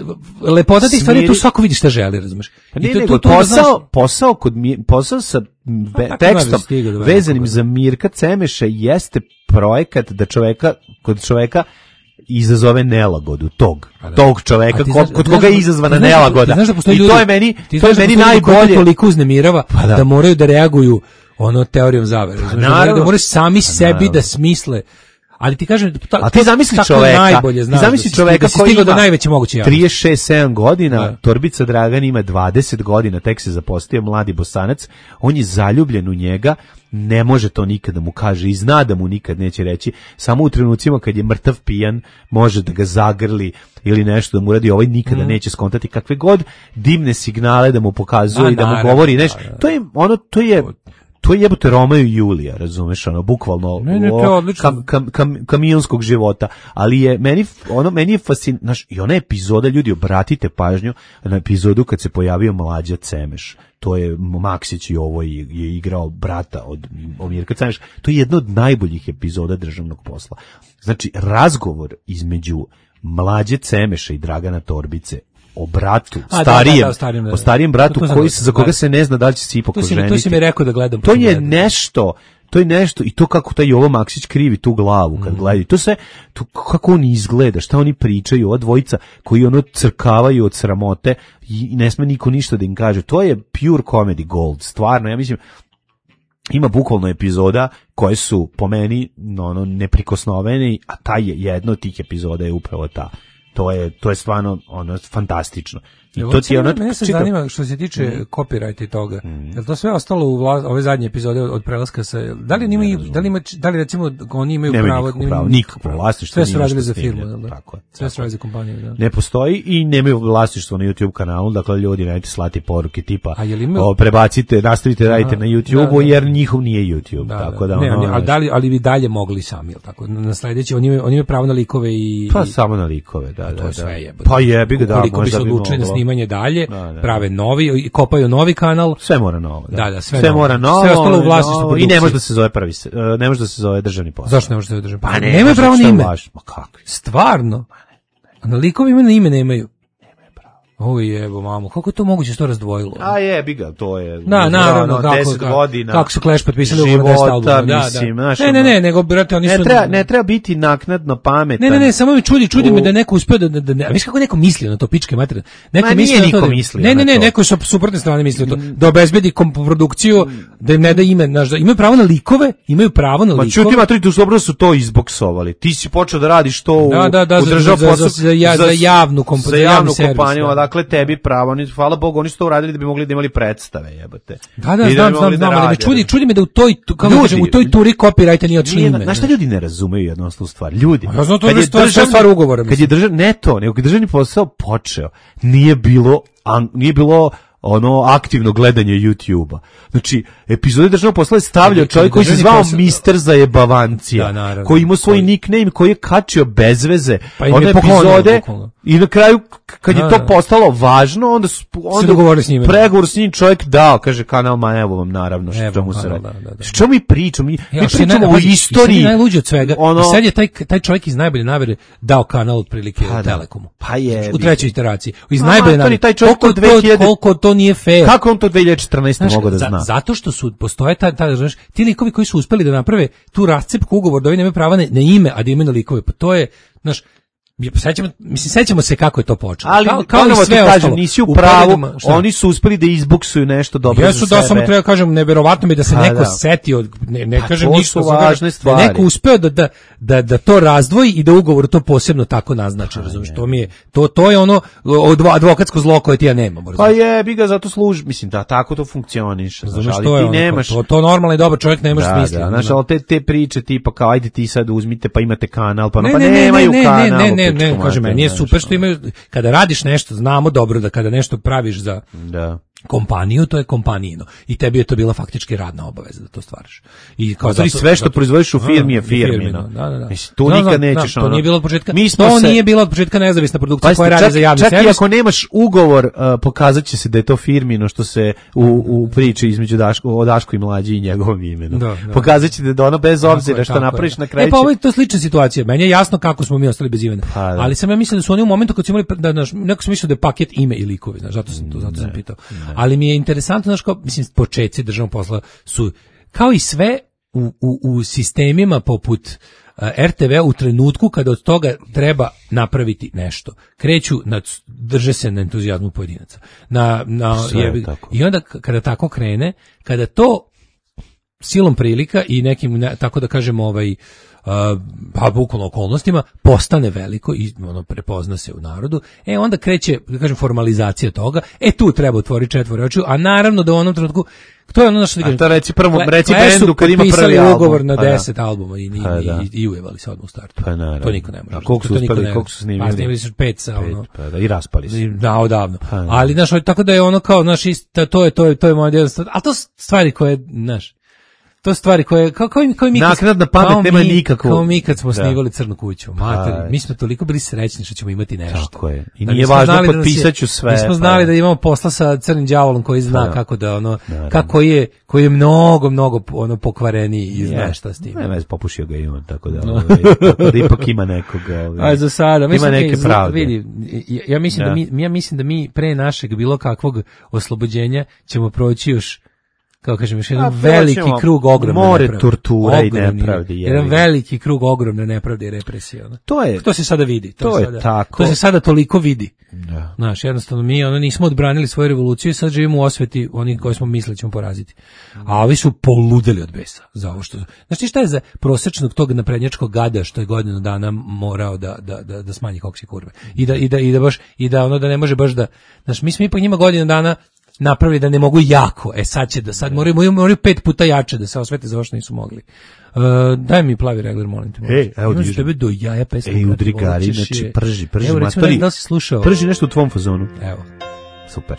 [SPEAKER 7] lepota ti stvari je tu
[SPEAKER 8] Smiri-
[SPEAKER 7] svako vidi šta želi, razumeš?
[SPEAKER 8] Pa
[SPEAKER 7] I
[SPEAKER 8] ne,
[SPEAKER 7] to-
[SPEAKER 8] nego
[SPEAKER 7] to- to da
[SPEAKER 8] posao,
[SPEAKER 7] znaš-
[SPEAKER 8] posao, kod mi, posao sa ve,
[SPEAKER 7] tako ne
[SPEAKER 8] tekstom
[SPEAKER 7] bi stigao do velikog,
[SPEAKER 8] vezanim
[SPEAKER 7] da.
[SPEAKER 8] za Mirka Cemeša jeste projekat da čoveka, kod čoveka izazove nelagodu tog,
[SPEAKER 7] da.
[SPEAKER 8] tog čoveka
[SPEAKER 7] A ti
[SPEAKER 8] ko-
[SPEAKER 7] znaš-
[SPEAKER 8] kod
[SPEAKER 7] znaš
[SPEAKER 8] koga
[SPEAKER 7] da-
[SPEAKER 8] je izazvana
[SPEAKER 7] ti znaš da-
[SPEAKER 8] nelagoda.
[SPEAKER 7] ti znaš da postoji
[SPEAKER 8] I
[SPEAKER 7] ljudi-
[SPEAKER 8] to je meni,
[SPEAKER 7] ti
[SPEAKER 8] to je
[SPEAKER 7] znaš da
[SPEAKER 8] meni
[SPEAKER 7] postoji ljudi koji to
[SPEAKER 8] najbolje.
[SPEAKER 7] toliko uznemirava
[SPEAKER 8] Pa da.
[SPEAKER 7] da moraju da reaguju ono teorijom zavere, razumeš? Da moraju-
[SPEAKER 8] naravno.
[SPEAKER 7] da moraju sami sebi
[SPEAKER 8] naravno.
[SPEAKER 7] da smisle. Ali ti kažem, ta,
[SPEAKER 8] A ti zamisli
[SPEAKER 7] tako
[SPEAKER 8] čoveka,
[SPEAKER 7] najbolje
[SPEAKER 8] ti
[SPEAKER 7] znaš
[SPEAKER 8] zamisli
[SPEAKER 7] da si
[SPEAKER 8] čoveka
[SPEAKER 7] stigao- da si
[SPEAKER 8] koji
[SPEAKER 7] stigao
[SPEAKER 8] ima
[SPEAKER 7] do najveće moguće javnosti.
[SPEAKER 8] trideset šest sedam godina,
[SPEAKER 7] Da.
[SPEAKER 8] Torbica Dragan ima dvadeset godina, tek se zaposlio mladi Bosanac, on je zaljubljen u njega, ne može to nikada mu kaže i zna da mu nikad neće reći, samo u trenucima kad je mrtav pijan može da ga zagrli ili nešto da mu radi, ovaj nikada
[SPEAKER 7] Mm.
[SPEAKER 8] neće skontati kakve god dimne signale da mu pokazuje
[SPEAKER 7] A,
[SPEAKER 8] i da mu
[SPEAKER 7] naravno,
[SPEAKER 8] govori nešto.
[SPEAKER 7] da, da.
[SPEAKER 8] To je ono, to je to je jebote Romeo i Julija, razumeš, ono, bukvalno
[SPEAKER 7] Ne, ne, to je
[SPEAKER 8] o,
[SPEAKER 7] odlično.
[SPEAKER 8] kam, kam, kam, kamionskog života, ali je meni, ono, meni je fascin, znaš, i ona epizoda, ljudi, obratite pažnju na epizodu kad se pojavio Mlađa Cemeš, to je Maksić i ovo je, je igrao brata od, od Mirka Cemeš, to je jedna od najboljih epizoda državnog posla. Znači, razgovor između Mlađe Cemeša i Dragana Torbice o bratu,
[SPEAKER 7] A, da,
[SPEAKER 8] starijem,
[SPEAKER 7] da, da, o starijem, da, da.
[SPEAKER 8] o starijem bratu
[SPEAKER 7] To- to znam
[SPEAKER 8] koji
[SPEAKER 7] da
[SPEAKER 8] se,
[SPEAKER 7] sam,
[SPEAKER 8] za koga
[SPEAKER 7] da.
[SPEAKER 8] se ne zna da li će se ipak
[SPEAKER 7] To si,
[SPEAKER 8] oženiti.
[SPEAKER 7] to si mi rekao da gledam.
[SPEAKER 8] To je nešto, to je nešto i to kako taj Jovo Maksić krivi tu glavu kad gledaju. To sve, to kako on izgleda, šta oni pričaju, ova dvojica koji ono crkavaju od sramote i ne sme niko ništa da im kaže. To je pure comedy gold, stvarno, ja mislim ima bukvalno epizoda koje su po meni ono neprikosnovene, a taj je jedna od tih epizoda je upravo ta. To je to je stvarno ono fantastično. I
[SPEAKER 7] Evo,
[SPEAKER 8] to ti je ono
[SPEAKER 7] mene se
[SPEAKER 8] čitav-
[SPEAKER 7] zanima što se tiče
[SPEAKER 8] Mm.
[SPEAKER 7] copyrighta i toga. Jel to sve ostalo u vla, ove zadnje epizode od, od prelaska sa da li ima da li ima da li recimo oni imaju
[SPEAKER 8] Nemaju
[SPEAKER 7] pravo
[SPEAKER 8] nikakvo pravo, nikakvo vlasništvo,
[SPEAKER 7] sve su
[SPEAKER 8] nije
[SPEAKER 7] radili
[SPEAKER 8] ništa
[SPEAKER 7] za firmu,
[SPEAKER 8] snimljeno,
[SPEAKER 7] jel da?
[SPEAKER 8] tako je,
[SPEAKER 7] Sve
[SPEAKER 8] tako
[SPEAKER 7] su radili za kompaniju, da.
[SPEAKER 8] ne postoji i nemaju vlasništvo na YouTube kanalu, dakle ljudi nemojte slati poruke tipa
[SPEAKER 7] A je li imaju-
[SPEAKER 8] o, prebacite, nastavite radite
[SPEAKER 7] Aha,
[SPEAKER 8] na YouTubeu
[SPEAKER 7] da, da.
[SPEAKER 8] jer njihov nije YouTube,
[SPEAKER 7] Da,
[SPEAKER 8] tako da,
[SPEAKER 7] ne,
[SPEAKER 8] ono,
[SPEAKER 7] oni, ali,
[SPEAKER 8] znaš,
[SPEAKER 7] da li, ali bi dalje mogli sami, jel tako? Na na sledeći, oni imaju, oni imaju pravo na likove i...
[SPEAKER 8] pa
[SPEAKER 7] i-
[SPEAKER 8] samo na likove, da, da,
[SPEAKER 7] to je
[SPEAKER 8] da.
[SPEAKER 7] sve jebote.
[SPEAKER 8] Pa jebi ga, da,
[SPEAKER 7] Ukoliko bi
[SPEAKER 8] možda
[SPEAKER 7] se
[SPEAKER 8] bi
[SPEAKER 7] odlučili na
[SPEAKER 8] moglo.
[SPEAKER 7] snimanje dalje,
[SPEAKER 8] Da, da.
[SPEAKER 7] prave novi, i kopaju novi kanal,
[SPEAKER 8] Sve mora novo. Da,
[SPEAKER 7] Da, da, sve
[SPEAKER 8] sve
[SPEAKER 7] novo.
[SPEAKER 8] mora novo.
[SPEAKER 7] Sve ostalo u vlasništvu
[SPEAKER 8] novo, I
[SPEAKER 7] produkcije.
[SPEAKER 8] ne može da se zove prvi, se- e, ne može da se zove državni posao.
[SPEAKER 7] zašto ne može se održati?
[SPEAKER 8] Pa ne,
[SPEAKER 7] nemaju
[SPEAKER 8] može,
[SPEAKER 7] pravo
[SPEAKER 8] šta
[SPEAKER 7] na
[SPEAKER 8] je
[SPEAKER 7] ime.
[SPEAKER 8] vaš? Ma kako?
[SPEAKER 7] Stvarno? A na likovima na ime nemaju. Oj jebo, mamo, kako je to moguće se to razdvojilo?
[SPEAKER 8] A jebi ga, to je.
[SPEAKER 7] Da, naravno,
[SPEAKER 8] ono,
[SPEAKER 7] kako,
[SPEAKER 8] deset
[SPEAKER 7] kako,
[SPEAKER 8] godina.
[SPEAKER 7] kako su Clash potpisali ugovor na
[SPEAKER 8] života,
[SPEAKER 7] deset albuma. Da, da.
[SPEAKER 8] mislim, znaš,
[SPEAKER 7] ne, ne,
[SPEAKER 8] ono,
[SPEAKER 7] ne, nego, brate, oni
[SPEAKER 8] Ne
[SPEAKER 7] su...
[SPEAKER 8] treba, ne treba biti naknadno pametan.
[SPEAKER 7] Ne, ne, ne, samo me čudi, čudi me
[SPEAKER 8] U-
[SPEAKER 7] da je neko uspeo da, da, da ne, a viš kako neko mislio na to, pičke materine. Neko
[SPEAKER 8] Ma nije
[SPEAKER 7] mislio na to
[SPEAKER 8] niko
[SPEAKER 7] da-
[SPEAKER 8] mislio
[SPEAKER 7] Ne, ne,
[SPEAKER 8] na
[SPEAKER 7] ne,
[SPEAKER 8] to.
[SPEAKER 7] neko je sa suprotne strane mislio to, da obezbedi komprodukciju, da im ne da ime, znaš, da imaju pravo na likove, imaju pravo na
[SPEAKER 8] Ma
[SPEAKER 7] likove.
[SPEAKER 8] čuti, matri, tu dobro su to izboksovali. Ti si počeo da radiš to u,
[SPEAKER 7] Da, da, da,
[SPEAKER 8] u
[SPEAKER 7] za-
[SPEAKER 8] državu
[SPEAKER 7] za-
[SPEAKER 8] posao-
[SPEAKER 7] za- za ja- za javnu kompa-
[SPEAKER 8] za
[SPEAKER 7] za javni
[SPEAKER 8] javnu
[SPEAKER 7] servis,
[SPEAKER 8] kompaniju,
[SPEAKER 7] da.
[SPEAKER 8] dakle tebi pravo. Oni, hvala Bogu, oni su to uradili da bi mogli da imali predstave, jebote.
[SPEAKER 7] Da, da,
[SPEAKER 8] I bi
[SPEAKER 7] znam, znam,
[SPEAKER 8] mogli
[SPEAKER 7] znam, ali me
[SPEAKER 8] rade.
[SPEAKER 7] čudi, čudi me da u toj, tu- kako
[SPEAKER 8] Ljudi,
[SPEAKER 7] kažem, u toj turi copyrighta nije otišlo
[SPEAKER 8] Nije,
[SPEAKER 7] ime.
[SPEAKER 8] znaš šta ljudi ne razumeju jednostavnu stvar? Ljudi,
[SPEAKER 7] Ja znam, to
[SPEAKER 8] kad
[SPEAKER 7] je stvar- sve stvar ugovora,
[SPEAKER 8] kad je
[SPEAKER 7] mislim.
[SPEAKER 8] držav, ne to, nego kad je državni posao počeo, nije bilo, an, nije bilo ono aktivno gledanje YouTubea. Znači, epizode državnog posla je stavljao
[SPEAKER 7] Kad je
[SPEAKER 8] čovjek koji se
[SPEAKER 7] državni
[SPEAKER 8] zvao
[SPEAKER 7] posao-
[SPEAKER 8] mister Zajebavancija,
[SPEAKER 7] Da, naravno.
[SPEAKER 8] koji ima svoj
[SPEAKER 7] Koji-
[SPEAKER 8] nickname, koji je kačio bez veze.
[SPEAKER 7] Pa im
[SPEAKER 8] one
[SPEAKER 7] je poklonio,
[SPEAKER 8] epizode
[SPEAKER 7] bukvalno.
[SPEAKER 8] i na kraju k- kad je
[SPEAKER 7] Da,
[SPEAKER 8] to
[SPEAKER 7] da.
[SPEAKER 8] postalo važno, onda su onda
[SPEAKER 7] dogovorili s njime.
[SPEAKER 8] Pregovor s njim čovjek dao, kaže kanal, ma evo vam naravno što
[SPEAKER 7] Evo,
[SPEAKER 8] čemu se
[SPEAKER 7] kanal,
[SPEAKER 8] radi.
[SPEAKER 7] da, da, da.
[SPEAKER 8] Što mi pričamo? Mi, mi
[SPEAKER 7] Ja, što je
[SPEAKER 8] pričamo
[SPEAKER 7] naj-
[SPEAKER 8] o
[SPEAKER 7] pazi, i
[SPEAKER 8] istoriji.
[SPEAKER 7] sad je najluđe od svega.
[SPEAKER 8] Ono,
[SPEAKER 7] I sad je taj, taj čovjek iz najbolje namere dao kanal otprilike
[SPEAKER 8] Pa da.
[SPEAKER 7] Telekomu.
[SPEAKER 8] Pa je,
[SPEAKER 7] U trećoj iteraciji. Iz
[SPEAKER 8] Ma,
[SPEAKER 7] najbolje
[SPEAKER 8] to ni
[SPEAKER 7] namere.
[SPEAKER 8] taj čovjek
[SPEAKER 7] koliko,
[SPEAKER 8] od dve hiljade
[SPEAKER 7] to, koliko to nije fair.
[SPEAKER 8] kako on to dve hiljade četrnaeste
[SPEAKER 7] Znaš,
[SPEAKER 8] mogao da
[SPEAKER 7] za-
[SPEAKER 8] zna?
[SPEAKER 7] Zato što su postoje ta, ta znaš, ti likovi koji su uspeli da naprave tu rascepku ugovor da oni nemaju prava na, na ime, a da imaju na likove. Pa to je, znaš, Sećamo, mislim, sećamo se kako je to počelo.
[SPEAKER 8] Ali
[SPEAKER 7] kao, kao
[SPEAKER 8] ponovo
[SPEAKER 7] i sve
[SPEAKER 8] ti kažem,
[SPEAKER 7] ostalo.
[SPEAKER 8] nisi u
[SPEAKER 7] U
[SPEAKER 8] pravu,
[SPEAKER 7] periodima, šta?
[SPEAKER 8] oni su uspeli da izbuksuju nešto dobro
[SPEAKER 7] Jesu,
[SPEAKER 8] za
[SPEAKER 7] da,
[SPEAKER 8] sebe.
[SPEAKER 7] samo treba kažem, neverovatno mi da se
[SPEAKER 8] Pa,
[SPEAKER 7] neko
[SPEAKER 8] da.
[SPEAKER 7] setio, ne, ne
[SPEAKER 8] Pa,
[SPEAKER 7] kažem
[SPEAKER 8] to
[SPEAKER 7] ništa,
[SPEAKER 8] su
[SPEAKER 7] samo
[SPEAKER 8] važne
[SPEAKER 7] kažem, da
[SPEAKER 8] stvari.
[SPEAKER 7] je neko uspeo da, da, da, da to razdvoji i da ugovor to posebno tako naznači, razumiješ, to mi je, to, to je ono odvo- advokatsko zlo koje ti ja nemam,
[SPEAKER 8] Pa
[SPEAKER 7] razumiješ.
[SPEAKER 8] jebi ga, zato služi, mislim, da tako to funkcioniše, znaš,
[SPEAKER 7] Razumeš,
[SPEAKER 8] ali
[SPEAKER 7] to je
[SPEAKER 8] ti
[SPEAKER 7] ono,
[SPEAKER 8] nemaš...
[SPEAKER 7] to, to normalno i dobar čovjek ne može
[SPEAKER 8] Da,
[SPEAKER 7] smisliti.
[SPEAKER 8] da, znaš, ali te, te priče tipa kao, ajde ti sad uzmite, pa imate kanal, pa, no,
[SPEAKER 7] Ne,
[SPEAKER 8] pa
[SPEAKER 7] ne, ne,
[SPEAKER 8] nemaju
[SPEAKER 7] ne, ne,
[SPEAKER 8] kanal.
[SPEAKER 7] ne, ne, ne,
[SPEAKER 8] pičku
[SPEAKER 7] ne, kaže
[SPEAKER 8] mater,
[SPEAKER 7] meni je
[SPEAKER 8] znaš,
[SPEAKER 7] super što
[SPEAKER 8] ono.
[SPEAKER 7] imaju, kada radiš nešto, znamo dobro da kada nešto praviš za
[SPEAKER 8] Da.
[SPEAKER 7] kompaniju, to je kompanijino. I tebi je to bila faktički radna obaveza da to stvaraš. I kao
[SPEAKER 8] Znači,
[SPEAKER 7] zato-
[SPEAKER 8] sve što
[SPEAKER 7] zato-
[SPEAKER 8] proizvodiš u firmi je
[SPEAKER 7] A,
[SPEAKER 8] firmino.
[SPEAKER 7] Da, da, da.
[SPEAKER 8] Mislim, tu
[SPEAKER 7] Znam,
[SPEAKER 8] nikad
[SPEAKER 7] znam,
[SPEAKER 8] nećeš,
[SPEAKER 7] znam, to
[SPEAKER 8] ono-
[SPEAKER 7] nije bilo od početka.
[SPEAKER 8] Mi smo
[SPEAKER 7] to
[SPEAKER 8] se-
[SPEAKER 7] nije bilo od početka nezavisna produkcija
[SPEAKER 8] Pazite,
[SPEAKER 7] koja radi
[SPEAKER 8] čak,
[SPEAKER 7] za javni
[SPEAKER 8] čak i
[SPEAKER 7] servis.
[SPEAKER 8] ako nemaš ugovor, uh, pokazat će se da je to firmino što se u, u priči između Daško, o Daško i Mlađi i njegovom imenu.
[SPEAKER 7] Da, da.
[SPEAKER 8] Pokazat će da ono bez
[SPEAKER 7] Tako
[SPEAKER 8] obzira
[SPEAKER 7] je,
[SPEAKER 8] što
[SPEAKER 7] tako
[SPEAKER 8] napraviš
[SPEAKER 7] je.
[SPEAKER 8] na kraju
[SPEAKER 7] E pa ovo
[SPEAKER 8] će-
[SPEAKER 7] je to slična situacija. Meni je jasno kako smo mi ostali bez imena.
[SPEAKER 8] Pa, da.
[SPEAKER 7] Ali sam ja mislio da su oni u momentu kad su imali da znaš, neko sam mislio da je paket ime i likovi, znaš, zato sam to zato sam pitao. Ali mi je interesantno, znaš, kao mislim početci državnog posla su kao i sve u, u, u sistemima poput uh, er te ve u trenutku kada od toga treba napraviti nešto. Kreću, na, drže se na entuzijazmu pojedinaca. Na, na,
[SPEAKER 8] Sve je
[SPEAKER 7] jebi-
[SPEAKER 8] tako.
[SPEAKER 7] I onda k- kada tako krene, kada to silom prilika i nekim, ne, tako da kažemo, ovaj, uh, pa bukvalno okolnostima, postane veliko i ono prepozna se u narodu, e onda kreće, da kažem, formalizacija toga, e tu treba otvoriti četvore očiju, a naravno da u onom trenutku, to je ono na što ti
[SPEAKER 8] A
[SPEAKER 7] kažem,
[SPEAKER 8] to reci prvom-
[SPEAKER 7] Kle-
[SPEAKER 8] reci
[SPEAKER 7] Clash su
[SPEAKER 8] bendu kad ima
[SPEAKER 7] potpisali
[SPEAKER 8] prvi album.
[SPEAKER 7] ugovor na
[SPEAKER 8] Pa da.
[SPEAKER 7] deset albuma i, i,
[SPEAKER 8] Pa da.
[SPEAKER 7] i, i ujevali se odmah u startu.
[SPEAKER 8] Pa naravno.
[SPEAKER 7] To niko ne može.
[SPEAKER 8] A koliko su
[SPEAKER 7] To niko
[SPEAKER 8] uspeli,
[SPEAKER 7] ne-
[SPEAKER 8] koliko su snimili?
[SPEAKER 7] Pa snimili su pet sa ono.
[SPEAKER 8] Pet, pa da, i raspali se.
[SPEAKER 7] Da, odavno.
[SPEAKER 8] Pa, da.
[SPEAKER 7] Ali znaš, tako da je ono kao, znaš, ista, to je to je to je moja jednostavno. A to su stvari koje, znaš, to su stvari koje kao kao, i- kao i mi kad-
[SPEAKER 8] Naknadna pamet
[SPEAKER 7] kao
[SPEAKER 8] nema
[SPEAKER 7] mi-
[SPEAKER 8] nikakvu-
[SPEAKER 7] Kao mi kad smo
[SPEAKER 8] Da.
[SPEAKER 7] snimali Crnu kuću. Mater,
[SPEAKER 8] Pa,
[SPEAKER 7] mi smo toliko bili srećni što ćemo imati nešto.
[SPEAKER 8] Tako je. I
[SPEAKER 7] Da
[SPEAKER 8] nije
[SPEAKER 7] nismo
[SPEAKER 8] važno,
[SPEAKER 7] znali da nas je-
[SPEAKER 8] potpisat ću sve,
[SPEAKER 7] Nismo
[SPEAKER 8] pa
[SPEAKER 7] znali
[SPEAKER 8] da.
[SPEAKER 7] da imamo posla sa crnim đavolom koji zna
[SPEAKER 8] Pa da.
[SPEAKER 7] kako da ono
[SPEAKER 8] Naravno.
[SPEAKER 7] kako je koji je mnogo mnogo ono pokvareniji i zna
[SPEAKER 8] Je.
[SPEAKER 7] šta s tim.
[SPEAKER 8] Ne, vez, popušio ga i on, tako da, ovaj, tako da ipak ima nekog. Ovaj,
[SPEAKER 7] A za sada,
[SPEAKER 8] ima
[SPEAKER 7] mislim
[SPEAKER 8] neke
[SPEAKER 7] da je-
[SPEAKER 8] pravde.
[SPEAKER 7] Vidi, ja, ja mislim da.
[SPEAKER 8] Da.
[SPEAKER 7] mi ja mislim da mi pre našeg bilo kakvog oslobođenja ćemo proći još, kako kažem, još jedan
[SPEAKER 8] A,
[SPEAKER 7] veliki
[SPEAKER 8] proćemo
[SPEAKER 7] krug ogromne
[SPEAKER 8] more
[SPEAKER 7] nepravde.
[SPEAKER 8] tortura i
[SPEAKER 7] Ogromni,
[SPEAKER 8] nepravdi, jebi
[SPEAKER 7] jedan
[SPEAKER 8] ga.
[SPEAKER 7] veliki krug ogromne nepravde i represije. Ono.
[SPEAKER 8] To je-
[SPEAKER 7] to se sada vidi. To,
[SPEAKER 8] to je
[SPEAKER 7] sada,
[SPEAKER 8] tako.
[SPEAKER 7] To se sada toliko vidi.
[SPEAKER 8] Da.
[SPEAKER 7] Znaš, jednostavno mi ono nismo odbranili svoju revoluciju i sad živimo u osveti oni koji smo mislili ćemo poraziti. A ovi su poludeli od besa za ovo što... Znaš ti šta je za prosečnog tog naprednjačkog gada što je godinu dana morao da, da, da, da smanji koksi kurve. I da, i, da, I da baš, i da ono da ne može baš da... Znaš, mi smo ipak njima godinu dana napravili da ne mogu jako. E sad će da, sad moraju, moraju, moraju pet puta jače da se osvete za ovo što nisu mogli. Uh, daj mi plavi regler, molim te. molim
[SPEAKER 8] Ej,
[SPEAKER 7] te.
[SPEAKER 8] evo
[SPEAKER 7] Imaš
[SPEAKER 8] dižem.
[SPEAKER 7] tebe do jaja pesma.
[SPEAKER 8] Ej,
[SPEAKER 7] brate,
[SPEAKER 8] udri gari,
[SPEAKER 7] hoćeš
[SPEAKER 8] znači
[SPEAKER 7] je-
[SPEAKER 8] prži, prži,
[SPEAKER 7] Evo, recimo,
[SPEAKER 8] matori.
[SPEAKER 7] da li si slušao?
[SPEAKER 8] Prži nešto u tvom fazonu.
[SPEAKER 7] Evo.
[SPEAKER 8] Super.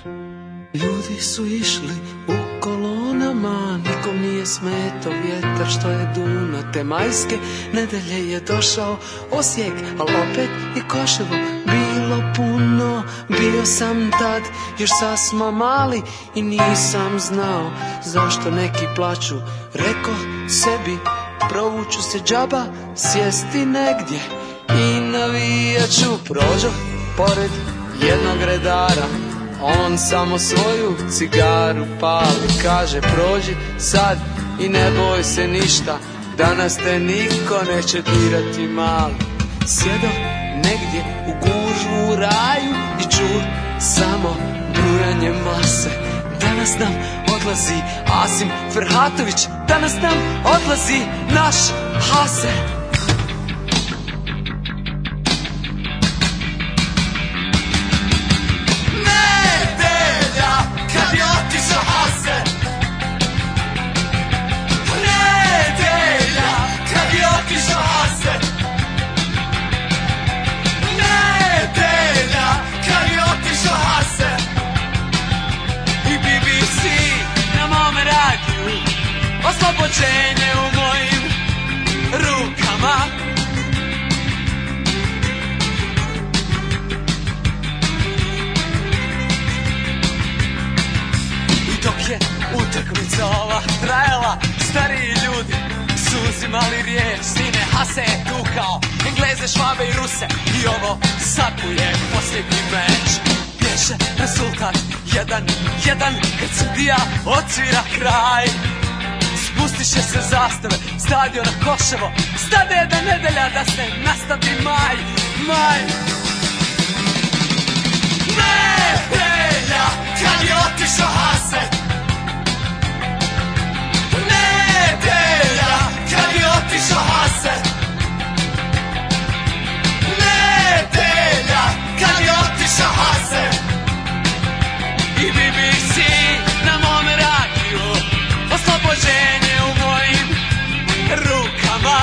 [SPEAKER 9] Ljudi su išli u kolonama, nikom nije smetao vjetar što je duno. Te majske nedelje je došao Osijek, al opet i Koševo bilo puno. Bio sam tad još sasma mali i nisam znao zašto neki plaću. Reko sebi, provuću se džaba, sjesti negdje i navijaću. Prođo pored jednog redara, on samo svoju cigaru pali. Kaže prođi sad i ne boj se ništa, danas te niko neće dirati mali. Sjedo negdje u gužvu u raju i ču samo brujanje mase. Danas nam odlazi Asim Ferhatović, danas nam odlazi naš Hasen. Nedelja kad je otišao Hasen, nedelja kad je otišao Hasen, nedelja kad je otišao Hasen. I bi bi si na mome radiju, oslobođenje u mojim rukama. I dok je utakmica ova trajala, stariji ljudi su uzimali riječ. Sine Hase je tukao Engleze, Švabe i Ruse i ovo sad mu je posljednji meč. Pješe rezultat jedan, jedan kad sudija odsvira kraj. Spustiše se zastave stadiona Koševo, stade jedna nedelja da se nastavi maj. mine. Nedelja, kad je otišao Haset. Nedelja, kad je otišao Haset. Nedelja, kad je otišao Haset. I B B C na mom radiju, oslobođenje u mojim rukama.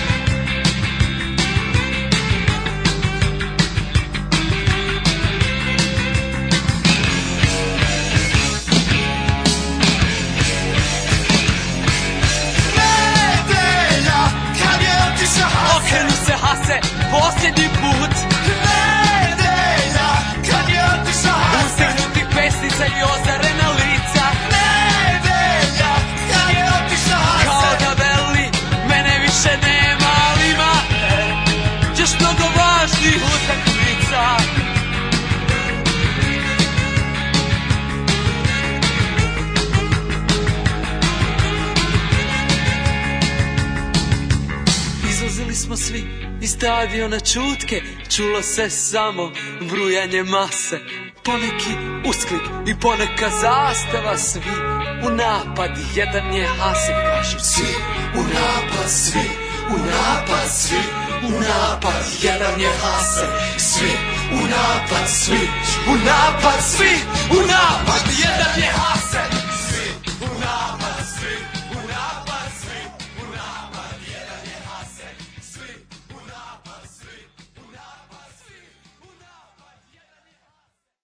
[SPEAKER 9] Nedelja, kad je otišao Haset. Okrenu se Haset, posljednji put. Nedelja, kad je otišao Haset. Ustegnuti pesnica i ozarena lica. Nedelja, kad je otišao Haset. Kao da veli, mene više nema, ali ima još mnogo važnih utakmica. Izlazili smo svi iz stadiona čutke, čulo se samo brujanje mase. Poneki usklik i poneka zastava, svi u napad, jedan je Haset, kažu svi u napad, svi u napad, svi u napad, jedan je Haset, svi u napad, svi u napad, svi u napad, jedan je Haset, svi u napad, svi u napad, svi u napad, jedan je Haset, svi u napad, svi u napad, svi u napad, jedan je Haset.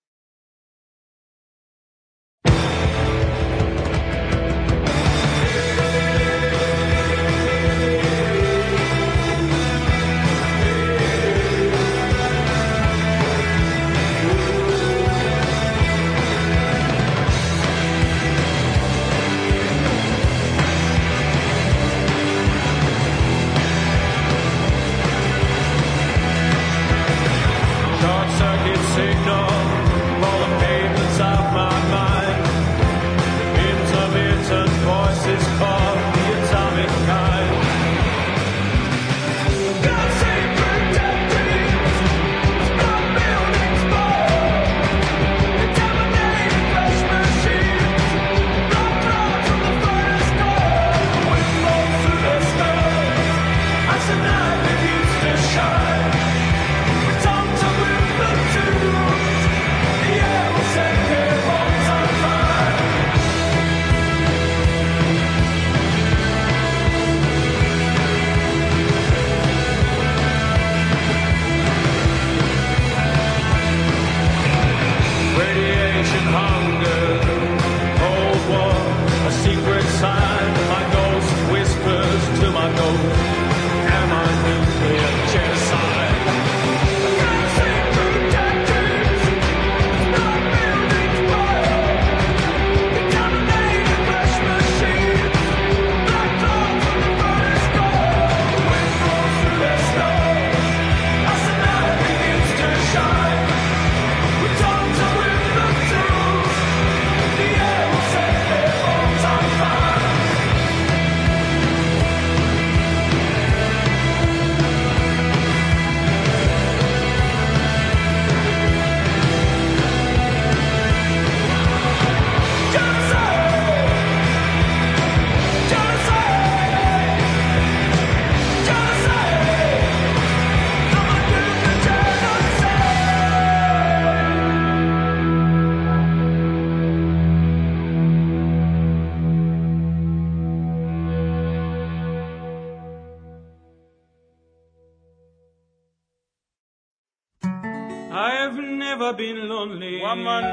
[SPEAKER 10] I've never been lonely, woman,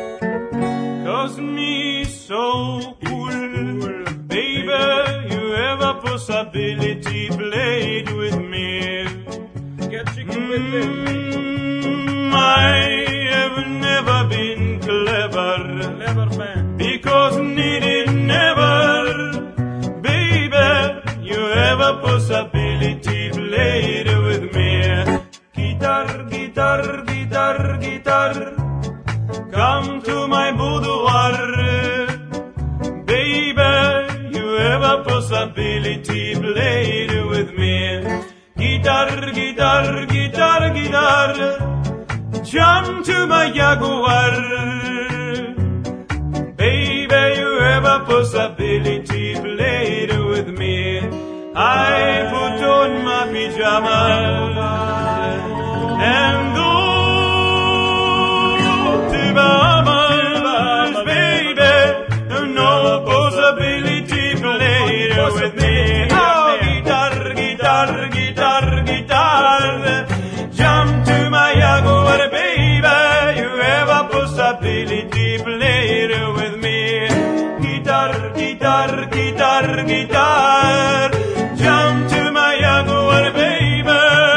[SPEAKER 10] cause me so cool. Baby, you have a possibility, played with me. Get chicken mm, with me. I have never been clever, clever man, because needed never. Baby, you have a possibility, played with me. Guitar, guitar, guitar, guitar, come to my boudoir. Baby, you have a possibility, played with me. Guitar, guitar, guitar. guitar, guitar, jump to my Jaguar. Baby, you have a possibility, play it with me. I put on my pajamas and go to Bahamas, baby. No possibility, play it with me. Oh, guitar, guitar, guitar, guitar. Jump to my Jaguar, baby. You have a possibility, play it with me. Guitar, guitar, guitar, guitar. Jump to my Jaguar, baby.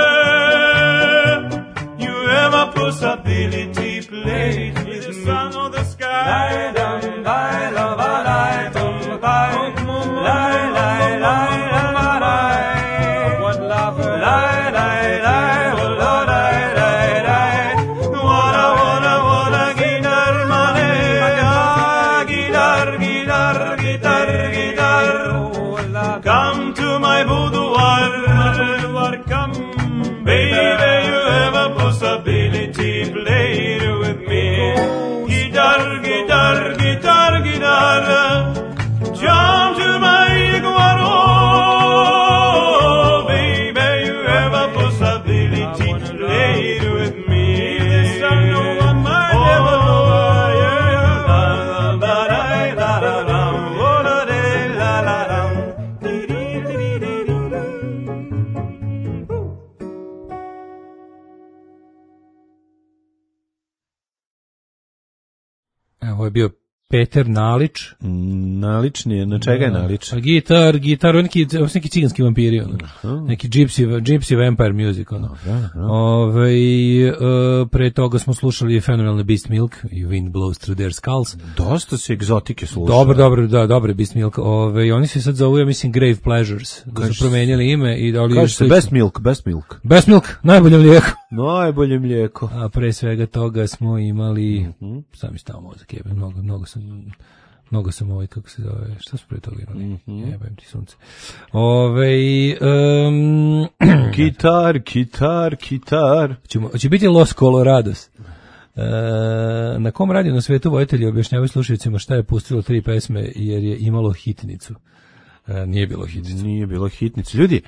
[SPEAKER 10] You have a possibility, play it with me. Sun on the sky. Lie, lie, lie, lie, lie, lie, lie, lie, lie. What love? Lie, lie, lie, oh Lord, lie, lie, lie. Wanna, wanna, wanna, guitar, money. Ah, guitar, guitar, guitar, guitar. Come to my boudoir, come, baby, you have a possibility, play it with me. Guitar, guitar, guitar, guitar, jump to my Jaguar, oh, baby, you have a possibility, play it with me. This I know I might never know, yeah, la, la, la, la, la, la, oh, la, la, la, la, la.
[SPEAKER 7] Ovo je bio Peter Nalić.
[SPEAKER 8] Nalični je, na čega je Nalič?
[SPEAKER 7] A gitar, gitar, on neki, on neki ciganski vampiri, ono. Neki gypsy, gypsy vampire music, ono. Ove, uh, pre toga smo slušali fenomenalne Beast Milk i Wind Blows Through Their Skulls.
[SPEAKER 8] Dosta se egzotike slušao.
[SPEAKER 7] Dobro, dobro, da, dobro Beast Milk. Ove, oni se sad zovu, ja mislim, Grave Pleasures. Da su promenjali ime i dali...
[SPEAKER 8] Kaže se Best Milk, Best Milk.
[SPEAKER 7] Best Milk, najbolje mlijeko.
[SPEAKER 8] Najbolje mlijeko.
[SPEAKER 7] A pre svega toga smo imali... Mm-hmm. Sam mi stao mozak, jebe, mnogo, mnogo sam... Mnogo sam ovaj, kako se zove, šta su pre toga imali? Mm-hmm. Jebem ti sunce. Ove, um,
[SPEAKER 8] kitar, kitar, kitar.
[SPEAKER 7] Ćemo, će biti Los Colorados. E, na kom radiju na svetu vojitelji objašnjavaju slušajućima šta je pustilo tri pesme jer je imalo hitnicu? E, nije bilo hitnicu.
[SPEAKER 8] Nije bilo hitnicu. Ljudi,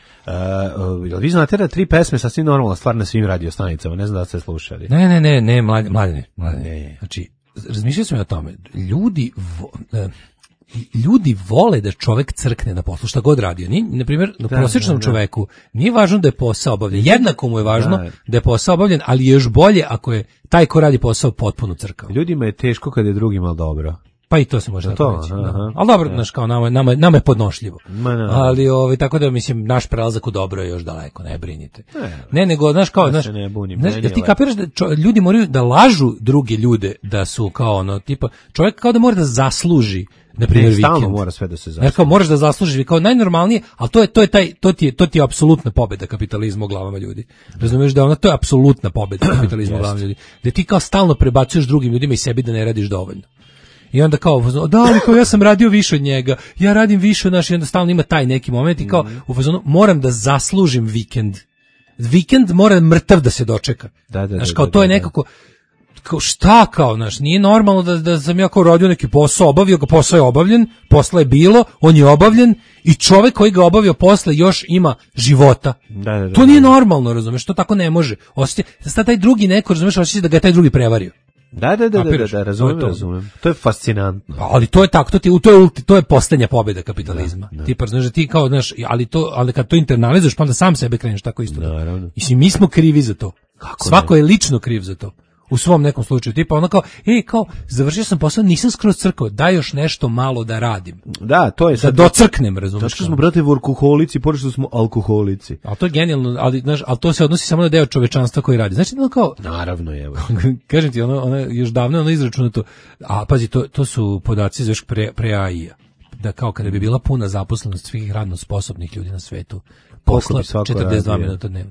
[SPEAKER 8] uh, vi znate da tri pesme sasvim normalna stvar na svim radiostanicama, ne znam da ste slušali.
[SPEAKER 7] Ne, ne, ne, ne, mladine, mladine. mladine. Znači, razmišljao sam o tome, ljudi vo, e, ljudi vole da čovek crkne na poslu, šta god radio. Ni, na primjer, na prosječnom čoveku nije važno da je posao obavljen. Jednako mu je važno da. da je posao obavljen, ali je još bolje ako je taj ko radi posao potpuno crkao.
[SPEAKER 8] Ljudima je teško kad je drugima dobro.
[SPEAKER 7] Pa i to se može tako reći. Da. Ali dobro, znaš, kao nama, nama, nama je podnošljivo.
[SPEAKER 8] Ma, no.
[SPEAKER 7] Ali ovaj, tako da, mislim, naš prelazak u dobro je još daleko, ne brinite. Ne, ne nego, znaš, kao, znaš,
[SPEAKER 8] ne bunim,
[SPEAKER 7] znaš da ti kapiraš da čo, ljudi moraju da lažu druge ljude da su kao ono, tipa, čovjek kao da mora da zasluži, na primjer, vikend. Stalno
[SPEAKER 8] mora sve da se zasluži.
[SPEAKER 7] Kao moraš da zaslužiš, kao najnormalnije, ali to je to je taj to ti je to ti je apsolutna pobeda kapitalizma u glavama ljudi. Razumeš da ona to je apsolutna pobeda kapitalizma u glavama ljudi. Da ti kao stalno prebacuješ drugim ljudima i sebi da ne radiš dovoljno. I onda kao, da, ali kao ja sam radio više od njega, ja radim više od naš, i onda stalno ima taj neki moment i kao, u fazonu, moram da zaslužim vikend. Vikend mora mrtav da se dočeka.
[SPEAKER 8] Da, da,
[SPEAKER 7] znaš, kao
[SPEAKER 8] da,
[SPEAKER 7] to je
[SPEAKER 8] da,
[SPEAKER 7] nekako, kao šta kao, znaš, nije normalno da, da sam ja kao radio neki posao, obavio ga, posao je obavljen, posla je bilo, on je obavljen i čovek koji ga obavio posle još ima života.
[SPEAKER 8] Da, da, da,
[SPEAKER 7] to nije normalno, razumeš, to tako ne može. Osjeća, sad taj drugi neko, razumeš, osjeća da ga je taj drugi prevario.
[SPEAKER 8] Da, da, da, da, da, da, razumem, to razumem. To je fascinantno.
[SPEAKER 7] Ali to je tako, to ti to je to je poslednja pobeda kapitalizma. Da, da. Ti pa znaš da ti kao, znaš, ali to ali kad to internalizuješ, pa onda sam sebe kreneš tako isto.
[SPEAKER 8] Naravno.
[SPEAKER 7] I mi smo krivi za to.
[SPEAKER 8] Kako
[SPEAKER 7] Svako
[SPEAKER 8] ne?
[SPEAKER 7] je lično kriv za to. U svom nekom slučaju, tipa ono kao, ej, kao, završio sam posao, nisam skroz crkao, daj još nešto malo da radim.
[SPEAKER 8] Da, to je sad.
[SPEAKER 7] Da docrknem, razumiješ.
[SPEAKER 8] Zato što smo, brate, vorkuholici, pored što smo alkoholici.
[SPEAKER 7] Ali to je genijalno, ali, znaš, ali to se odnosi samo na deo čovečanstva koji radi. Znači, ono kao...
[SPEAKER 8] Naravno, evo.
[SPEAKER 7] Kažem ti, ono, ono, još davno ono izračunato, a pazi, to, to su podaci za još pre, pre A I-a. Da kao kada bi bila puna zaposlenost svih radno sposobnih ljudi na svetu, posla četrdeset dva minuta dnevno.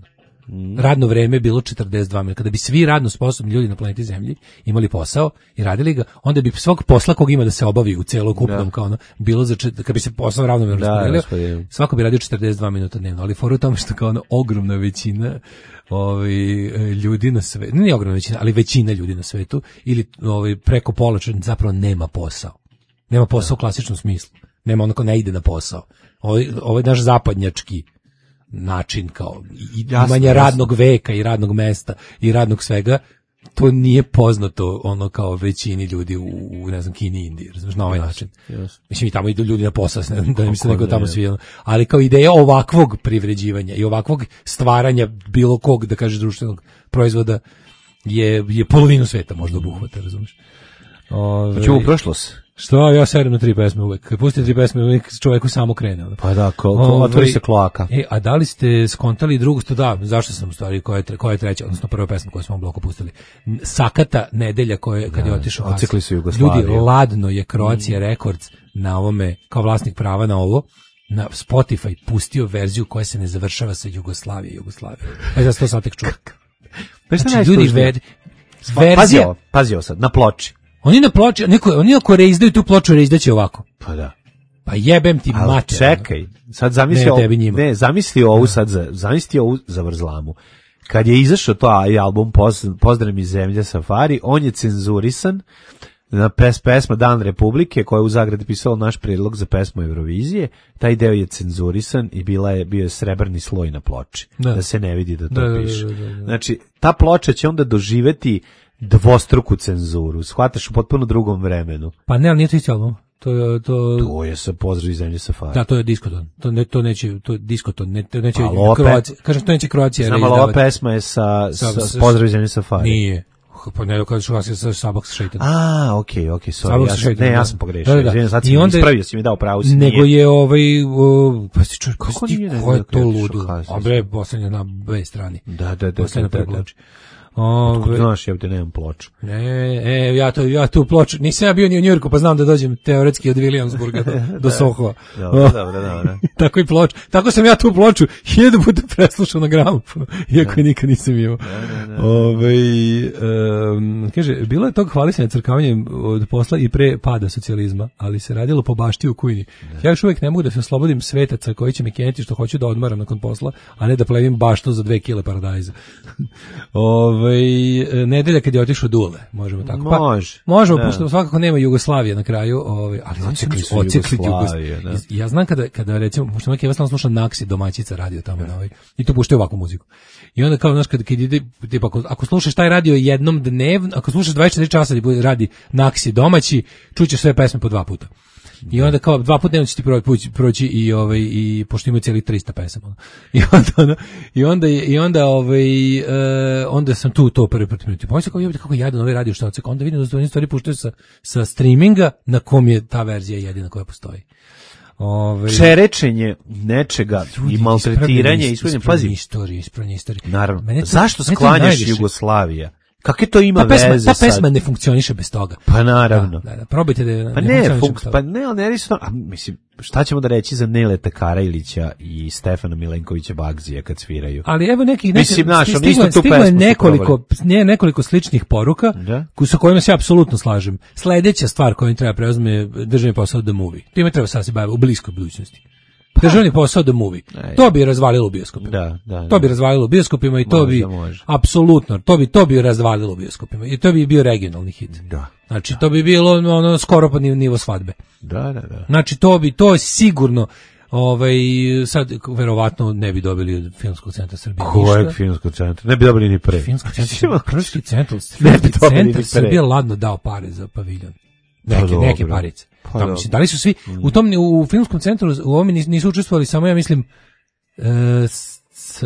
[SPEAKER 7] mm. radno vreme bilo četrdeset dva minuta. Kada bi svi radno sposobni ljudi na planeti Zemlji imali posao i radili ga, onda bi svog posla kog ima da se obavi u celokupnom da. kao ono, bilo za čet... kad bi se posao ravnomerno rasporedio, svako bi radio četrdeset dva minuta dnevno, ali fora u tome što kao ono ogromna većina ovaj ljudi na svetu, ne ogromna većina, ali većina ljudi na svetu ili ovaj preko pola zapravo nema posao. Nema posao u klasičnom smislu. Nema onako ne ide na posao. Ovo, ovo je naš zapadnjački način kao imanje radnog veka i radnog mesta i radnog svega. To nije poznato ono kao većini ljudi u, u ne znam, Kini i Indiji, razumiješ, na ovaj način. Yes. Mislim, i tamo idu ljudi na posao, ne, da ne misle nego tamo svi, ali kao ideja ovakvog privređivanja i ovakvog stvaranja bilo kog, da kažeš, društvenog proizvoda je, je polovinu sveta možda obuhvata, razumiješ. Ove,
[SPEAKER 8] Čemu prošlost?
[SPEAKER 7] Što, ja serim na tri pesme uvek. Kad pusti tri pesme, uvek čovjeku samo krene. Ono.
[SPEAKER 8] Pa da, ko, ko otvori se kloaka.
[SPEAKER 7] E, a da li ste skontali drugu, sto da, zašto sam u stvari, koja je, koja je treća, odnosno prva pesma koju smo u bloku pustili. Sakata nedelja koje, kad da, je otišao
[SPEAKER 8] Ocikli su Jugoslaviju.
[SPEAKER 7] Ljudi, ladno je Croatia mm. Records na ovome, kao vlasnik prava na ovo, na Spotify pustio verziju koja se ne završava sa Jugoslavije, Jugoslavije. Pa ja sam to sad tek čuo.
[SPEAKER 8] Pa
[SPEAKER 7] znači, ljudi, ved,
[SPEAKER 8] verzija... Pazi ovo, pazi ovo sad, na ploči.
[SPEAKER 7] Oni na ploči, neko, oni ako reizdaju tu ploču, reizdaće ovako.
[SPEAKER 8] Pa da.
[SPEAKER 7] Pa jebem ti
[SPEAKER 8] ali
[SPEAKER 7] mater.
[SPEAKER 8] Čekaj, sad zamisli ovo, ne, zamisli ovu da. sad, za, zamisli ovu zavrzlamu. Kad je izašao to album Pozdrav mi zemlja Safari, on je cenzurisan na pes, pesma Dan Republike, koja je u zagradi pisala naš predlog za pesmu Eurovizije. Taj deo je cenzurisan i bila je, bio je srebrni sloj na ploči. Da, da se ne vidi da to da, piše. Da, da, da, da. Znači, ta ploča će onda doživeti dvostruku cenzuru, shvataš u potpuno drugom vremenu.
[SPEAKER 7] Pa ne, ali nije to isti album. To je to.
[SPEAKER 8] To je sa Pozdrav iz zemlje Safari.
[SPEAKER 7] Da, to je diskoton. To ne to neće, to je diskoton, ne to neće Kroacija. Kažem, to neće Kroacija.
[SPEAKER 8] Znam, ali ova pesma je sa, sa, sa, sa Pozdrav iz zemlje Safari.
[SPEAKER 7] Nije. Pa ne, kada ću vas sa Sabak sa Šeitan.
[SPEAKER 8] A, okej, okej, sorry. Ja, ne, ja sam pogrešio.
[SPEAKER 7] Da, da, da.
[SPEAKER 8] Sad si onda, ispravio, si mi dao pravo. Si
[SPEAKER 7] nego nije. Je ovaj, o, pa si čuj, ko je to ludo? A bre, poslednja na B strani.
[SPEAKER 8] Da, da, da. da, da, da.
[SPEAKER 7] Ove,
[SPEAKER 8] znaš, ja ovdje nemam ploču.
[SPEAKER 7] Ne, e, ja, to, ja tu ploču, nisam ja bio ni u Njujorku, pa znam da dođem teoretski od Williamsburga do, do Sohova.
[SPEAKER 8] Dobro, dobro, dobro.
[SPEAKER 7] Tako i ploču. Tako sam ja tu ploču hiljadu puta preslušao na gramofonu, iako je nikad nisam imao. Ove, um, kaže, bilo je tog hvalisanja crkavanjem od posla i pre pada socijalizma, ali se radilo po bašti u kujni. Ne. Ja još uvijek ne mogu da se oslobodim svetaca koji će mi kenjeti što hoću da odmaram nakon posla, a ne da plevim baštu za dve kile paradajza. Ove, nedelja kad je otišao Dule, možemo tako. Pa,
[SPEAKER 8] može.
[SPEAKER 7] Možemo, pošto svakako nema Jugoslavije na kraju, ovaj, ali
[SPEAKER 8] ocikli su Jugoslavije. Da.
[SPEAKER 7] Ja znam kada, kada recimo, pošto neki vas sluša Naksi, domaćica radio tamo na ovaj, i to puštaju ovakvu muziku. I onda kao, znaš, kad, kad ide, tipa, ako, ako slušaš taj radio jednom dnevno, ako slušaš dvadeset četiri časa da radi Naksi domaći, čućeš sve pesme po dva puta. I onda kao dva puta dnevno će ti proći, proći i ovaj i pošto ima cijeli trista pesama. I onda i onda i onda ovaj uh, onda sam tu to prvi put primetio. Pa kao jebote kako jadan ovaj radio šta onda vidim da se oni stvari puštaju sa sa streaminga na kom je ta verzija jedina koja postoji. Ove,
[SPEAKER 8] čerečenje nečega ljudi, i maltretiranje ispravljanje pazi
[SPEAKER 7] istoriju, ispravljanje istorije.
[SPEAKER 8] Naravno. To, zašto sklanjaš Jugoslavija? Kakve to ima
[SPEAKER 7] ta pesma,
[SPEAKER 8] veze
[SPEAKER 7] ta
[SPEAKER 8] sad?
[SPEAKER 7] pesma ne funkcioniše bez toga.
[SPEAKER 8] Pa naravno.
[SPEAKER 7] Da, da, da. Probajte da
[SPEAKER 8] pa ne, ne funk, pa ne, ali ne risto, a mislim, šta ćemo da reći za Neleta Karajlića i Stefana Milenkovića Bagzija kad sviraju?
[SPEAKER 7] Ali evo nekih neki
[SPEAKER 8] mislim, naš,
[SPEAKER 7] stiglo,
[SPEAKER 8] isto tu
[SPEAKER 7] stiglo je nekoliko, ne, nekoliko sličnih poruka da? Sa kojima se apsolutno slažem. Sledeća stvar koju treba preuzme državni posao The Movie. Time treba sad se baviti u bliskoj budućnosti. Državni posao The Movie. To bi razvalilo bioskopima.
[SPEAKER 8] Da, da, da.
[SPEAKER 7] To bi razvalilo bioskopima i to može, bi može. Apsolutno, to bi to bi razvalilo bioskopima i to bi bio regionalni hit.
[SPEAKER 8] Da.
[SPEAKER 7] Znači da. To bi bilo ono skoro pa nivo svadbe.
[SPEAKER 8] Da, da, da.
[SPEAKER 7] Znači to bi to je sigurno ovaj sad verovatno ne bi dobili od Filmskog centra Srbije.
[SPEAKER 8] Kojeg Filmskog centra? Ne bi dobili ni pre.
[SPEAKER 7] Filmski centar, Hrvatski centar, ne bi dobili ni pre. Srbije ladno dao pare za paviljon. Neke, pa neke parice. Pa tamo, mislim, da li su svi u tom u filmskom centru u ovome nisu učestvovali samo ja mislim e, s, s,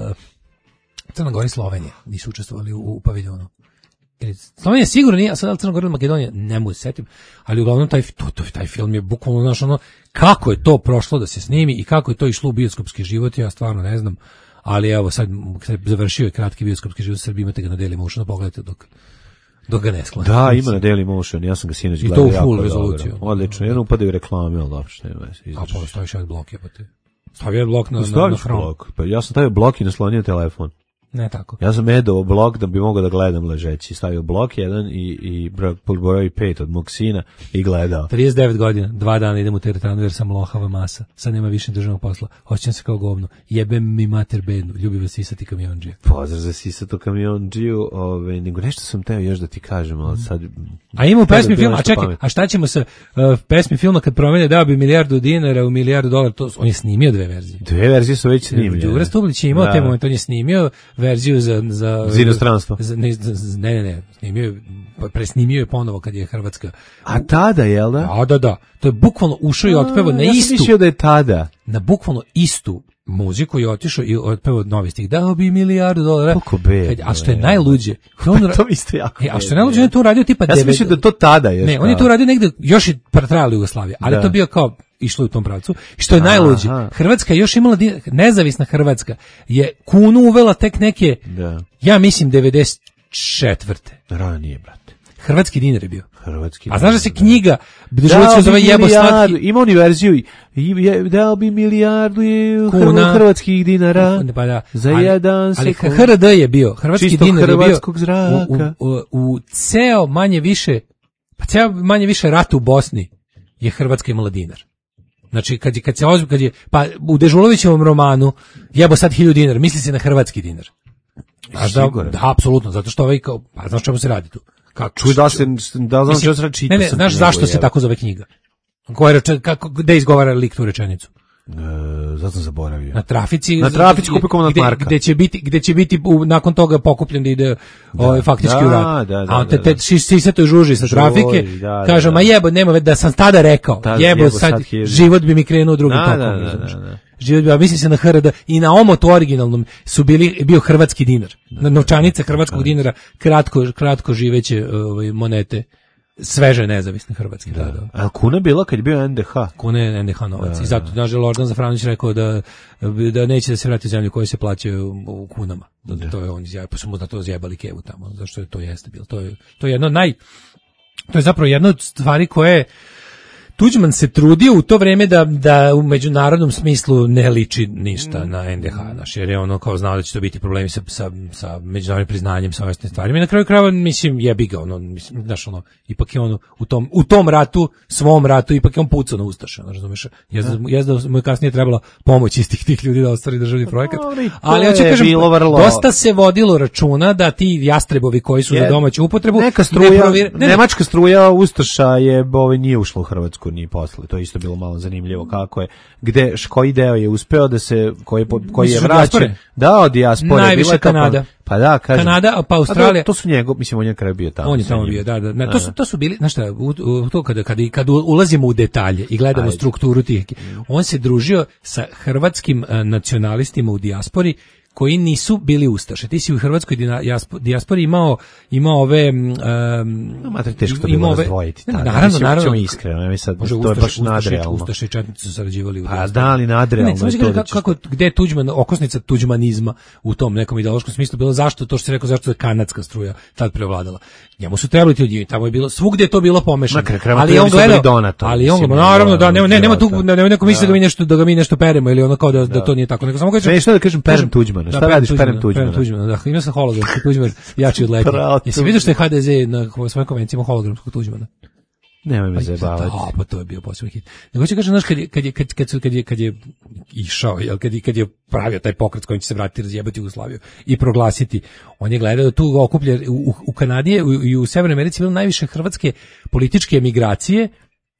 [SPEAKER 7] Crna Gora i Slovenija nisu učestvovali u, u paviljonu. Slovenija sigurno nije, a sad Crna Gora i Makedonija ne mogu se setim, ali uglavnom taj, to, to, taj film je bukvalno znaš ono, kako je to prošlo da se snimi i kako je to išlo u bioskopski život, ja stvarno ne znam, ali evo sad završio je kratki bioskopski život u Srbiji, imate ga na Dailymotionu, pogledajte dok dok ga ne skloni.
[SPEAKER 8] Da, ima na Dailymotion, ja sam ga sinoć gledao.
[SPEAKER 7] I to u full rezoluciju.
[SPEAKER 8] Odlično, jedno upadaju reklame, ali dobro, što nema veze.
[SPEAKER 7] A pa staviš jedan blok, jebate. Stavio je blok na, na, na hrom.
[SPEAKER 8] Blok. Pa ja sam stavio blok i naslonio telefon.
[SPEAKER 7] Ne tako.
[SPEAKER 8] Ja sam edao blok da bi mogao da gledam ležeći. Stavio blok jedan i, i broj pet od mog sina i gledao.
[SPEAKER 7] trideset devet godina, dva dana idem u teretanu jer sam lohava masa. Sad nema više državnog posla. Hoćem se kao govno. Jebem mi mater bednu. Ljubi vas sisati kamionđija.
[SPEAKER 8] Pozdrav za sisato kamionđiju. Ove, nego nešto sam teo još da ti kažem, ali sad...
[SPEAKER 7] A ima u pesmi filma, a čekaj, a šta ćemo sa uh, pesmi filma kad promene dao bi milijardu dinara u milijardu dolara, to, on je snimio dve verzije.
[SPEAKER 8] Dve verzije su već snimljene.
[SPEAKER 7] Đura Stublić je imao da. Te momente, on je snimio verziju za... Za,
[SPEAKER 8] za inostranstvo.
[SPEAKER 7] Za, ne, ne, ne, ne, snimio je, presnimio je ponovo kad je Hrvatska.
[SPEAKER 8] A tada, jel da?
[SPEAKER 7] Da, da, da. To je bukvalno ušao i otpevao na
[SPEAKER 8] ja
[SPEAKER 7] istu.
[SPEAKER 8] Ja sam mislio da je tada.
[SPEAKER 7] Na bukvalno istu muziku je otišao i otpevao novi stih. Dao bi milijardu dolara.
[SPEAKER 8] Koliko bed.
[SPEAKER 7] A što je najluđe. On,
[SPEAKER 8] to isto jako.
[SPEAKER 7] E, a što je najluđe, on je to uradio tipa...
[SPEAKER 8] Ja sam mislio da to tada je.
[SPEAKER 7] Ne, on je to uradio negde, još je trajala Jugoslavija, ali da. To bio kao... išlo u tom pravcu. I što je najluđe, Hrvatska je još imala, nezavisna Hrvatska je kunu uvela tek neke, da. Ja mislim, devedeset četvrte
[SPEAKER 8] Ranije, brate.
[SPEAKER 7] Hrvatski dinar je bio.
[SPEAKER 8] Hrvatski
[SPEAKER 7] A znaš da se knjiga, da zove Jebo slatki...
[SPEAKER 8] Ima oni verziju, dao bi milijardu kuna, hrvatskih dinara
[SPEAKER 7] pa da.
[SPEAKER 8] Za ali, jedan
[SPEAKER 7] ali
[SPEAKER 8] sekund.
[SPEAKER 7] H R D je bio, hrvatski
[SPEAKER 8] Čisto
[SPEAKER 7] dinar je bio
[SPEAKER 8] zraka.
[SPEAKER 7] U, u, u ceo manje više, pa ceo manje više rat u Bosni je Hrvatska imala dinar. Znači, kad je, kad se ozbi, kad je, pa u Dežulovićevom romanu jebo sad hiljadu dinara, misli se na hrvatski dinar. Znaš da, da, apsolutno, zato što ovaj kao, pa znaš čemu se radi tu? Kako,
[SPEAKER 8] čuj da se, da znam što se radi čita.
[SPEAKER 7] Ne, ne, znaš zašto se tako zove knjiga? Koja reče, kako, gde izgovara lik tu rečenicu?
[SPEAKER 8] E, zato sam zaboravio.
[SPEAKER 7] Na trafici,
[SPEAKER 8] na trafici kupi komandant Marka.
[SPEAKER 7] Gde će biti, gde će biti u, nakon toga pokupljen da ide da, ovaj faktički
[SPEAKER 8] da,
[SPEAKER 7] u rat.
[SPEAKER 8] Da, da,
[SPEAKER 7] a on te,
[SPEAKER 8] da,
[SPEAKER 7] te sisato žuži sa trafike,
[SPEAKER 8] da,
[SPEAKER 7] kaže,
[SPEAKER 8] da,
[SPEAKER 7] ma jebo, nema da sam tada rekao,
[SPEAKER 8] da,
[SPEAKER 7] jebo,
[SPEAKER 8] jebo
[SPEAKER 7] sad,
[SPEAKER 8] sad
[SPEAKER 7] život bi mi krenuo drugim
[SPEAKER 8] da,
[SPEAKER 7] tokom.
[SPEAKER 8] Da, da, da, da.
[SPEAKER 7] Život bi, a misli se na H R D i na omotu originalnom su bili, bio hrvatski dinar. Na novčanica hrvatskog dinara, kratko, kratko živeće ovaj, monete. Sveže nezavisne hrvatske. Da, da.
[SPEAKER 8] A kuna bila kad je bio N D H?
[SPEAKER 7] Kuna je N D H novac. Da, I zato, nažal, Lordan Zafranović rekao da, da neće da se vrati u zemlju koje se plaćaju u kunama. Da, da. To je on izjavio, pa su mu na to zjebali kevu tamo, zašto je to jeste bilo. To je, to je jedno naj... To je zapravo jedna od stvari koje Tuđman se trudio u to vreme da, da u međunarodnom smislu ne liči ništa na N D H, naš, jer je ono kao znao da će to biti problemi sa, sa, sa međunarodnim priznanjem, sa ovim stvarima i na kraju krajeva, mislim, jebi ga, ono, mislim, znaš, ono, ipak je ono, u tom, u tom ratu, svom ratu, ipak je on pucao na Ustaše, ono, razumeš, jezda mu je kasnije trebala pomoć istih tih ljudi da ostvari državni projekat, ali ja ću kažem, dosta se vodilo računa da ti jastrebovi koji su je, za domaću upotrebu,
[SPEAKER 8] neka struja, ne provir, ne, nemačka struja Ustaša je, ovaj, nije ušla u Hrvatsku ni posle, to je isto bilo malo zanimljivo kako je, gde, koji deo je uspeo da se, koji, koji je vraćen, da, od dijaspore,
[SPEAKER 7] najviše Kanada.
[SPEAKER 8] Pa da, kažem.
[SPEAKER 7] Kanada, pa Australija.
[SPEAKER 8] To, to su njegov, mislim, on je kraj bio tamo.
[SPEAKER 7] On je tamo bio, da, da. Na, to, su, to su bili, znaš šta, u, u, to kada, kada, kada ulazimo u detalje i gledamo Ajde. strukturu tih, on se družio sa hrvatskim uh, nacionalistima u dijaspori, koji nisu bili ustaše. Ti si u hrvatskoj dijaspori imao imao ove um,
[SPEAKER 8] no, mater, teško to bilo razdvojiti.
[SPEAKER 7] Ne, naravno, naravno.
[SPEAKER 8] Iskreno, ne, sad,
[SPEAKER 7] može,
[SPEAKER 8] to
[SPEAKER 7] ustaše,
[SPEAKER 8] je baš nadrealno.
[SPEAKER 7] Ustaše i četnici su sarađivali u
[SPEAKER 8] dijaspori. Pa da li nadrealno?
[SPEAKER 7] Ne, ne, to kako, kako, gde je Tuđman, okosnica tuđmanizma u tom nekom ideološkom smislu bilo, zašto, to što si rekao, zašto je kanadska struja tad prevladala. Njemu su trebali ti odjiviti, tamo je bilo, svugde je to bilo pomešano. Ali on gledao, ali on, naravno, da, nema, ne, nema tu, nema neko misli da mi nešto, da ga mi nešto peremo ili ono kao da, da to nije tako. Nego samo kažem,
[SPEAKER 8] ne, što da kažem, perem Tuđmana, šta radiš perem Tuđmana?
[SPEAKER 7] Tuđmana, da, ima sam hologramski Tuđman, jači od leti. Jesi vidio što je H D Z na svojoj konvenciji ima hologramskog Tuđmana?
[SPEAKER 8] Nemoj me zajebavati.
[SPEAKER 7] Da, pa to je bio posebni hit. Nego ću kažem, znaš, kad je, kad je, kad, kad, kad je, kad je išao, jel, kad je, kad je pravio taj pokret s kojim će se vratiti, razjebati Jugoslaviju i proglasiti, on je gledao da tu okuplje, u, u Kanadi i u, u Severnoj Americi bilo najviše hrvatske političke emigracije,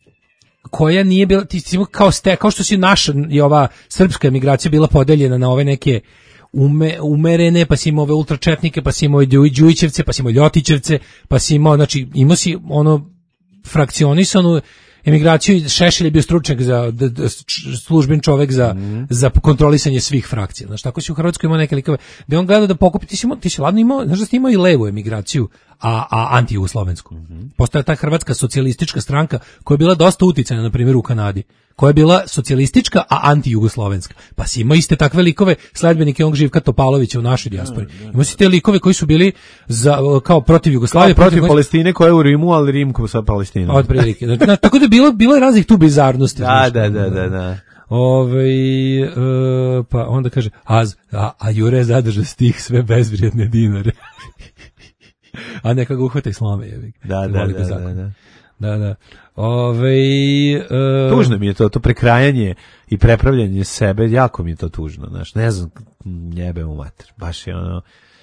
[SPEAKER 7] koja nije bila, ti, kao, ste, kao što si naša i ova srpska emigracija bila podeljena na ove neke Ume, umerene, pa si imao ove ultračetnike, pa si imao Đujićevce, pa si imao Ljotićevce, pa si imao, znači, imao si ono frakcionisanu emigraciju. Šešelj je bio stručnjak za d, d, služben čovek za, mm. za kontrolisanje svih frakcija. Znači, tako si u Hrvatskoj imao neke likove, gde on gleda da pokupi, ti si, imao, ti si ladno imao, znaš da si imao i levu emigraciju, a, a anti-jugoslovensku. Mm-hmm. Postoja ta hrvatska socijalistička stranka koja je bila dosta uticajna, na primjer, u Kanadi, koja je bila socijalistička, a anti-jugoslovenska. Pa si imao iste takve likove, sledbenike onog Živka Topalovića u našoj dijaspori. Imao si te likove koji su bili za, kao protiv Jugoslavije.
[SPEAKER 8] Kao protiv koji... Palestine koja je u Rimu, ali Rim sa Palestinom.
[SPEAKER 7] Od prilike. Tako da je bilo, bilo je raznih tu bizarnosti.
[SPEAKER 8] Da, da, da, da, da.
[SPEAKER 7] Ovaj e, pa onda kaže, a, a, a Jure zadrže stih sve bezvrijedne dinare. A neka ga uhvata i slome, jebi.
[SPEAKER 8] Da, da, da, da, da.
[SPEAKER 7] Da, da. Ovaj e,
[SPEAKER 8] tužno mi je to, to prekrajanje i prepravljanje sebe, jako mi je to tužno, znaš, ne znam, njebe u mater, baš je ono,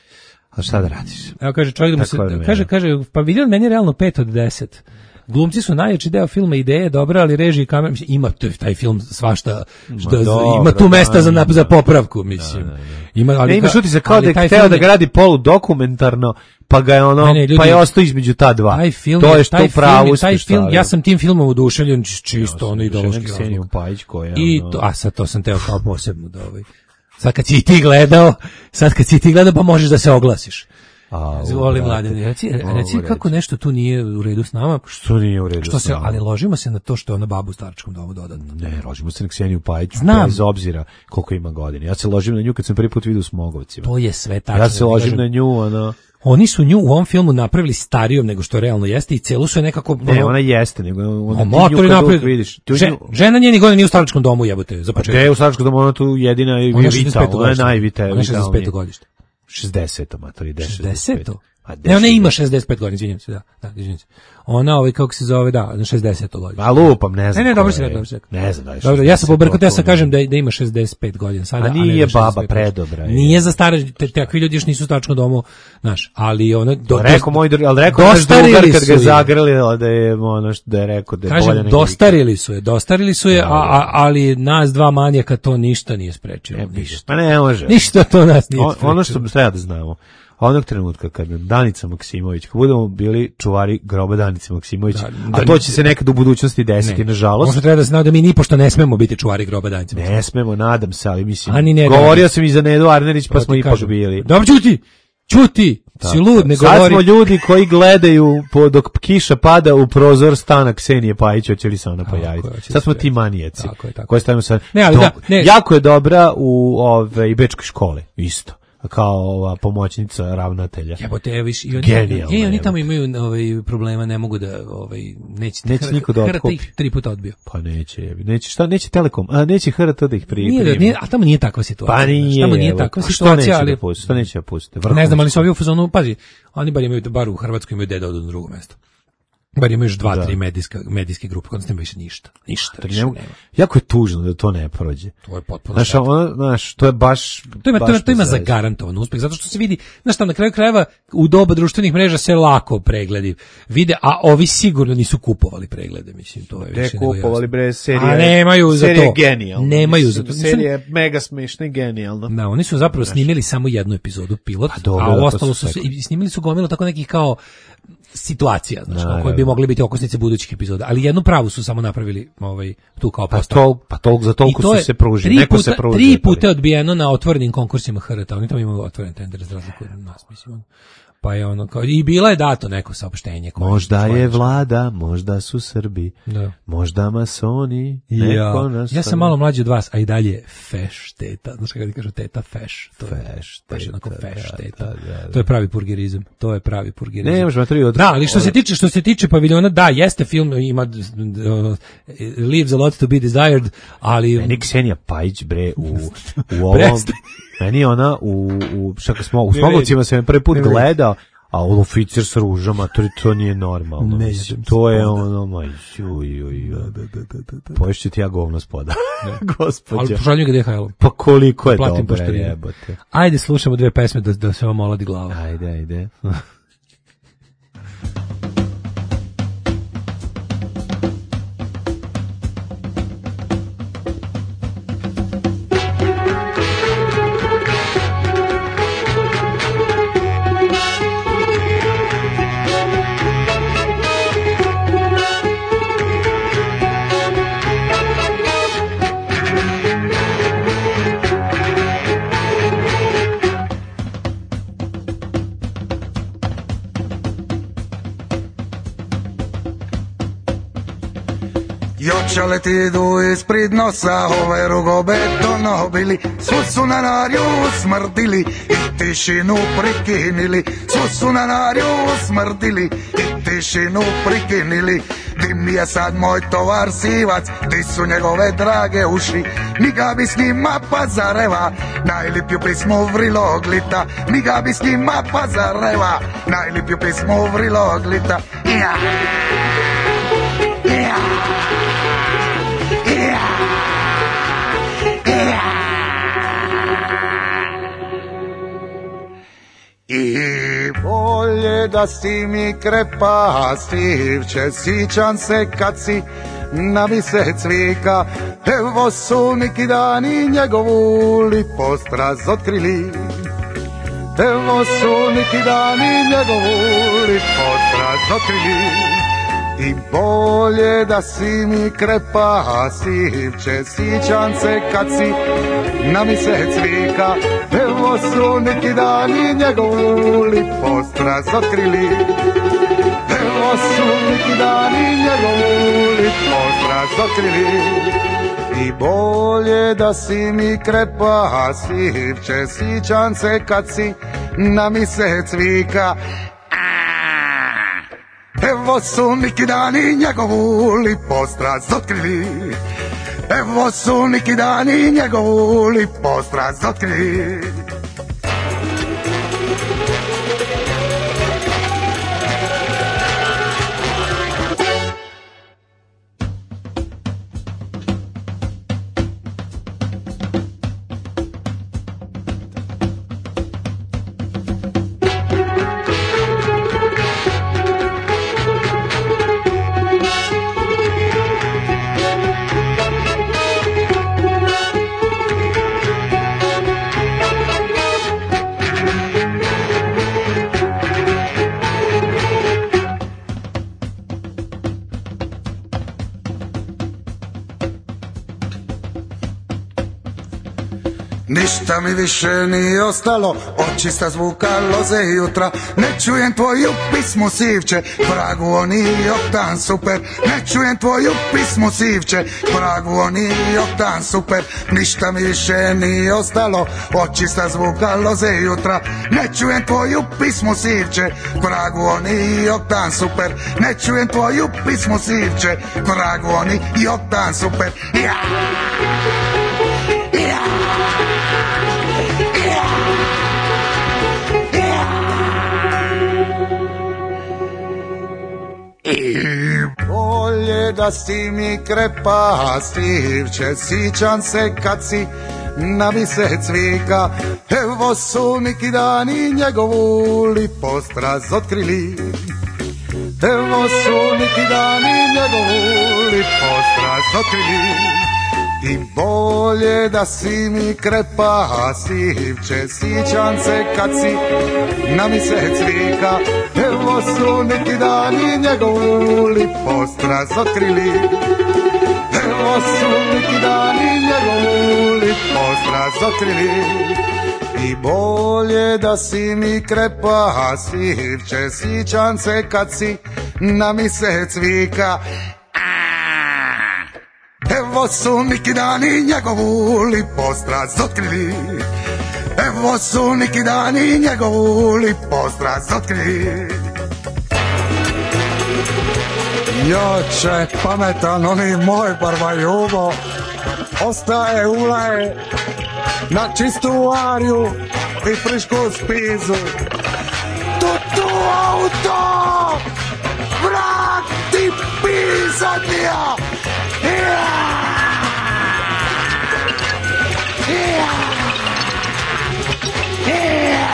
[SPEAKER 8] a šta da radiš?
[SPEAKER 7] Evo kaže čovjek da mu se, kaže, kaže, pa vidio meni je realno pet od deset. Glumci su najjači deo filma, ideje je dobra, ali režija i kamera, mislim, ima taj film svašta, što, dobro, ima tu mesta za, za popravku, mislim. Da, da, da. Ima, ali
[SPEAKER 8] ne, imaš utisak kao da je hteo da gradi polu dokumentarno, pa ga je ono, ne, ne, ljudi, pa je ostao između ta dva.
[SPEAKER 7] Taj film,
[SPEAKER 8] to je što
[SPEAKER 7] taj
[SPEAKER 8] pravo
[SPEAKER 7] film, taj film, ja sam tim filmom oduševljen čisto, ono ideološki
[SPEAKER 8] razlog. Pajić koja,
[SPEAKER 7] I
[SPEAKER 8] ono...
[SPEAKER 7] to, a sad to sam teo kao posebno da ovaj. Sad kad si ti gledao, sad kad si ti gledao, pa možeš da se oglasiš. Zvoli mladen, reci, reci kako nešto tu nije u redu s nama.
[SPEAKER 8] Što nije u redu
[SPEAKER 7] što
[SPEAKER 8] s
[SPEAKER 7] se,
[SPEAKER 8] nama?
[SPEAKER 7] Ali ložimo se na to što je ona babu u staračkom domu dodatno.
[SPEAKER 8] Ne, ložimo se na Kseniju Pajić,
[SPEAKER 7] Znam.
[SPEAKER 8] bez obzira koliko ima godina. Ja se ložim na nju kad sam prvi put vidio u Smogovcima.
[SPEAKER 7] To je sve tačno.
[SPEAKER 8] Ja se ložim kažem, na nju, ono...
[SPEAKER 7] Oni su nju u ovom filmu napravili starijom nego što realno jeste i celu su je nekako...
[SPEAKER 8] Ne, ona jeste, nego ona ti
[SPEAKER 7] nju kad
[SPEAKER 8] vidiš.
[SPEAKER 7] Žen, žena njeni godine nije u staračkom domu, jebote, za početak.
[SPEAKER 8] Gde je u staračkom domu, ona tu jedina i vica, ona je najvita.
[SPEAKER 7] Ona je šezdeset peto godište.
[SPEAKER 8] šezdeseto, matori,
[SPEAKER 7] šezdeseto? Ne, ona ima šezdeset pet godina, izvinjam se, da, da, izvinjam se. Ona, ovaj, kako se zove, da, na šezdeseto godina.
[SPEAKER 8] A lupam, ne znam.
[SPEAKER 7] Ne, ne, dobro se rekao, dobro se rekao.
[SPEAKER 8] Ne znam da je
[SPEAKER 7] dobro, ja sam pobrkao, ja sam kažem da, da ima šezdeset pet godina sada.
[SPEAKER 8] A nije baba predobra.
[SPEAKER 7] Nije za stare, te, takvi ljudi još nisu u staračkom domu, znaš, ali ona...
[SPEAKER 8] Do, rekao moj, ali rekao naš drugar kad ga zagrlila da je ono što da je rekao da je bolje nego...
[SPEAKER 7] Dostarili su je, dostarili su je, a, a, ali nas dva manijaka to ništa nije sprečilo.
[SPEAKER 8] Ne, ništa. Pa ne može.
[SPEAKER 7] Ništa to nas nije sprečilo.
[SPEAKER 8] Ono što treba da znamo. Onog trenutka kad Danica Maksimović, kad budemo bili čuvari groba Danice Maksimović, da, da, a to će se nekad u budućnosti desiti, ne, nažalost.
[SPEAKER 7] Možda treba da se zna da mi nipošto ne smemo biti čuvari groba Danice Maksimović.
[SPEAKER 8] Ne smemo, nadam se, ali mislim,
[SPEAKER 7] ne,
[SPEAKER 8] govorio
[SPEAKER 7] da,
[SPEAKER 8] sam i za Nedu Arnerić, pa smo ipak bili.
[SPEAKER 7] Dobro, čuti, čuti, tako, si lud, ne govori.
[SPEAKER 8] Sad smo ljudi koji gledaju po, dok kiša pada u prozor stana Ksenije Pajić, hoće li se ona pojaviti. Sad smo ti manijaci, tako je, tako. Koje stavimo sad.
[SPEAKER 7] Ne, ali
[SPEAKER 8] do,
[SPEAKER 7] da, ne.
[SPEAKER 8] Jako je dobra u ove, Bečkoj školi, isto. Kao ova pomoćnica ravnatelja.
[SPEAKER 7] Jebote, evo viš, i oni,
[SPEAKER 8] genijalno,
[SPEAKER 7] je, oni tamo imaju ovaj problema, ne mogu da ovaj neće
[SPEAKER 8] neće niko da otkupi.
[SPEAKER 7] Ih tri puta odbio.
[SPEAKER 8] Pa neće, neće šta, neće Telekom, a neće H R T da ih primi.
[SPEAKER 7] Nije, nije, a tamo nije takva situacija.
[SPEAKER 8] Pa nije,
[SPEAKER 7] tamo nije takva situacija, ali
[SPEAKER 8] pusti, što neće pustiti.
[SPEAKER 7] Ne znam, ali su ovi u fazonu, pazi, oni bar imaju bar u Hrvatskoj imaju deda od na drugo mesto. Bar ima još dva, da. tri medijska, medijske grupe, kod nas nema više ništa. Ništa, više nema.
[SPEAKER 8] Jako je tužno da to ne prođe.
[SPEAKER 7] To je potpuno
[SPEAKER 8] znaš, ono, znaš, to je baš...
[SPEAKER 7] To ima, baš to, to ima zagarantovan uspjeh, zato što se vidi, znaš, tam na kraju krajeva u doba društvenih mreža se lako pregledi vide, a ovi sigurno nisu kupovali preglede, mislim, to je
[SPEAKER 8] ne
[SPEAKER 7] više
[SPEAKER 8] kupovali, bre, serija,
[SPEAKER 7] a nemaju za
[SPEAKER 8] serija
[SPEAKER 7] to.
[SPEAKER 8] Genijalno.
[SPEAKER 7] Nemaju za to.
[SPEAKER 8] Serija je mega smešna i genijalna.
[SPEAKER 7] Da, oni su zapravo snimili samo jednu epizodu, pilot, a, dobro, a ostalo su se, i snimili su gomilu tako nekih kao situacija, znači, koje bi mogli biti okosnice budućih epizoda, ali jednu pravu su samo napravili ovaj, tu kao postavu.
[SPEAKER 8] Pa, tol, pa za toliko
[SPEAKER 7] to
[SPEAKER 8] su se pružili, neko
[SPEAKER 7] puta,
[SPEAKER 8] se pružili.
[SPEAKER 7] Tri puta je odbijeno na otvorenim konkursima H R T, oni tamo imaju otvoren tender za razliku od nas, mislim. Pa je ono kao, i bila je dato neko saopštenje.
[SPEAKER 8] Možda je vlada, možda su Srbi,
[SPEAKER 7] da.
[SPEAKER 8] Možda masoni, neko
[SPEAKER 7] ja.
[SPEAKER 8] nas...
[SPEAKER 7] Ja sam malo mlađi od vas, a i dalje feš teta. Znaš kada ti kažu teta feš? To
[SPEAKER 8] feš
[SPEAKER 7] teta. Je onako feš teta.
[SPEAKER 8] Da, da, da.
[SPEAKER 7] To je pravi purgerizam. To je pravi purgerizam.
[SPEAKER 8] Ne, možemo tri od...
[SPEAKER 7] Da, ali što se tiče, što se tiče paviljona, da, jeste film, ima uh, leaves a lot to be desired, ali...
[SPEAKER 8] Meni Ksenija Pajić, bre, u, u ovom... Meni ona u, u šaka smo, u Smogovcima sam prvi put gledao, a oficir sa ružama, to, to nije normalno.
[SPEAKER 7] Ne,
[SPEAKER 8] mislim, to je ono, maj, juj, juj, juj. Poješću ti ja govno spoda. Gospodja.
[SPEAKER 7] Ali pošalju ga D H L.
[SPEAKER 8] Pa koliko je dobro, jebote.
[SPEAKER 7] Ajde, slušamo dve pesme da, da se vam oladi glava.
[SPEAKER 8] Ajde, ajde.
[SPEAKER 11] I očale ti idu ispred nosa, ove rugobe donobili, svu su na narju smrdili i tišinu prikinili, svu su na narju smrdili i tišinu prikinili. Di mi je sad moj tovar sivac, di su njegove drage uši, mi ga bi s njima pazareva, najlipju pismu vriloglita, mi ga bi s njima pazareva, najlipju pismu vriloglita. Ja. Ja. Ja. Ja. I bolje da si mi krepa, Stivče, sićam se kad si na mjesec vijeka, evo su neki dani njegovu lipost razotkrili. Evo su neki dani njegovu lipost razotkrili. I bolje da si mi krepa, Sivče, sićam se kad si na mjesec vijeka, evo su neki dani njegovu lipost razotkrili. Evo su neki dani njegovu lipost razotkrili. I bolje da si mi krepa, Sivče, sićam se kad si na mjesec vijeka, evo su neki dani njegovu lipost razotkrili. Evo su neki dani njegovu lipost razotkrili. Ništa mi više nije ostalo, očista zvuka loze jutra. Ne čujem tvoju pismu, Sivče, pragu oni oktan super. Ne čujem tvoju pismu, Sivče, pragu oni oktan super. Ništa mi više nije ostalo, očista zvuka loze jutra. Ne čujem tvoju pismu, Sivče, pragu oni oktan super. Ne čujem tvoju pismu, Sivče, pragu oni oktan super. Ja! Ja! I bolje da si mi krepa, Stivče, sićam se kad si na mjesec vijeka, evo su neki dani njegovu lipost razotkrili. Evo su neki dani njegovu lipost razotkrili. I bolje da si mi krepa, Sivče, sićam se kad si na mjesec vijeka, evo su neki dani njegovu lipost razotkrili. Evo su neki dani njegovu lipost razotkrili. I bolje da si mi krepa, Sivče, sićam se kad si na mjesec vijeka, evo su neki dani njegovu lipost razotkrili. Evo su neki dani njegovu lipost razotkrili. Joče pametan oni moj barbajubo, ostaje ulaje na čistu ariju i frišku spizu. Tutu auto, vrati pizadnija. Yeah! Yeah! Yeah!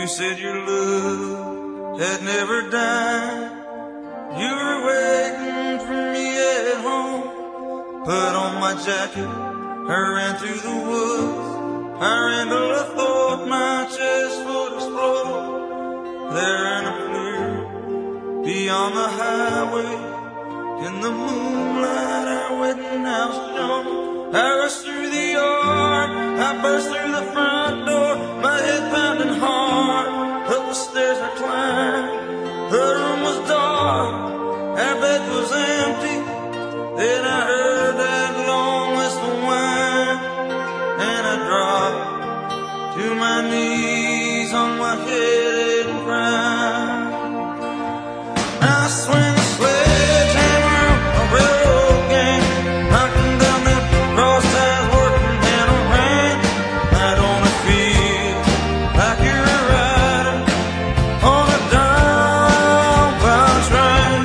[SPEAKER 12] You said your love had never died. You were waiting for me at home. Put on my jacket, I ran through the woods. I ran till I thought my chest would explode. There in a clear beyond the highway, in the moonlight our wedding house shone. I rushed through the yard, I burst through the front door, my head pounding hard. Up the stairs I climbed, the room was dark, our bed was empty. Then I heard that long whistle whine, and I dropped to my knees on my head and cried. I swing a sledgehammer, a railroad gang, knocking down them cross ties, working hand on hand. I don't feel like you're a rider on a downbound train.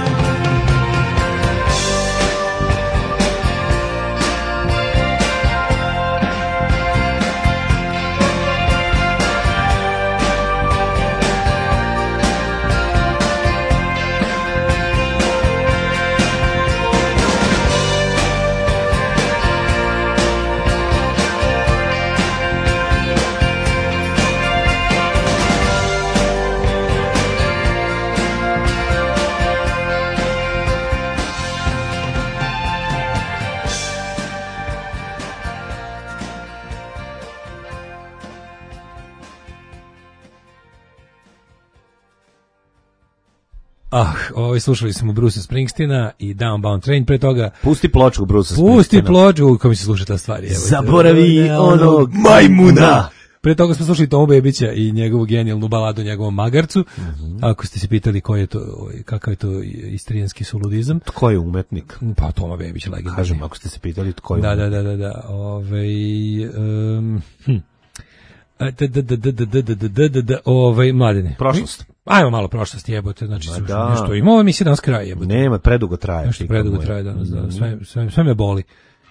[SPEAKER 7] Ah, ovaj, slušali smo Bruce Springsteena i Downbound Train, pre toga...
[SPEAKER 8] Pusti ploču Bruce Springsteena.
[SPEAKER 7] Pusti ploču, kako mi se sluša ta stvar. Evo,
[SPEAKER 8] zaboravi onog majmuna.
[SPEAKER 7] Pre toga smo slušali Tomu Bebića i njegovu genijalnu baladu o njegovom magarcu. Mm-hmm. Ako ste se pitali ko je to, kakav je to istrijanski suludizam.
[SPEAKER 8] Tko je umetnik?
[SPEAKER 7] Pa Toma Bebić, legendarni.
[SPEAKER 8] Kažem, ako ste se pitali tko je
[SPEAKER 7] da,
[SPEAKER 8] umetnik.
[SPEAKER 7] Da, da, da, da. Ove, um, hm. Da, da, da, da, da, da, da, da, da, ovaj, Mladene.
[SPEAKER 8] Prošlost.
[SPEAKER 7] Ajmo malo prošlosti, jebote, znači
[SPEAKER 8] Ma
[SPEAKER 7] slušaj,
[SPEAKER 8] da.
[SPEAKER 7] nešto ima, ovo emisija danas kraj, jebote.
[SPEAKER 8] Nema, predugo traje.
[SPEAKER 7] Nešto predugo traje danas, da, sve, sve, sve me boli.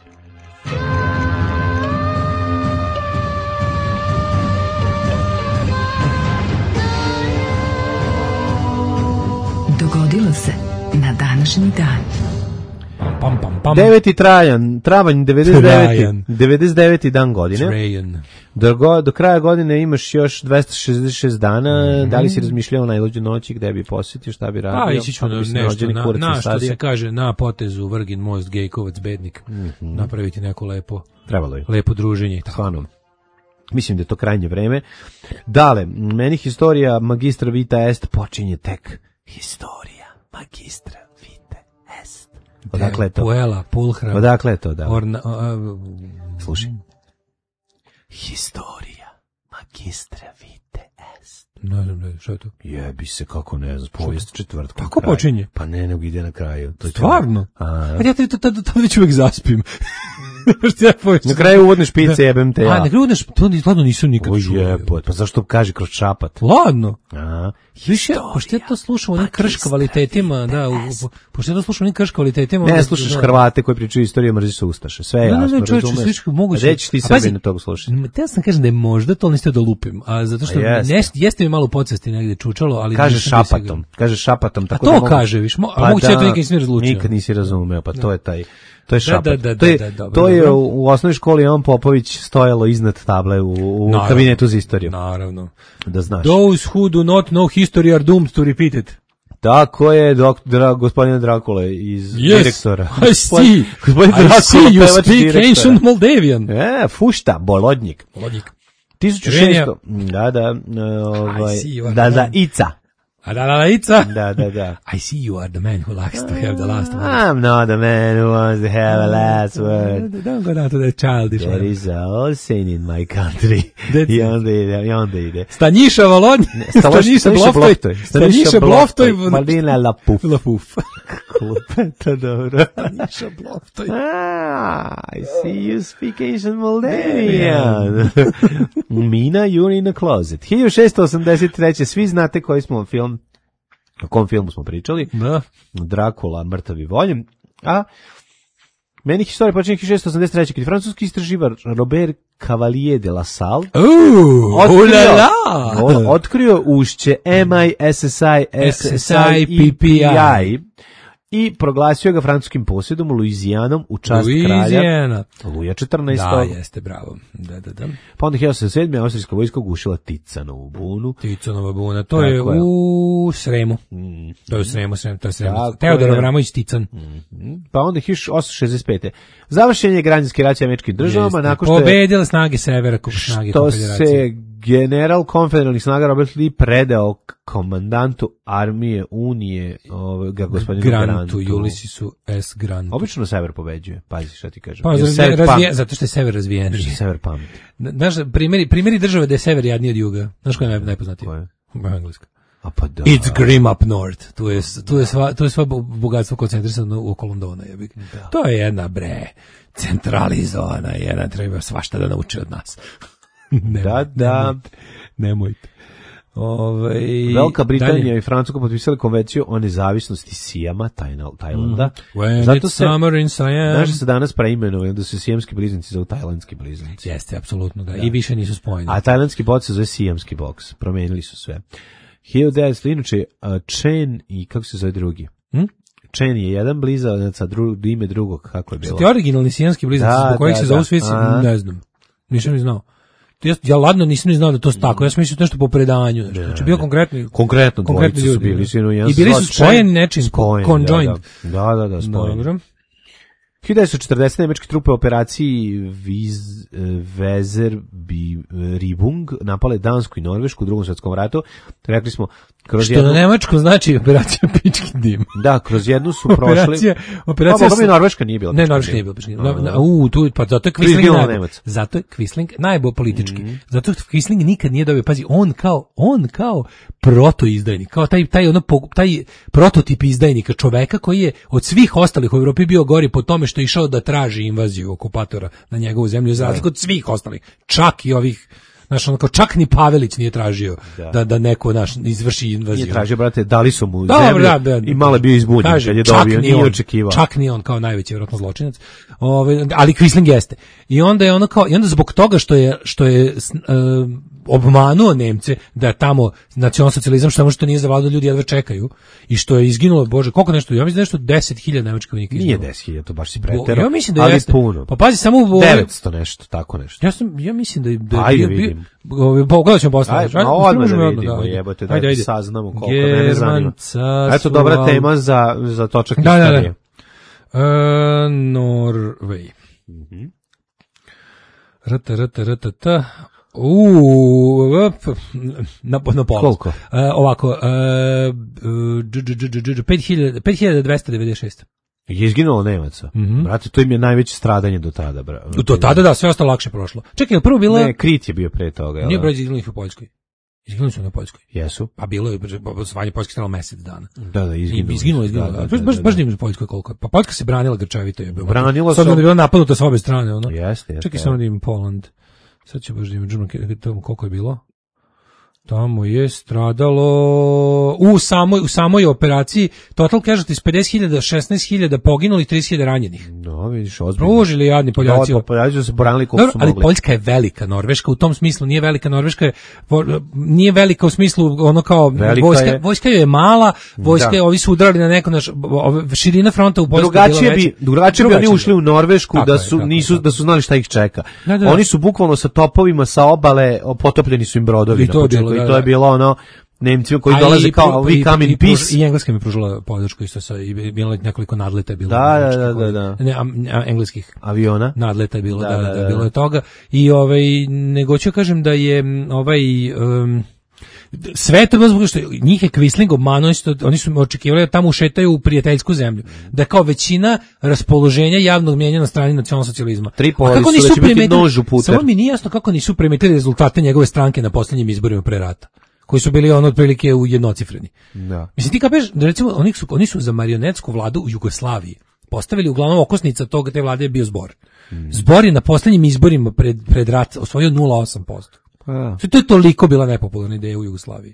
[SPEAKER 5] Dogodilo se na današnji dan.
[SPEAKER 7] Pam, pam, pam.
[SPEAKER 8] deveti trajan, travanj devedeset deveti.
[SPEAKER 7] Trajan.
[SPEAKER 8] devedeset deveti dan godine.
[SPEAKER 7] Trajan.
[SPEAKER 8] Do, go, do kraja godine imaš još dvesta šezdeset šest dana. Mm-hmm. Da li si razmišljao najluđu noći, gde bi posjetio, šta bi radio?
[SPEAKER 7] A, ići ću na nešto, na, na što se kaže, na potezu Vrgin most, Gejkovac, Bednik. Mm-hmm. Napraviti neko lepo,
[SPEAKER 8] trebalo je.
[SPEAKER 7] Lepo druženje.
[SPEAKER 8] Stvarno. Mislim da je to krajnje vreme. Dale, meni historija magistra vita est počinje tek. Historija magistra vita est. Odakle je to?
[SPEAKER 7] Puela, pulhra.
[SPEAKER 8] Odakle je to, da?
[SPEAKER 7] Orna, uh,
[SPEAKER 8] Slušaj. Historija magistra vite est.
[SPEAKER 7] Ne znam, ne, što je to?
[SPEAKER 8] Jebi se, kako ne znam, povijest četvrtkom.
[SPEAKER 7] Kako počinje?
[SPEAKER 8] Pa ne, nego ide na kraju. To je
[SPEAKER 7] stvarno?
[SPEAKER 8] To.
[SPEAKER 7] A ja to tada već uvijek zaspim.
[SPEAKER 8] Na kraju uvodne špice jebem te ja.
[SPEAKER 7] A, na kraju uvodne špice, to ladno nisam nikad čuo.
[SPEAKER 8] Jebot, pa zašto kaže kroz šapat?
[SPEAKER 7] Ladno.
[SPEAKER 8] A,
[SPEAKER 7] više, pošto ja to slušam u onim krš kvalitetima, da, u, pošto ja to slušam u onim krš kvalitetima.
[SPEAKER 8] Ne slušaš da, Hrvate koji pričaju istoriju, mrzi su ustaše, sve je jasno,
[SPEAKER 7] ne, ne, čovječe,
[SPEAKER 8] razumeš.
[SPEAKER 7] Moguće.
[SPEAKER 8] Reći ti sebi na toga slušati.
[SPEAKER 7] Te sam kažem da je možda, to niste da lupim, a zato što a jeste. Ne, jeste mi malo u podsvesti negde čučalo, ali...
[SPEAKER 8] Kaže šapatom, kaže šapatom.
[SPEAKER 7] Tako a to da kaže, viš, mo, a pa moguće da, ja to nikad nisi razlučio.
[SPEAKER 8] Nikad nisi razumeo, pa
[SPEAKER 7] da.
[SPEAKER 8] To je taj... To je šapat.
[SPEAKER 7] Da, da, da,
[SPEAKER 8] to je,
[SPEAKER 7] da, da,
[SPEAKER 8] to je u, u osnovnoj školi Jovan Popović stojalo iznad table u, u kabinetu za istoriju.
[SPEAKER 7] Naravno.
[SPEAKER 8] Da znaš.
[SPEAKER 7] Those who do not know history are doomed to repeat it.
[SPEAKER 8] Tako je, dok, dra, gospodine Drakule iz
[SPEAKER 7] yes,
[SPEAKER 8] direktora.
[SPEAKER 7] I see.
[SPEAKER 8] Gospodin
[SPEAKER 7] I
[SPEAKER 8] Drakula,
[SPEAKER 7] see you speak
[SPEAKER 8] direktora.
[SPEAKER 7] ancient Moldavian.
[SPEAKER 8] E, fušta, bolodnjik.
[SPEAKER 7] Bolodnjik.
[SPEAKER 8] tisuću šesto. Da, da. Ovaj, da, da, ica.
[SPEAKER 7] A da, da, da, ica.
[SPEAKER 8] Da, da, da.
[SPEAKER 7] I see you are the man who likes to have the last word.
[SPEAKER 8] I'm not the man who wants to have a last word.
[SPEAKER 7] Don't go down to the childish
[SPEAKER 8] There is a all sin in my country. I onda ide, i onda ide.
[SPEAKER 7] Stanjiša Volonj, Stanjiša Bloftoj, Stanjiša Bloftoj,
[SPEAKER 8] Marlina Lapuf.
[SPEAKER 7] Lapuf.
[SPEAKER 8] Klupeta, dobro.
[SPEAKER 7] Stanjiša Bloftoj.
[SPEAKER 8] Ah, I see you speak Asian Moldavian. Mina, you're in a closet. hiljadu šessto osamdeset treće. Svi znate koji smo film, o kom filmu smo pričali.
[SPEAKER 7] Da.
[SPEAKER 8] Drakula, mrtav i voljen. A Meni historija počinje hiljadu šessto osamdeset treće kad je francuski istraživač Robert Cavalier de La Salle
[SPEAKER 7] uh,
[SPEAKER 8] otkrio,
[SPEAKER 7] ulala.
[SPEAKER 8] otkrio ušće M I S S I S S I P P I i proglasio ga francuskim posjedom Luizijanom u čast
[SPEAKER 7] Louisiana.
[SPEAKER 8] kralja Luja četrnaestog.
[SPEAKER 7] Da, jeste, bravo. Da, da, da.
[SPEAKER 8] Pa onda hiljadu osamsto sedme. austrijska vojska gušila Ticanovu bunu.
[SPEAKER 7] Ticanova buna, to je, je u Sremu.
[SPEAKER 8] Mm.
[SPEAKER 7] To je u Sremu, Sremu, to je Sremu.
[SPEAKER 8] Tako
[SPEAKER 7] Teodor
[SPEAKER 8] je.
[SPEAKER 7] Avramović Tican.
[SPEAKER 8] Mm. Pa onda hiljadu osamsto šezdeset pete. Završen je građanski rat s američkim državama
[SPEAKER 7] Jeste.
[SPEAKER 8] nakon što je
[SPEAKER 7] pobedile snage severa, snage
[SPEAKER 8] što
[SPEAKER 7] konfederacije.
[SPEAKER 8] se general konfederalnih snaga Robert Lee predao komandantu armije Unije, ovoga gospodinu
[SPEAKER 7] Grantu,
[SPEAKER 8] Grantu.
[SPEAKER 7] Ulyssesu S. Grantu.
[SPEAKER 8] Obično sever pobeđuje, pazi šta ti kažem.
[SPEAKER 7] Pa,
[SPEAKER 8] Jer
[SPEAKER 7] razvije,
[SPEAKER 8] sever
[SPEAKER 7] razvije,
[SPEAKER 8] pam-
[SPEAKER 7] zato što je sever razvijen.
[SPEAKER 8] Što je sever pameti.
[SPEAKER 7] Znaš, primjeri, primjeri države da je sever jadniji od juga. Znaš koja je naj, najpoznatiji?
[SPEAKER 8] Koja je?
[SPEAKER 7] Engleska.
[SPEAKER 8] A pa da.
[SPEAKER 7] It's grim up north. Tu je, tu je, sva, tu je sva bogatstvo koncentrisano oko Londona. Jebik. To je jedna, bre, centralizovana, jedna treba svašta da nauči od nas. Nemoj,
[SPEAKER 8] Da, da.
[SPEAKER 7] Nemojte. nemojte. Ove,
[SPEAKER 8] Velika Britanija
[SPEAKER 7] dalje.
[SPEAKER 8] i Francuska potpisali konvenciju o nezavisnosti Sijama, Tajna- Tajlanda.
[SPEAKER 7] Mm. When
[SPEAKER 8] Zato
[SPEAKER 7] it's
[SPEAKER 8] se,
[SPEAKER 7] summer in Siam.
[SPEAKER 8] znaš da se danas preimenuju, da su sijamski bliznici zovu tajlandski bliznici.
[SPEAKER 7] Jeste, apsolutno, da.
[SPEAKER 8] Da.
[SPEAKER 7] I više nisu spojeni.
[SPEAKER 8] A tajlandski boks se zove sijamski boks. Promenili su sve. hiljadu devetsto. Inače, uh, Chen i kako se zove drugi?
[SPEAKER 7] Hm?
[SPEAKER 8] Chen je jedan blizanac, a dru, ime drugog, kako je bilo?
[SPEAKER 7] Ti originalni sijanski bliznici,
[SPEAKER 8] Da,
[SPEAKER 7] zbog kojih
[SPEAKER 8] da,
[SPEAKER 7] se
[SPEAKER 8] da.
[SPEAKER 7] zovu svi,
[SPEAKER 8] A.
[SPEAKER 7] ne znam. Nisam ni znao. Ja, ja ladno nisam ni znao da to je tako. Ja sam mislio nešto po predanju. Znači, znači bio konkretni,
[SPEAKER 8] Konkretno,
[SPEAKER 7] konkretni
[SPEAKER 8] dvojica su
[SPEAKER 7] ljudi,
[SPEAKER 8] bili.
[SPEAKER 7] da.
[SPEAKER 8] Sinu, jedan
[SPEAKER 7] I bili
[SPEAKER 8] se
[SPEAKER 7] su
[SPEAKER 8] zvao
[SPEAKER 7] spojeni
[SPEAKER 8] Chen,
[SPEAKER 7] nečim,
[SPEAKER 8] spojeni,
[SPEAKER 7] conjoined.
[SPEAKER 8] Da, da, da, da spojeni.
[SPEAKER 7] Dobro.
[SPEAKER 8] hiljadu devetsto četrdeset. nemačke trupe u operaciji Viz, Weserberibung napale Dansku i Norvešku u drugom svjetskom ratu. Rekli smo, kroz
[SPEAKER 7] Što
[SPEAKER 8] jednu...
[SPEAKER 7] na nemačkom znači operacija pički dim.
[SPEAKER 8] Da, kroz jednu su prošli...
[SPEAKER 7] Operacija, operacija...
[SPEAKER 8] Pa, boga mi Norveška nije bila.
[SPEAKER 7] Ne,
[SPEAKER 8] pički
[SPEAKER 7] Norveška
[SPEAKER 8] dim.
[SPEAKER 7] nije bila pički dim.
[SPEAKER 8] Da,
[SPEAKER 7] Na-
[SPEAKER 8] da.
[SPEAKER 7] na- U, tu, pa zato je
[SPEAKER 8] Tu je
[SPEAKER 7] Quisling
[SPEAKER 8] bilo
[SPEAKER 7] najbolj.
[SPEAKER 8] Nemaca.
[SPEAKER 7] Zato je Quisling najbolj politički.
[SPEAKER 8] Mhm.
[SPEAKER 7] Zato Quisling nikad nije dobio, pazi, on kao, on kao proto-izdajnik, kao taj, taj, ono, po- taj prototip izdajnika, čoveka koji je od svih ostalih u Evropi bio gori po tome što je išao da traži invaziju okupatora na njegovu zemlju, za razliku od svih ostalih, čak i ovih, znaš, ono kao čak ni Pavelić nije tražio da,
[SPEAKER 8] Da.
[SPEAKER 7] da neko naš izvrši invaziju.
[SPEAKER 8] Nije tražio, brate, dali su mu
[SPEAKER 7] Dobro,
[SPEAKER 8] zemlju
[SPEAKER 7] da, da.
[SPEAKER 8] i malo je bio izbunjen
[SPEAKER 7] Kaže,
[SPEAKER 8] kad je
[SPEAKER 7] čak
[SPEAKER 8] dobio,
[SPEAKER 7] ni
[SPEAKER 8] nije
[SPEAKER 7] on,
[SPEAKER 8] očekivao.
[SPEAKER 7] Čak ni on kao najveći vjerojatno zločinac. Ove, ali Quisling jeste. I onda je ono kao i onda zbog toga što je što je s- e, obmanuo Nemce da je tamo nacionalsocijalizam što što nije zavladao, ljudi jedva čekaju i što je izginulo, bože, koliko nešto, ja mislim da je nešto deset hiljada nemačkih vojnika
[SPEAKER 8] Nije
[SPEAKER 7] izginulo.
[SPEAKER 8] deset hiljada, to baš si
[SPEAKER 7] Bo-
[SPEAKER 8] preterao.
[SPEAKER 7] Ja mislim da
[SPEAKER 8] ali
[SPEAKER 7] jeste.
[SPEAKER 8] puno.
[SPEAKER 7] Pa pazi samo u
[SPEAKER 8] devetsto nešto, tako nešto.
[SPEAKER 7] Ja sam ja mislim da je da je
[SPEAKER 8] Ajde,
[SPEAKER 7] bio- bio-
[SPEAKER 8] vidim.
[SPEAKER 7] Ove, pogledat ćemo posle.
[SPEAKER 8] Ajde,
[SPEAKER 7] Ajde,
[SPEAKER 8] ma odmah
[SPEAKER 7] možemo
[SPEAKER 8] da
[SPEAKER 7] odmah,
[SPEAKER 8] vidimo,
[SPEAKER 7] ajde.
[SPEAKER 8] jebote, da
[SPEAKER 7] Ajde, ajde.
[SPEAKER 8] saznamo koliko mene zanima.
[SPEAKER 7] Germanca
[SPEAKER 8] Eto, dobra
[SPEAKER 7] su-
[SPEAKER 8] tema za, za točak
[SPEAKER 7] Da, da, da.
[SPEAKER 8] istorije.
[SPEAKER 7] E, Norvej. Rata, rata, rata, ta. Uuu, op, na, na pola.
[SPEAKER 8] Koliko?
[SPEAKER 7] E, ovako, e, dž, dž, dž, dž, dž, pet hiljada pet hiljada dvesta devedeset šest.
[SPEAKER 8] Je izginulo Nemaca.
[SPEAKER 7] Mhm.
[SPEAKER 8] Brate, to im je najveće stradanje do tada. Bra.
[SPEAKER 7] Do tada, da, sve ostalo lakše prošlo. Čekaj, je prvo bilo...
[SPEAKER 8] Ne, Krit je bio pre toga. jel
[SPEAKER 7] Nije
[SPEAKER 8] da?
[SPEAKER 7] broj izginulih u Poljskoj. Izginuli su na Poljskoj.
[SPEAKER 8] Jesu.
[SPEAKER 7] Pa bilo je, osvajanje Poljske trajalo mesec dana.
[SPEAKER 8] Da, da,
[SPEAKER 7] I
[SPEAKER 8] izginulo.
[SPEAKER 7] izginulo, izginulo.
[SPEAKER 8] Da,
[SPEAKER 7] Da,
[SPEAKER 8] da,
[SPEAKER 7] baš,
[SPEAKER 8] da,
[SPEAKER 7] baš,
[SPEAKER 8] da.
[SPEAKER 7] baš da im u Poljskoj koliko. Pa Poljska se branila grčevito. Je bilo.
[SPEAKER 8] Branila
[SPEAKER 7] S obzirom
[SPEAKER 8] se-
[SPEAKER 7] da je bila napadnuta s obe strane. Ono.
[SPEAKER 8] Jeste, jeste.
[SPEAKER 7] Čekaj samo da im Poland. Sad ću baš da im tamo koliko je bilo. Tamo je stradalo u samoj u samoj operaciji total casualties pedeset hiljada, šesnaest hiljada poginulih, trideset hiljada ranjenih.
[SPEAKER 8] No, vidiš, ozbiljno.
[SPEAKER 7] Pružili jadni Poljaci.
[SPEAKER 8] Da, Poljaci su se branili koliko
[SPEAKER 7] Dobro,
[SPEAKER 8] su
[SPEAKER 7] ali
[SPEAKER 8] mogli.
[SPEAKER 7] Poljska je velika, Norveška u tom smislu nije velika, Norveška je po- nije velika u smislu ono kao
[SPEAKER 8] Velika
[SPEAKER 7] vojska,
[SPEAKER 8] je-
[SPEAKER 7] vojska joj je mala, vojska
[SPEAKER 8] Da.
[SPEAKER 7] je, ovi su udarali na neko naš ove- širina fronta u Poljskoj je bila
[SPEAKER 8] Drugačije bi,
[SPEAKER 7] veća.
[SPEAKER 8] drugačije bi oni
[SPEAKER 7] Drugačije,
[SPEAKER 8] ušli u Norvešku
[SPEAKER 7] Tako
[SPEAKER 8] da
[SPEAKER 7] je,
[SPEAKER 8] su
[SPEAKER 7] tako je,
[SPEAKER 8] nisu
[SPEAKER 7] tako.
[SPEAKER 8] da su znali šta ih čeka.
[SPEAKER 7] Da, da.
[SPEAKER 8] Oni su bukvalno sa topovima sa obale, o, potopljeni su im brodovi
[SPEAKER 7] I
[SPEAKER 8] na
[SPEAKER 7] to je
[SPEAKER 8] početku
[SPEAKER 7] bilo, da,
[SPEAKER 8] i to je
[SPEAKER 7] da.
[SPEAKER 8] bilo ono Nemci koji
[SPEAKER 7] A
[SPEAKER 8] dolaze
[SPEAKER 7] i
[SPEAKER 8] kao
[SPEAKER 7] pru-
[SPEAKER 8] we
[SPEAKER 7] i-
[SPEAKER 8] come in
[SPEAKER 7] i pruž-
[SPEAKER 8] peace.
[SPEAKER 7] I Engleska mi pružila podršku isto sa i bilo je nekoliko nadleta je bilo.
[SPEAKER 8] Da, da,
[SPEAKER 7] nemačkih
[SPEAKER 8] da,
[SPEAKER 7] koji-
[SPEAKER 8] da, da.
[SPEAKER 7] Ne, a, a, engleskih
[SPEAKER 8] Aviona.
[SPEAKER 7] nadleta je bilo,
[SPEAKER 8] Da,
[SPEAKER 7] da, da,
[SPEAKER 8] da,
[SPEAKER 7] da,
[SPEAKER 8] da.
[SPEAKER 7] bilo je toga. I ovaj nego ću kažem da je m, ovaj um, sve to bilo zbog što njih je Quisling obmanuo, isto, oni su očekivali da tamo ušetaju u prijateljsku zemlju. Da kao većina raspoloženja javnog mjenja na strani nacionalsocijalizma.
[SPEAKER 8] Tripoli
[SPEAKER 7] A kako
[SPEAKER 8] su
[SPEAKER 7] nisu
[SPEAKER 8] da će biti
[SPEAKER 7] primetili-
[SPEAKER 8] nož u puter.
[SPEAKER 7] Samo mi nije jasno kako nisu primetili rezultate njegove stranke na posljednjim izborima pre rata, koji su bili ono otprilike u jednocifreni.
[SPEAKER 8] Da.
[SPEAKER 7] Mislim, ti kapeš, da recimo, oni su, oni su za marionetsku vladu u Jugoslaviji postavili uglavnom okosnica toga te vlade je bio Zbor. Zbor je na posljednjim izborima pred, pred rat osvojio nula zarez osam posto.
[SPEAKER 8] Pa da.
[SPEAKER 7] To je toliko bila nepopularna ideja u Jugoslaviji.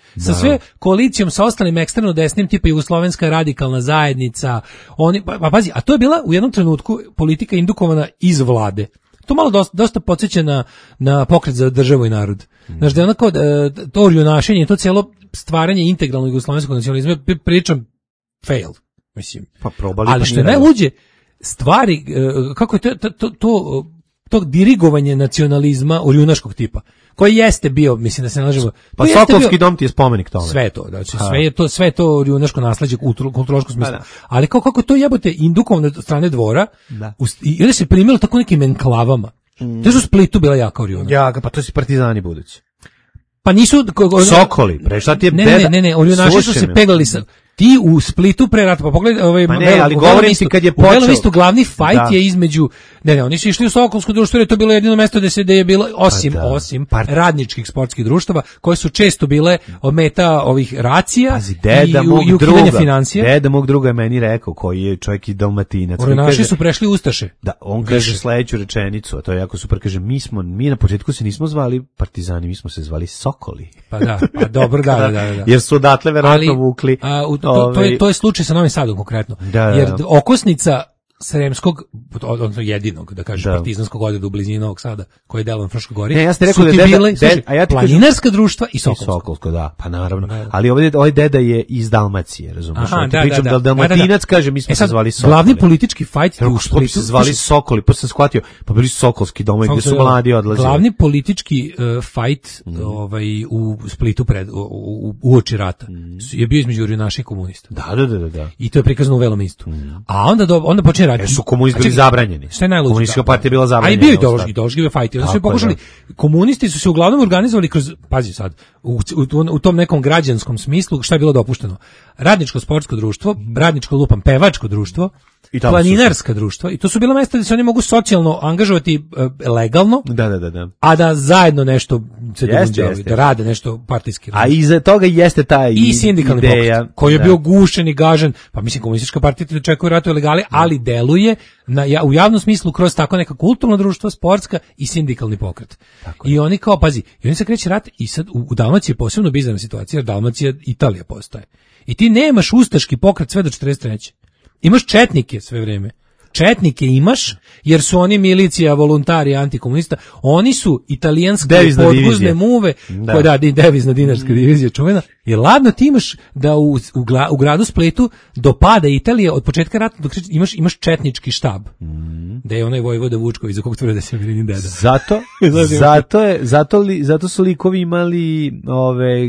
[SPEAKER 7] sa sve koalicijom sa ostalim ekstremno desnim tipa Jugoslovenska radikalna zajednica, oni pa, pa pazi, a to je bila u jednom trenutku politika indukovana iz vlade. To malo dosta, dosta podsjeća na, na pokret za državu i narod. Znaš, da je onako, to orjunašenje, to cijelo stvaranje integralnog jugoslovenskog nacionalizma, pričam fail, mislim.
[SPEAKER 8] Pa probali,
[SPEAKER 7] ali što je najluđe, stvari, kako je to, to, to, to, to dirigovanje nacionalizma orjunaškog tipa, koji jeste bio, mislim da se nalažemo...
[SPEAKER 8] Pa Sokolski bio, dom ti je spomenik tome.
[SPEAKER 7] Sve to, znači sve je to, sve to orjunaško nasleđe u kulturološkom smislu. Da. Ali kao, kako to jebote indukovano od strane dvora, da. U, i onda se primilo tako nekim enklavama. Mm. To su u Splitu bila jaka orjuna.
[SPEAKER 8] Jaka, pa to su partizani budući.
[SPEAKER 7] Pa nisu...
[SPEAKER 8] Sokoli, pre šta ti je...
[SPEAKER 7] Ne, ne, ne, ne, orjunaši su se peglali sa... Ti u Splitu pre rata, pa pogledaj, ovaj,
[SPEAKER 8] pa ne, ali govorim ti kad je počeo. U
[SPEAKER 7] Belom istu glavni fajt da. je između, ne, ne, oni su išli u Sokolsko društvo, jer je to bilo jedino mesto gde se da je bilo, osim, pa da. osim Part... radničkih sportskih društava, koje su često bile meta ovih racija.
[SPEAKER 8] Pazi, deda
[SPEAKER 7] i,
[SPEAKER 8] mog
[SPEAKER 7] i ukidanje
[SPEAKER 8] druga,
[SPEAKER 7] financije.
[SPEAKER 8] Deda mog druga je meni rekao, koji je čovjek i Dalmatinac.
[SPEAKER 7] Orjunaši su prešli Ustaše.
[SPEAKER 8] Da, on Više. kaže sledeću rečenicu, a to je jako super, kaže, mi smo, mi na početku se nismo zvali partizani, mi smo se zvali Sokoli.
[SPEAKER 7] Pa da, pa dobro, da, da, da. da.
[SPEAKER 8] Jer su odatle verovatno vukli.
[SPEAKER 7] A, u, to, to, je, to je slučaj sa Novim Sadom konkretno. Da, da, da. Jer okosnica Sremskog, odnosno jedinog, da kažeš, da. partizanskog odreda u blizini Novog Sada, koji je delo na Fruškoj gori,
[SPEAKER 8] ne, ja ste rekao
[SPEAKER 7] su ti
[SPEAKER 8] da
[SPEAKER 7] bile,
[SPEAKER 8] deda, deda, a ja ti
[SPEAKER 7] planinarska kažem, društva i Sokolsko.
[SPEAKER 8] I Sokolsko, da, pa naravno. Da, da. Ali ovdje, ovaj deda je iz Dalmacije, razumiješ?
[SPEAKER 7] Aha,
[SPEAKER 8] ti
[SPEAKER 7] da,
[SPEAKER 8] pričam
[SPEAKER 7] da,
[SPEAKER 8] da,
[SPEAKER 7] da.
[SPEAKER 8] Dalmatinac
[SPEAKER 7] da, da.
[SPEAKER 8] kaže, mi smo
[SPEAKER 7] e sad,
[SPEAKER 8] se zvali Sokoli.
[SPEAKER 7] Glavni politički fajt u
[SPEAKER 8] Splitu se zvali Sokoli, pa sam shvatio, pa bili su Sokolski domovi gdje su mladi odlazili.
[SPEAKER 7] Glavni politički uh, fajt mm. ovaj, u Splitu pred, u, u, u oči rata mm. je bio između orjunaša i komunista.
[SPEAKER 8] Da, da, da, da.
[SPEAKER 7] I to je prikazano u Velom istu. Mm. A onda, do, onda počne rat.
[SPEAKER 8] Jer su komunisti bili zabranjeni.
[SPEAKER 7] Šta je najluđe?
[SPEAKER 8] Komunistička partija je bila zabranjena.
[SPEAKER 7] A i bio ideološki, ideološki bio fajt. Onda su pokušali, komunisti su se uglavnom organizovali kroz, pazi sad, u, u, u tom nekom građanskom smislu, šta je bilo dopušteno? Radničko sportsko društvo, radničko lupam pevačko društvo, i planinarska društva, i to su bila mesta gdje se oni mogu socijalno angažovati uh, legalno,
[SPEAKER 8] da, da, da, da.
[SPEAKER 7] a da zajedno nešto se događaju, da rade nešto partijski.
[SPEAKER 8] A iza toga jeste taj
[SPEAKER 7] i sindikalni
[SPEAKER 8] ideja,
[SPEAKER 7] pokret, koji je da. bio gušen i gažen, pa mislim komunistička partija te očekuje ratu ilegali, ali deluje na, ja, u javnom smislu kroz tako neka kulturna društva, sportska i sindikalni pokret. Tako I je. oni kao, pazi, i oni se kreće rat i sad u, u Dalmaciji je posebno bizarna situacija, jer Dalmacija Italija postaje. I ti nemaš ustaški pokret sve do četrdeset treće Imaš četnike sve vreme. Četnike imaš, jer su oni milicija, voluntari, antikomunista. Oni su italijanske podguzne muve, da. koja da, devizna dinarska divizija čuvena. Jer ladno ti imaš da u, u, gla, u gradu Splitu do pada Italije od početka rata dok imaš, imaš četnički štab. Mm. Da je onaj vojvoda Vučković, za kog tvrde da se Milinin deda.
[SPEAKER 8] Zato, zato, je, zato, li, zato su likovi imali ove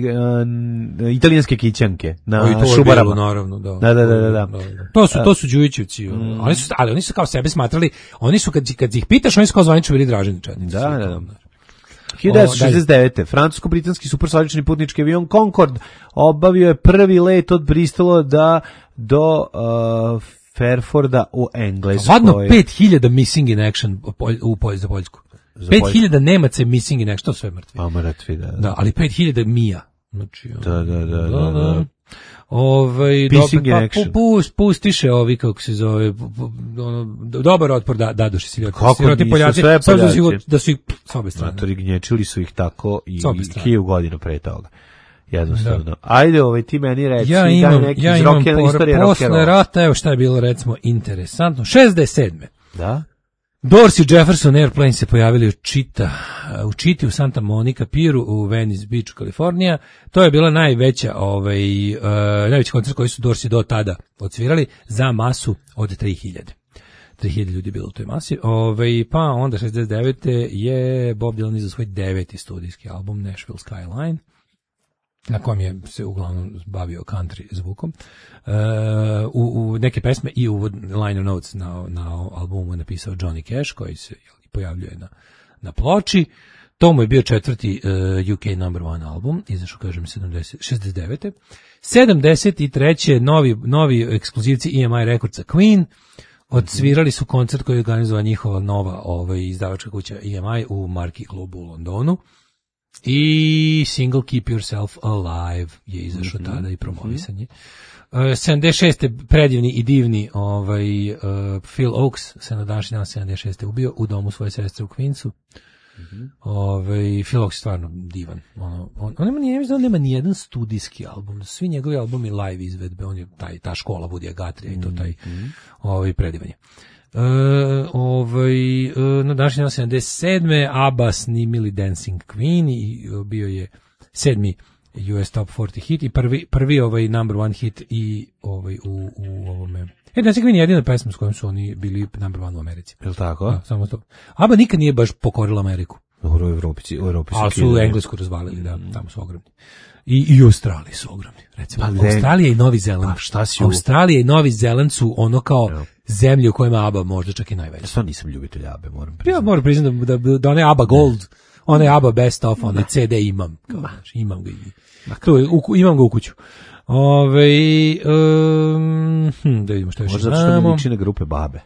[SPEAKER 8] uh, italijanske kićanke na Šubarama.
[SPEAKER 7] Naravno, da.
[SPEAKER 8] Da, da, da, da, da.
[SPEAKER 7] To su, to su Đujićevci. Mm. Oni su, ali oni su kao sebe smatrali, oni su kad, kad ih pitaš, oni su kao zvanično bili Draženi četnici.
[SPEAKER 8] Da, da, da. hiljadu devetsto šezdeset devete francusko-britanski supersonični putnički avion Concorde obavio je prvi let od Bristola da do uh, Fairforda u Engleskoj.
[SPEAKER 7] Vadno pet hiljada missing in action u Polj, za Poljsku. pet hiljada Nemaca missing in action, to sve mrtvi.
[SPEAKER 8] A mrtvi, da.
[SPEAKER 7] Da, ali pet hiljada mija. Znači,
[SPEAKER 8] da, da, da, da, da. da.
[SPEAKER 7] Ovaj dobar pa pust, pustiše ovi kako se zove ono dobar otpor da da duše siroti. Siroti Poljaci, sad su da su ih s obe strane.
[SPEAKER 8] Matori gnječili su ih tako i hiljadu godina pre toga. Jednostavno. Da. Ajde, ovaj ti meni reci
[SPEAKER 7] ja imam, daj neki ja iz rock and istorije rockera. Posle rata, evo šta je bilo recimo interesantno. šezdeset sedme
[SPEAKER 8] Da.
[SPEAKER 7] Dorsey i Jefferson Airplane se pojavili u Čita, u Čiti u Santa Monica Pieru u Venice Beach, Kalifornija. To je bila najveća, ovaj, uh, najveći koncert koji su Dorsey do tada odsvirali za masu od tri hiljade. tri hiljade ljudi bilo u toj masi. Ovaj, pa onda šezdeset devete je Bob Dylan izdao svoj deveti studijski album Nashville Skyline, na kojem je se uglavnom bavio country zvukom. Uh, u, u neke pesme i uvod liner notes na, na albumu je napisao Johnny Cash, koji se pojavljuje na, na ploči. To mu je bio četvrti uh, U K number one album, izašao, kažem, sedamdeset, šezdeset devete sedamdeset treće novi, novi ekskluzivci E M I Recordsa Queen odsvirali su koncert koji je organizovala njihova nova ovaj, izdavačka kuća E M I u Marquee klubu u Londonu. I single Keep Yourself Alive je izašao mm-hmm. tada i promovisanje. Uh, sedamdeset šeste predivni i divni ovaj, uh, Phil Oakes se na današnji dan sedamdeset šeste ubio u domu svoje sestre u Queensu. Ovaj Phil Ox je stvarno divan. Ono, on, on nema, nije, on nema ni jedan studijski album. Svi njegovi albumi live izvedbe, on je taj, ta škola Woodya Guthrie i to taj ovaj predivan je. Uh, ovaj, uh, na današnji dan sedamdeset sedme ABBA snimili Dancing Queen i uh, bio je sedmi U S Top četrdeset hit i prvi, prvi ovaj number one hit i ovaj u, u ovome. E, Dancing Queen je jedina pesma s kojom su oni bili number one u Americi.
[SPEAKER 8] Je li tako?
[SPEAKER 7] Da, samo to. ABBA nikad nije baš pokorila Ameriku.
[SPEAKER 8] U Evropi, u Evropi su.
[SPEAKER 7] Ali su Englesku razvalili, da, tamo su ogromni. I, i Australiji su ogromni. Recimo, pa Australija i Novi Zeland.
[SPEAKER 8] Pa šta si u...
[SPEAKER 7] Australija i Novi Zeland su ono kao no. zemlje u kojima ABBA možda čak i najveća.
[SPEAKER 8] Ja stvarno nisam ljubitelj ABBA, moram priznati.
[SPEAKER 7] Ja moram priznati da, da, da one ABBA Gold, one ABBA Best of, one C D imam. Kao, znači, imam ga i tu, u, imam ga u kuću. Ove, um, hm, da vidimo što još
[SPEAKER 8] možda što mi liči na grupe babe.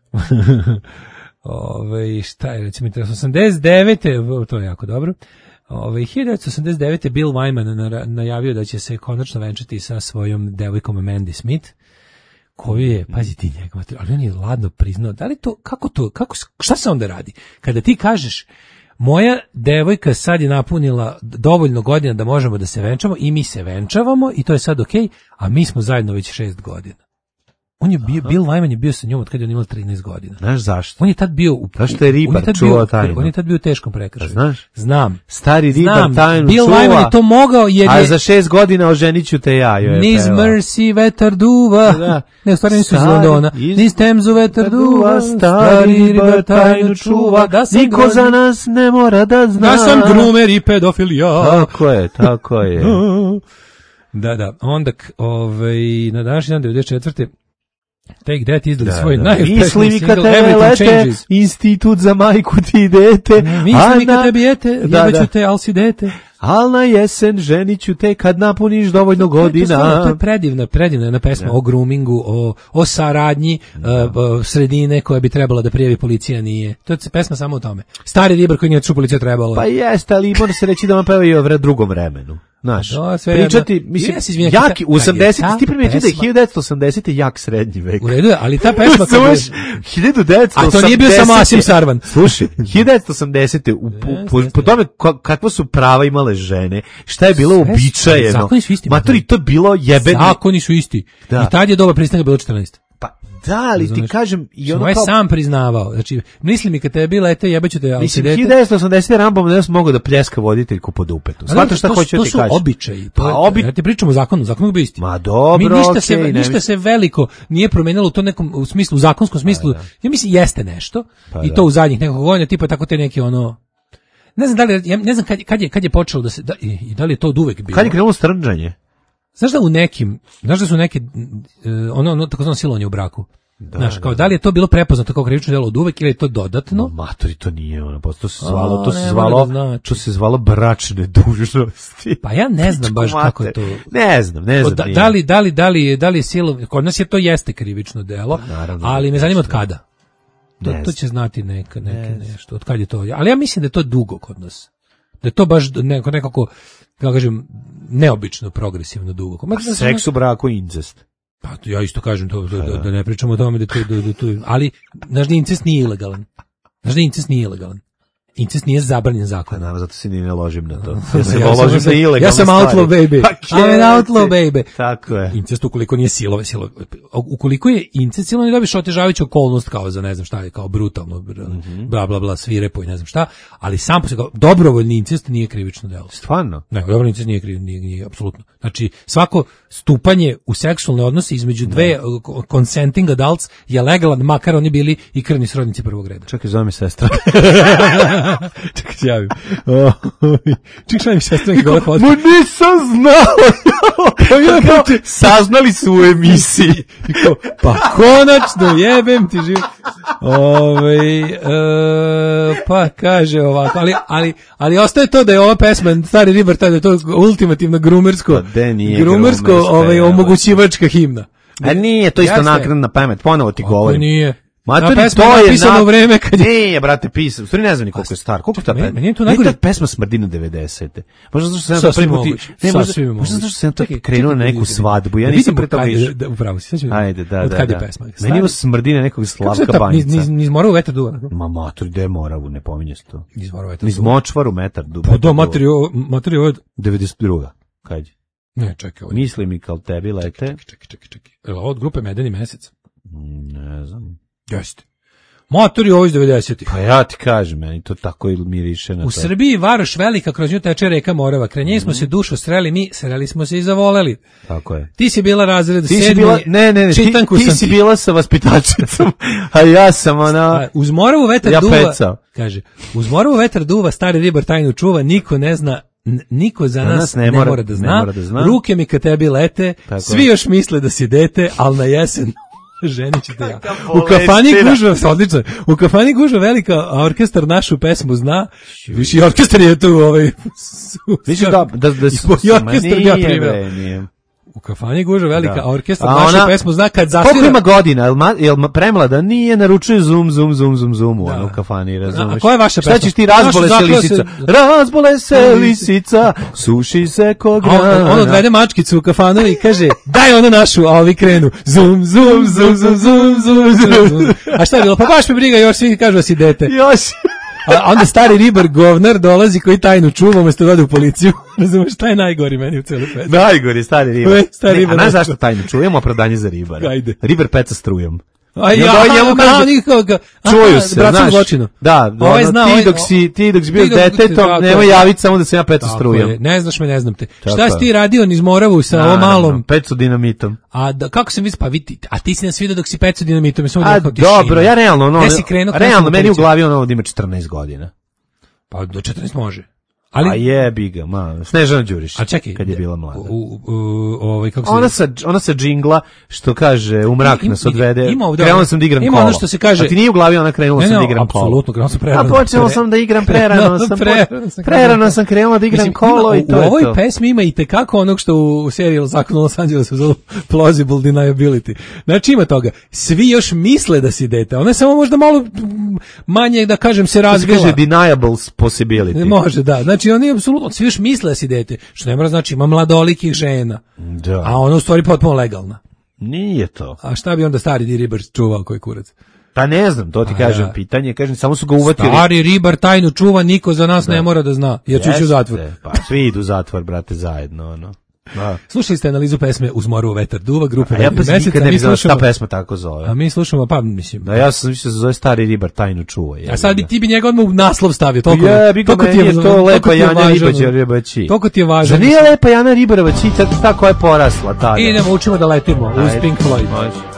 [SPEAKER 7] Ove, šta je, recimo, osamdeset devete to je jako dobro. Ove, hiljadu devetsto osamdeset devete Bill Wyman najavio da će se konačno venčati sa svojom devojkom Mandy Smith, koju je, pazi ti njega, ali on je ladno priznao, da li to, kako to, kako, šta se onda radi? Kada ti kažeš, moja devojka sad je napunila dovoljno godina da možemo da se venčamo i mi se venčavamo i to je sad okej, okay, a mi smo zajedno već šest godina. On je bio, Bill Wyman je bio sa njom od kada je on imala trinaest godina.
[SPEAKER 8] Znaš zašto?
[SPEAKER 7] On je tad bio u,
[SPEAKER 8] zašto je ribar čuvao tajnu?
[SPEAKER 7] On je tad bio u teškom prekršaju.
[SPEAKER 8] Znaš?
[SPEAKER 7] Znam.
[SPEAKER 8] Stari ribar
[SPEAKER 7] Znam.
[SPEAKER 8] tajnu
[SPEAKER 7] Bill
[SPEAKER 8] čuva.
[SPEAKER 7] Bill Wyman je to mogao jer je...
[SPEAKER 8] A za šest godina oženiću te ja.
[SPEAKER 7] Niz Mercy vetar duva. Da. Ne, stvari nisu iz Londona. Iz... Niz Temzu vetar duva. Stari ribar tajnu čuva. Da
[SPEAKER 8] niko grun... za nas ne mora da zna.
[SPEAKER 7] Da sam grumer i pedofilija.
[SPEAKER 8] Tako je, tako je.
[SPEAKER 7] Da, da. Onda, ovaj, na današnji dan devedeset četvrte Take That izdali
[SPEAKER 8] da,
[SPEAKER 7] svoj
[SPEAKER 8] da.
[SPEAKER 7] najuspješniji single
[SPEAKER 8] Everything Changes. Institut za majku ti dete.
[SPEAKER 7] Mislim kad te bijete, jebaću te, al si dete.
[SPEAKER 8] Al na jesen ženiću te kad napuniš dovoljno
[SPEAKER 7] to,
[SPEAKER 8] godina.
[SPEAKER 7] To, to, to je predivna, predivna jedna pesma da. o groomingu, o, o saradnji uh, sredine koja bi trebala da prijavi policija, nije. To je pesma samo o tome. Stari ribar koji nije ču policija trebalo.
[SPEAKER 8] Pa jeste, ali mora se reći da vam peva i o drugom vremenu. Znaš, pričati, mislim,
[SPEAKER 7] yes,
[SPEAKER 8] jaki, u osamdesetim, ti primetio da je hiljadu devetsto osamdesete jak srednji vek.
[SPEAKER 7] U redu je, ali ta pesma...
[SPEAKER 8] hiljadu devetsto osamdesete A
[SPEAKER 7] to nije bio samo Asim Sarvan.
[SPEAKER 8] Slušaj, hiljadu devetsto osamdesete u, po, po tome kakva su prava imale žene, šta je bilo uobičajeno.
[SPEAKER 7] Zakoni su isti.
[SPEAKER 8] Matori, to je bilo jebeni.
[SPEAKER 7] Zakoni su isti. Da. I tad je doba pristanka bilo četrnaest.
[SPEAKER 8] Pa da, ali ti kažem i ono
[SPEAKER 7] kao...
[SPEAKER 8] kao...
[SPEAKER 7] sam priznavao. Znači, mislim mi kad te je bila, ete, jebaću te...
[SPEAKER 8] Mislim, hiljadu devetsto osamdesete Rambom ne mogu da pljeska voditeljku po dupetu. Znate šta hoću da ti kažem?
[SPEAKER 7] To su običaji.
[SPEAKER 8] Pa obi...
[SPEAKER 7] Ja ti pričam o zakonu, zakon bi isti.
[SPEAKER 8] Ma dobro,
[SPEAKER 7] mi ništa,
[SPEAKER 8] okay,
[SPEAKER 7] se,
[SPEAKER 8] ne
[SPEAKER 7] ništa
[SPEAKER 8] mi...
[SPEAKER 7] se veliko nije promenilo u to nekom u smislu, u zakonskom smislu. Pa, ja mislim, jeste nešto.
[SPEAKER 8] Pa,
[SPEAKER 7] I to u zadnjih nekog godina, tipa tako te neki ono... Ne znam da li, ja ne znam kad, kad, je, kad je počelo da se... Da, i, I da li je to od uvek bilo?
[SPEAKER 8] Kad je krenulo strnđanje?
[SPEAKER 7] Znaš da u nekim... Znaš da su neke... Ono, ono takozvano silovanje u braku. Da, znaš, kao da, da li je to bilo prepoznato kao krivično djelo od uvek ili je to dodatno?
[SPEAKER 8] No, matori, to nije ono, to se zvalo, to se zvalo, znači. to se zvalo bračne dužnosti.
[SPEAKER 7] Pa ja ne znam baš kako je to.
[SPEAKER 8] Ne znam, ne znam.
[SPEAKER 7] Da, da li, da li, da li, da li je silo, kod nas je to jeste krivično djelo,
[SPEAKER 8] naravno,
[SPEAKER 7] ali me zanima od kada. To, to će znati neka, neke ne nešto, od kad je to. Ali ja mislim da je to dugo kod nas. Da je to baš neko, nekako, kako kažem, neobično progresivno dugo.
[SPEAKER 8] Ma, da seks u braku i incest.
[SPEAKER 7] Pa ja isto kažem to, da, da, da ne pričamo o tome da to, da, da to, ali znaš da incest nije ilegalan. Znaš da incest nije ilegalan. Incest nije zabranjen zakonom.
[SPEAKER 8] Naravno, zato se ni ne ložim na to. Ja se ja ložim na ilegalne
[SPEAKER 7] Ja sam
[SPEAKER 8] stvari.
[SPEAKER 7] outlaw baby. I'm an outlaw baby.
[SPEAKER 8] Tako je.
[SPEAKER 7] Incest ukoliko nije silove, silove. Ukoliko je incest silove, ne dobiš otežavajuću okolnost kao za ne znam šta je, kao brutalno, bla bla bla, svirepo i ne znam šta, ali sam po sebi dobrovoljni incest nije krivično delo.
[SPEAKER 8] Stvarno?
[SPEAKER 7] Ne, dobrovoljni incest nije krivično, nije, nije apsolutno. Znači, svako stupanje u seksualne odnose između dve uh, consenting adults je legalan, makar oni bili i krvni srodnici prvog reda.
[SPEAKER 8] Čekaj, zove mi sestra.
[SPEAKER 7] Čekaj, se javim. Oh, čekaj, šta mi sestra neki dole fotku.
[SPEAKER 8] Ma nisam znao! Pa ja te saznali su u emisiji.
[SPEAKER 7] Pa konačno, jebem ti život. Ove, uh, pa kaže ovako, ali, ali, ali ostaje to da je ova pesma, Stari ribar, da je to ultimativno grumersko, grumersko ovaj, omogućivačka himna.
[SPEAKER 8] A nije, to isto naknadna pamet, ponovo ti govorim.
[SPEAKER 7] Nije.
[SPEAKER 8] Matori,
[SPEAKER 7] pesma
[SPEAKER 8] to je
[SPEAKER 7] napisana
[SPEAKER 8] na...
[SPEAKER 7] u vreme kad je...
[SPEAKER 8] Nije, brate, pisao. Stvari ne znam ni koliko je star. Koliko ta pesma?
[SPEAKER 7] Meni je to
[SPEAKER 8] najgore.
[SPEAKER 7] najgore.
[SPEAKER 8] Pesma smrdi na devedesete. Možda zato što sam
[SPEAKER 7] Sasvim
[SPEAKER 8] prvi put...
[SPEAKER 7] moguće,
[SPEAKER 8] Ne, možda,
[SPEAKER 7] sasvim
[SPEAKER 8] možda zato
[SPEAKER 7] moguće.
[SPEAKER 8] što sam to
[SPEAKER 7] Čekaj,
[SPEAKER 8] krenuo na
[SPEAKER 7] čekaj,
[SPEAKER 8] neku
[SPEAKER 7] vidimo.
[SPEAKER 8] svadbu. Ja
[SPEAKER 7] Da
[SPEAKER 8] nisam
[SPEAKER 7] vidimo
[SPEAKER 8] pre toga
[SPEAKER 7] kad je-
[SPEAKER 8] išao.
[SPEAKER 7] da, upravo si, sad ćemo-
[SPEAKER 8] Ajde, da,
[SPEAKER 7] od
[SPEAKER 8] da,
[SPEAKER 7] kad je
[SPEAKER 8] da.
[SPEAKER 7] pesma?
[SPEAKER 8] Meni ima smrdi na nekog
[SPEAKER 7] Kako se
[SPEAKER 8] Slavka
[SPEAKER 7] ta- niz,
[SPEAKER 8] Banjica.
[SPEAKER 7] niz, niz Moravu vetar duva.
[SPEAKER 8] Ma matori, gde je Moravu, ne pominje se to.
[SPEAKER 7] Niz Moravu vetar
[SPEAKER 8] Niz
[SPEAKER 7] duva.
[SPEAKER 8] Močvaru metar duva.
[SPEAKER 7] Pa do materi ovo, materi ovo,
[SPEAKER 8] devedeset druga. Kad je?
[SPEAKER 7] ne, čekaj, ovo.
[SPEAKER 8] Misli mi kao tebi lete.
[SPEAKER 7] Čekaj, čekaj, čekaj. Je li ovo od grupe Medeni mesec?
[SPEAKER 8] Ne znam.
[SPEAKER 7] Jeste. Materi ovo iz devedesetih.
[SPEAKER 8] Pa ja ti kažem, meni to tako ili miriše na to.
[SPEAKER 7] U Srbiji varoš velika, kroz nju teče reka Morava. Kraj nje smo se dušo sreli mi, sreli smo se i zavoleli.
[SPEAKER 8] Tako je.
[SPEAKER 7] Ti si bila razred
[SPEAKER 8] Ti si
[SPEAKER 7] sedmi,
[SPEAKER 8] bila, ne, ne, ne, ti,
[SPEAKER 7] čitanku
[SPEAKER 8] ti
[SPEAKER 7] sam
[SPEAKER 8] si bila sa vaspitačicom, a ja sam ona...
[SPEAKER 7] A, uz Moravu vetar
[SPEAKER 8] Ja
[SPEAKER 7] duva,
[SPEAKER 8] pecao.
[SPEAKER 7] kaže, uz Moravu vetar duva, stari ribar tajnu čuva, niko ne zna, n- niko za
[SPEAKER 8] Za
[SPEAKER 7] nas,
[SPEAKER 8] nas
[SPEAKER 7] ne,
[SPEAKER 8] ne
[SPEAKER 7] mora,
[SPEAKER 8] mora-
[SPEAKER 7] da
[SPEAKER 8] ne
[SPEAKER 7] zna.
[SPEAKER 8] mora da zna.
[SPEAKER 7] Ruke mi kad tebi lete,
[SPEAKER 8] Tako
[SPEAKER 7] svi
[SPEAKER 8] je.
[SPEAKER 7] još misle da si dete, al na jesen ženit ću te ja. U
[SPEAKER 8] bolestina.
[SPEAKER 7] kafani gužva, odlično, u kafani gužva velika, a orkestar našu pesmu zna, viši orkestar je tu, ovaj,
[SPEAKER 8] Mislim da, da, da,
[SPEAKER 7] i orkestar
[SPEAKER 8] nije,
[SPEAKER 7] ga priveo.
[SPEAKER 8] bre, nije.
[SPEAKER 7] U kafani gužva velika,
[SPEAKER 8] Da.
[SPEAKER 7] a orkestar
[SPEAKER 8] A
[SPEAKER 7] našu
[SPEAKER 8] ona-
[SPEAKER 7] pesmu zna kad
[SPEAKER 8] Koliko
[SPEAKER 7] zasvira.
[SPEAKER 8] ima godina? Jel, ma, jel ma premlada? Nije, naručuje zum, zum, zum, zum, zum u
[SPEAKER 7] Da.
[SPEAKER 8] ono kafani, razumeš?
[SPEAKER 7] A koja je vaša
[SPEAKER 8] Šta
[SPEAKER 7] pesma?
[SPEAKER 8] ćeš ti, razbole
[SPEAKER 7] Naša
[SPEAKER 8] se
[SPEAKER 7] zakleo se-
[SPEAKER 8] lisica? Razbole se lisica, suši se ko
[SPEAKER 7] A on,
[SPEAKER 8] grana.
[SPEAKER 7] on odvede mačkicu u kafanu i kaže, daj ono našu, a ovi krenu. Zum, zum, zum, zum, zum, zum, zum, zum. A šta je bilo? Pa baš me briga, još svi kažu da si dete.
[SPEAKER 8] Još.
[SPEAKER 7] A onda stari ribar govnar dolazi koji tajnu čuva, umesto da ode u policiju. Razumeš, šta je najgori meni u celoj pesmi?
[SPEAKER 8] Najgori, stari ribar.
[SPEAKER 7] Ue, stari
[SPEAKER 8] Ne,
[SPEAKER 7] ribar.
[SPEAKER 8] a znaš zašto tajno čujemo opravdanje za ribara?
[SPEAKER 7] Ajde.
[SPEAKER 8] Ribar peca strujom.
[SPEAKER 7] A
[SPEAKER 8] I
[SPEAKER 7] ja,
[SPEAKER 8] onda ovaj njemu
[SPEAKER 7] ma,
[SPEAKER 8] kaže-
[SPEAKER 7] oni kao ga- aha,
[SPEAKER 8] Čuju se,
[SPEAKER 7] bracu
[SPEAKER 8] znaš.
[SPEAKER 7] zločinu.
[SPEAKER 8] Da,
[SPEAKER 7] Ovaj
[SPEAKER 8] ono,
[SPEAKER 7] zna,
[SPEAKER 8] ti
[SPEAKER 7] ovaj-
[SPEAKER 8] dok si, ti dok si bio
[SPEAKER 7] ti dok-
[SPEAKER 8] detetom,
[SPEAKER 7] tako
[SPEAKER 8] nemoj
[SPEAKER 7] je.
[SPEAKER 8] javiti samo da sam ja peca
[SPEAKER 7] Tako
[SPEAKER 8] strujom.
[SPEAKER 7] je, ne znaš me, ne znam te.
[SPEAKER 8] Tako
[SPEAKER 7] Šta si
[SPEAKER 8] je.
[SPEAKER 7] ti radio niz Moravu sa ovom malom?
[SPEAKER 8] Pecu dinamitom.
[SPEAKER 7] A da, kako sam vidio, pa vidi, a ti si nas vidio dok si pecu dinamitom. Ja sam
[SPEAKER 8] A
[SPEAKER 7] vidio kao tišina.
[SPEAKER 8] dobro, ja realno, ono,
[SPEAKER 7] Gde si krenuo, krenuo
[SPEAKER 8] realno,
[SPEAKER 7] sam
[SPEAKER 8] meni u
[SPEAKER 7] policiju.
[SPEAKER 8] glavi ono da ima četrnaest godina.
[SPEAKER 7] Pa do četrnaest može.
[SPEAKER 8] Ali,
[SPEAKER 7] Ali,
[SPEAKER 8] a jebi ga, ma, Snežana Đurišić,
[SPEAKER 7] a čekaj,
[SPEAKER 8] kad je bila mlada.
[SPEAKER 7] U, u, u, ovaj, kako se
[SPEAKER 8] Ona
[SPEAKER 7] zove?
[SPEAKER 8] sa, ona sa džingla, što kaže, u mrak
[SPEAKER 7] Ima-
[SPEAKER 8] nas odvede,
[SPEAKER 7] ima ovdje
[SPEAKER 8] krenula
[SPEAKER 7] ono-
[SPEAKER 8] sam da igram
[SPEAKER 7] ima
[SPEAKER 8] kolo.
[SPEAKER 7] ono što se kaže-
[SPEAKER 8] A ti nije u glavi ona krenula
[SPEAKER 7] Ne,
[SPEAKER 8] sam
[SPEAKER 7] ne,
[SPEAKER 8] da igram kolo.
[SPEAKER 7] apsolutno, krenula sam prerano.
[SPEAKER 8] A počela
[SPEAKER 7] Pre-
[SPEAKER 8] sam da igram prerano, sam,
[SPEAKER 7] prerano sam
[SPEAKER 8] prerano
[SPEAKER 7] krenula.
[SPEAKER 8] sam krenula da igram
[SPEAKER 7] Mislim,
[SPEAKER 8] kolo
[SPEAKER 7] ima-
[SPEAKER 8] i to
[SPEAKER 7] u
[SPEAKER 8] je
[SPEAKER 7] ovoj
[SPEAKER 8] to.
[SPEAKER 7] pesmi ima i tekako onog što u, u seriji Zakon o Los Angelesu zove plausible deniability. Znači ima toga. Svi još misle da si dete. Ona je samo možda malo mm, manje, da kažem, se
[SPEAKER 8] To se
[SPEAKER 7] razvila.
[SPEAKER 8] kaže deniable possibility.
[SPEAKER 7] Može, da. Znači oni apsolutno svi još misle da si dete. Što ne mora znači ima mladolikih žena.
[SPEAKER 8] Da.
[SPEAKER 7] A ona u stvari potpuno legalna.
[SPEAKER 8] Nije to.
[SPEAKER 7] A šta bi onda stari di ribar čuvao koji kurac?
[SPEAKER 8] Pa ne znam, to ti
[SPEAKER 7] A
[SPEAKER 8] kažem,
[SPEAKER 7] ja.
[SPEAKER 8] pitanje, kažem, samo su ga uvatili.
[SPEAKER 7] Stari ribar tajnu čuva, niko za nas ne mora da zna. Jer ću ići u zatvor.
[SPEAKER 8] Jeste, Pa svi idu u zatvor, brate, zajedno, ono. Da.
[SPEAKER 7] Slušali ste analizu pesme Uz moru vetar duva, grupe
[SPEAKER 8] A ja
[SPEAKER 7] Medeni
[SPEAKER 8] pa
[SPEAKER 7] mesec,
[SPEAKER 8] nikad
[SPEAKER 7] a
[SPEAKER 8] ne
[SPEAKER 7] mi
[SPEAKER 8] bi znao šta
[SPEAKER 7] slušamo-
[SPEAKER 8] pesma tako zove.
[SPEAKER 7] A mi slušamo, pa mislim.
[SPEAKER 8] Da, ja sam mislio da se zove Stari ribar tajnu čuva.
[SPEAKER 7] A sad bi ti bi njega odmah u naslov stavio, toliko.
[SPEAKER 8] Jebi ga,
[SPEAKER 7] toliko ti
[SPEAKER 8] meni je to
[SPEAKER 7] toliko
[SPEAKER 8] Lepa
[SPEAKER 7] ti je
[SPEAKER 8] Jana
[SPEAKER 7] važno.
[SPEAKER 8] Ribađer Ribaći.
[SPEAKER 7] Toliko ti je važno.
[SPEAKER 8] Zar nije Lepa Jana Ribarovaći, ta, ta koja je porasla tada?
[SPEAKER 7] Idemo, učimo da letimo uz
[SPEAKER 8] Ajde,
[SPEAKER 7] Pink Floyd.
[SPEAKER 8] može.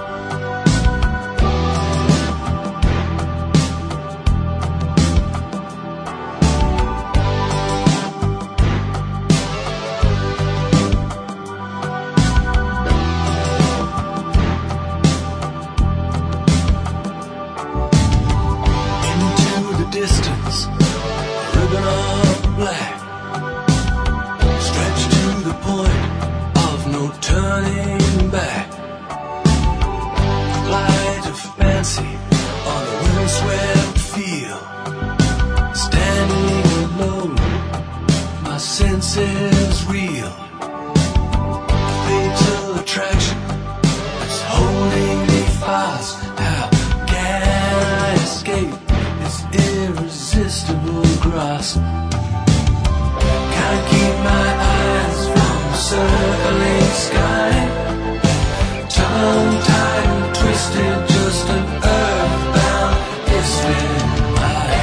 [SPEAKER 9] Into the distance, ribbon of black, stretched to the point of no turning back. Light of fancy on a windswept field, standing alone, my senses reel. Fatal attraction is holding me fast. How can I escape its irresistible grasp? Can't keep my eyes from the circling sky. Tongue-tied and twisted, just an earthbound distant eye.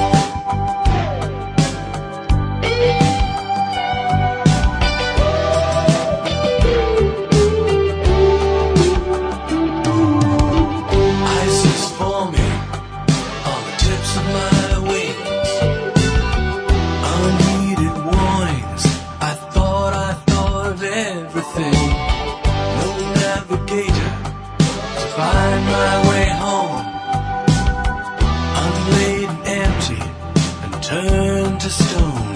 [SPEAKER 9] Ice is forming on the tips of my wings. Unneeded warnings. I thought I thought of everything. No navigator to find my way home. Unlaid and empty and turned to stone.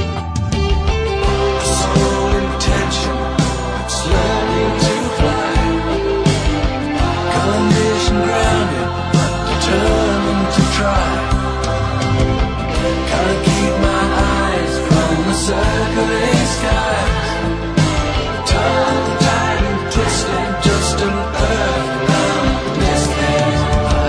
[SPEAKER 9] A sole intention, it's learning to fly. Condition grounded, but circling skies, tongue-tied and twisted, just an earthbound destiny.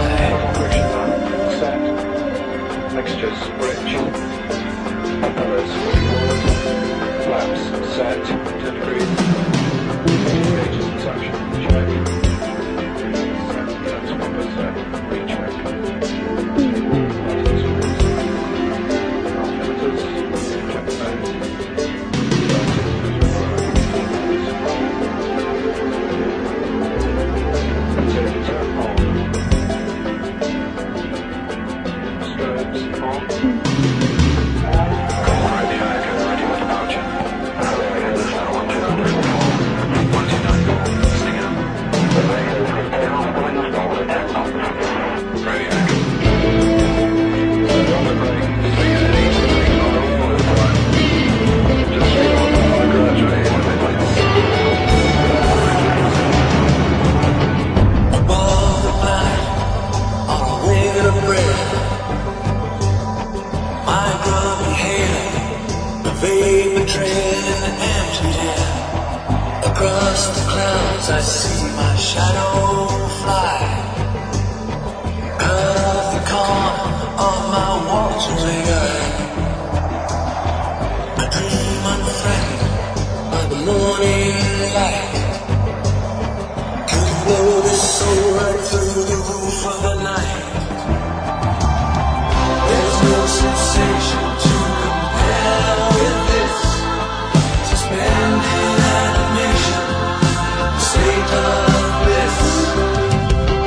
[SPEAKER 13] Set. Mixtures rich. Propellers fully forward. Flaps set. ten degrees. Gauges and suction. Check. Set. Transformer set. Recheck.
[SPEAKER 9] I see my shadow fly, curve the corner of my watery eye. I dream unfriended by the morning light. Could blow this soul right through the roof of the night. There's no sensation to compare with this. Suspended animation, state of bliss.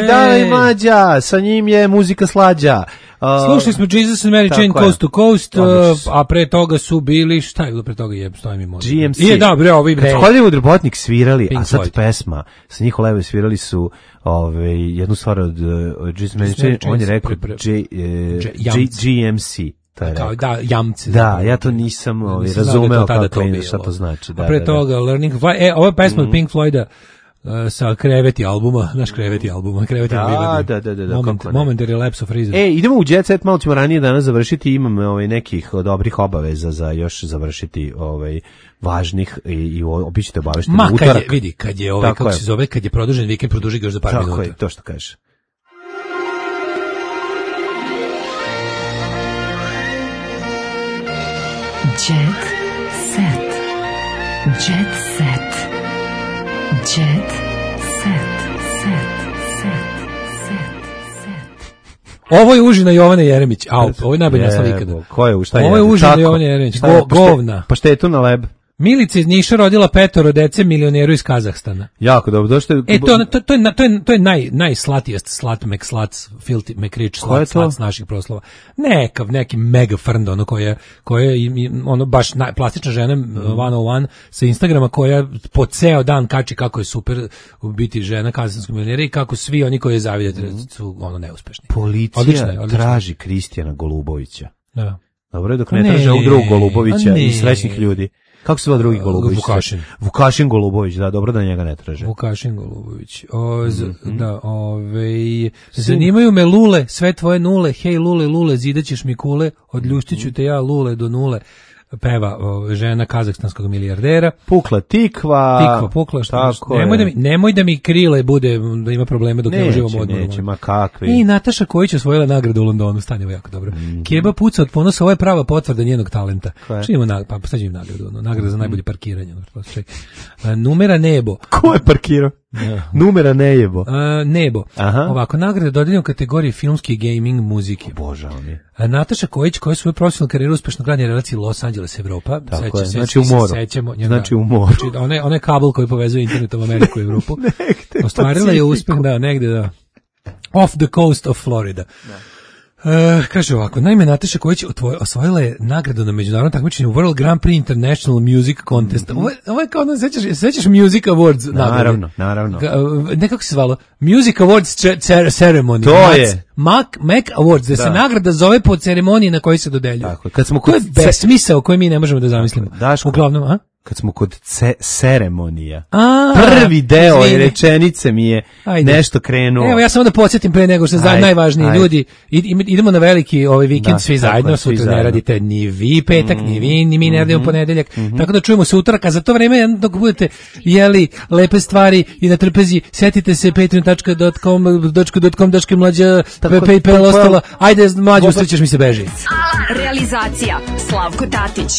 [SPEAKER 8] Dale Mlađa, sa njim je muzika slađa. Uh,
[SPEAKER 7] Slušali smo Jesus and Mary Chain Coast to Coast, uh, a pre toga su bili, šta je bilo pre toga, je, stoji mi možda.
[SPEAKER 8] G M C.
[SPEAKER 7] Je, da, bre, ovi bre.
[SPEAKER 8] Kad su Hollywood Robotnik svirali,
[SPEAKER 7] Pink
[SPEAKER 8] a sad
[SPEAKER 7] Floyd.
[SPEAKER 8] pesma, sa njih leve svirali su ove, jednu stvar od uh, Jesus and Mary Chain, on je rekao
[SPEAKER 7] pre- pre-
[SPEAKER 8] J, uh,
[SPEAKER 7] J-
[SPEAKER 8] G,
[SPEAKER 7] Jamci.
[SPEAKER 8] G M C. To je
[SPEAKER 7] Kao,
[SPEAKER 8] rekao.
[SPEAKER 7] da, jamce.
[SPEAKER 8] Da, ja to nisam ovaj,
[SPEAKER 7] Nisam znao da je to
[SPEAKER 8] razumeo
[SPEAKER 7] tada
[SPEAKER 8] kako
[SPEAKER 7] to
[SPEAKER 8] je,
[SPEAKER 7] bilo.
[SPEAKER 8] šta to znači. Da,
[SPEAKER 7] A pre
[SPEAKER 8] da, da.
[SPEAKER 7] toga, Learning to Fly, e, ova pesma
[SPEAKER 8] Mhm.
[SPEAKER 7] od Pink Floyda, uh, sa Kreveti albuma, naš Kreveti albuma, Kreveti
[SPEAKER 8] Da,
[SPEAKER 7] albuma.
[SPEAKER 8] da, da, da, da,
[SPEAKER 7] Moment,
[SPEAKER 8] kako ne.
[SPEAKER 7] Momentary Lapse of Reason.
[SPEAKER 8] E, idemo u Jet Set, malo ćemo ranije danas završiti, imam ovaj, nekih dobrih obaveza za još završiti ovaj, važnih i, i obićete obavešteni
[SPEAKER 7] Ma,
[SPEAKER 8] utorak.
[SPEAKER 7] kad je, vidi, kad je, ovaj,
[SPEAKER 8] Tako
[SPEAKER 7] kako
[SPEAKER 8] je.
[SPEAKER 7] se zove, kad je produžen vikend, produži ga još za par
[SPEAKER 8] Tako
[SPEAKER 7] minuta.
[SPEAKER 8] je, to što kažeš.
[SPEAKER 5] Jet set. Jet set. Jet set. Set. Set. Set.
[SPEAKER 7] Ovo je užina Jovana Jeremić. Au, ovo je najbolji naslov
[SPEAKER 8] Jebo,
[SPEAKER 7] ikada.
[SPEAKER 8] ko je, šta je?
[SPEAKER 7] Ovo je užina
[SPEAKER 8] Tako.
[SPEAKER 7] Jovana Jeremić.
[SPEAKER 8] Šta je?
[SPEAKER 7] Go,
[SPEAKER 8] Pašte-
[SPEAKER 7] govna.
[SPEAKER 8] Paštetu na leb.
[SPEAKER 7] Milica iz Niša rodila petoro dece milioneru iz Kazahstana.
[SPEAKER 8] Jako dobro, došto je...
[SPEAKER 7] E, to, to, to je, to je, to je naj, najslatijest slat, McSlats, filthy, McRich,
[SPEAKER 8] Ko je
[SPEAKER 7] slat,
[SPEAKER 8] to?
[SPEAKER 7] slat s naših proslova. Nekav, neki mega frnd, ono koja, koja je, ono, baš naj, plastična žena,
[SPEAKER 8] Mhm.
[SPEAKER 7] one oh one, sa Instagrama, koja po ceo dan kači kako je super biti žena kazahstanskog milionera i kako svi oni koji je zavidjeti su, ono, neuspešni.
[SPEAKER 8] Policija
[SPEAKER 7] Odlično je, odlično je.
[SPEAKER 8] traži Kristijana Golubovića.
[SPEAKER 7] Da.
[SPEAKER 8] Dobro je dok
[SPEAKER 7] Pa
[SPEAKER 8] ne
[SPEAKER 7] ne,
[SPEAKER 8] traže ovog drugog Golubovića
[SPEAKER 7] a ne.
[SPEAKER 8] i srećnih ljudi. Kako se zove drugi Golubović?
[SPEAKER 7] Vukašin.
[SPEAKER 8] Vukašin Golubović, da, dobro da njega ne traže.
[SPEAKER 7] Vukašin Golubović. O, z,
[SPEAKER 8] Mhm.
[SPEAKER 7] Da, ovaj zanimaju me lule, sve tvoje nule, hej lule, lule, zidaćeš mi kule, odljuštiću te ja lule do nule. Peva o, žena kazahstanskog milijardera.
[SPEAKER 8] Pukla tikva.
[SPEAKER 7] Tikva pukla, što
[SPEAKER 8] Tako
[SPEAKER 7] nemoj
[SPEAKER 8] je.
[SPEAKER 7] da mi nemoj da mi krile bude da ima probleme dok ne
[SPEAKER 8] Neće,
[SPEAKER 7] uživamo odmor.
[SPEAKER 8] neće, ma kakvi.
[SPEAKER 7] I Nataša Kojić osvojila nagradu u Londonu, stane ovo jako dobro.
[SPEAKER 8] Mhm.
[SPEAKER 7] Keba puca od ponosa, ovo je prava potvrda njenog talenta.
[SPEAKER 8] Koja je?
[SPEAKER 7] Što ima na, pa sad ću im nagradu, ono, nagrada za najbolje parkiranje. Ono, to se čeka. A, numera nebo.
[SPEAKER 8] Ko je parkirao? Numera ne jebo.
[SPEAKER 7] A, nebo.
[SPEAKER 8] Aha.
[SPEAKER 7] Ovako, nagrade dodeljene u kategoriji filmski i gaming muzike.
[SPEAKER 8] Božao mi.
[SPEAKER 7] A Nataša Kojić, koja je svoju profesionalnu karijeru uspešno gradi relaciji Los Angeles Evropa.
[SPEAKER 8] Tako
[SPEAKER 7] Seća-
[SPEAKER 8] je,
[SPEAKER 7] se-
[SPEAKER 8] znači u
[SPEAKER 7] se-
[SPEAKER 8] moru.
[SPEAKER 7] sećamo njega.
[SPEAKER 8] Znači u moru.
[SPEAKER 7] Znači, onaj, onaj kabel koji povezuje internetom Ameriku i Evropu. Ostvarila je uspeh, da, negde, da. Off the coast of Florida. E, kaže ovako, naime Nataša Kojić otvoj- osvojila je nagradu na međunarodnom takmičenju World Grand Prix International Music Contest. Ovo, je- ovo je kao, ono, sećaš, sećaš Music Awards nagrade?
[SPEAKER 8] Naravno, naravno.
[SPEAKER 7] Ga- ne kako se zvalo, Music Awards ce- ce- Ceremony.
[SPEAKER 8] To
[SPEAKER 7] Mac-
[SPEAKER 8] je.
[SPEAKER 7] Mac, Mac Awards, da, se
[SPEAKER 8] Da.
[SPEAKER 7] nagrada zove po ceremoniji na kojoj se dodeljuje.
[SPEAKER 8] Tako je. Kad smo
[SPEAKER 7] To je
[SPEAKER 8] kod ce-
[SPEAKER 7] besmisao koji mi ne možemo da zamislimo.
[SPEAKER 8] Daško.
[SPEAKER 7] Uglavnom, a?
[SPEAKER 8] Kad smo kod ce- ceremonija.
[SPEAKER 7] A,
[SPEAKER 8] Prvi deo
[SPEAKER 7] izvini.
[SPEAKER 8] rečenice mi je
[SPEAKER 7] Ajde.
[SPEAKER 8] nešto krenuo.
[SPEAKER 7] Evo ja samo da podsjetim pre nego što za
[SPEAKER 8] Ajde,
[SPEAKER 7] najvažniji
[SPEAKER 8] ajde.
[SPEAKER 7] ljudi. Id- idemo na veliki ovaj vikend
[SPEAKER 8] Da,
[SPEAKER 7] svi
[SPEAKER 8] tako
[SPEAKER 7] zajedno,
[SPEAKER 8] je, svi
[SPEAKER 7] sutra ne
[SPEAKER 8] zajedno.
[SPEAKER 7] radite ni vi petak, ni vi, ni mi ne radimo ponedeljak. Tako da čujemo se utorak, a za to vreme dok budete jeli lepe stvari i na trpezi, setite se patreon dot com dot com dot mlađa PayPal ostalo. Ajde mlađu, usrećeš mi se beži.
[SPEAKER 5] Realizacija Slavko Tatić.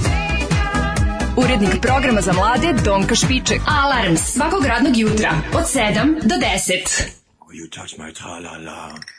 [SPEAKER 5] Urednik programa za mlade Donka Špiček. Alarms svakog radnog jutra od sedam do deset.
[SPEAKER 12] You touch my tra-la-la.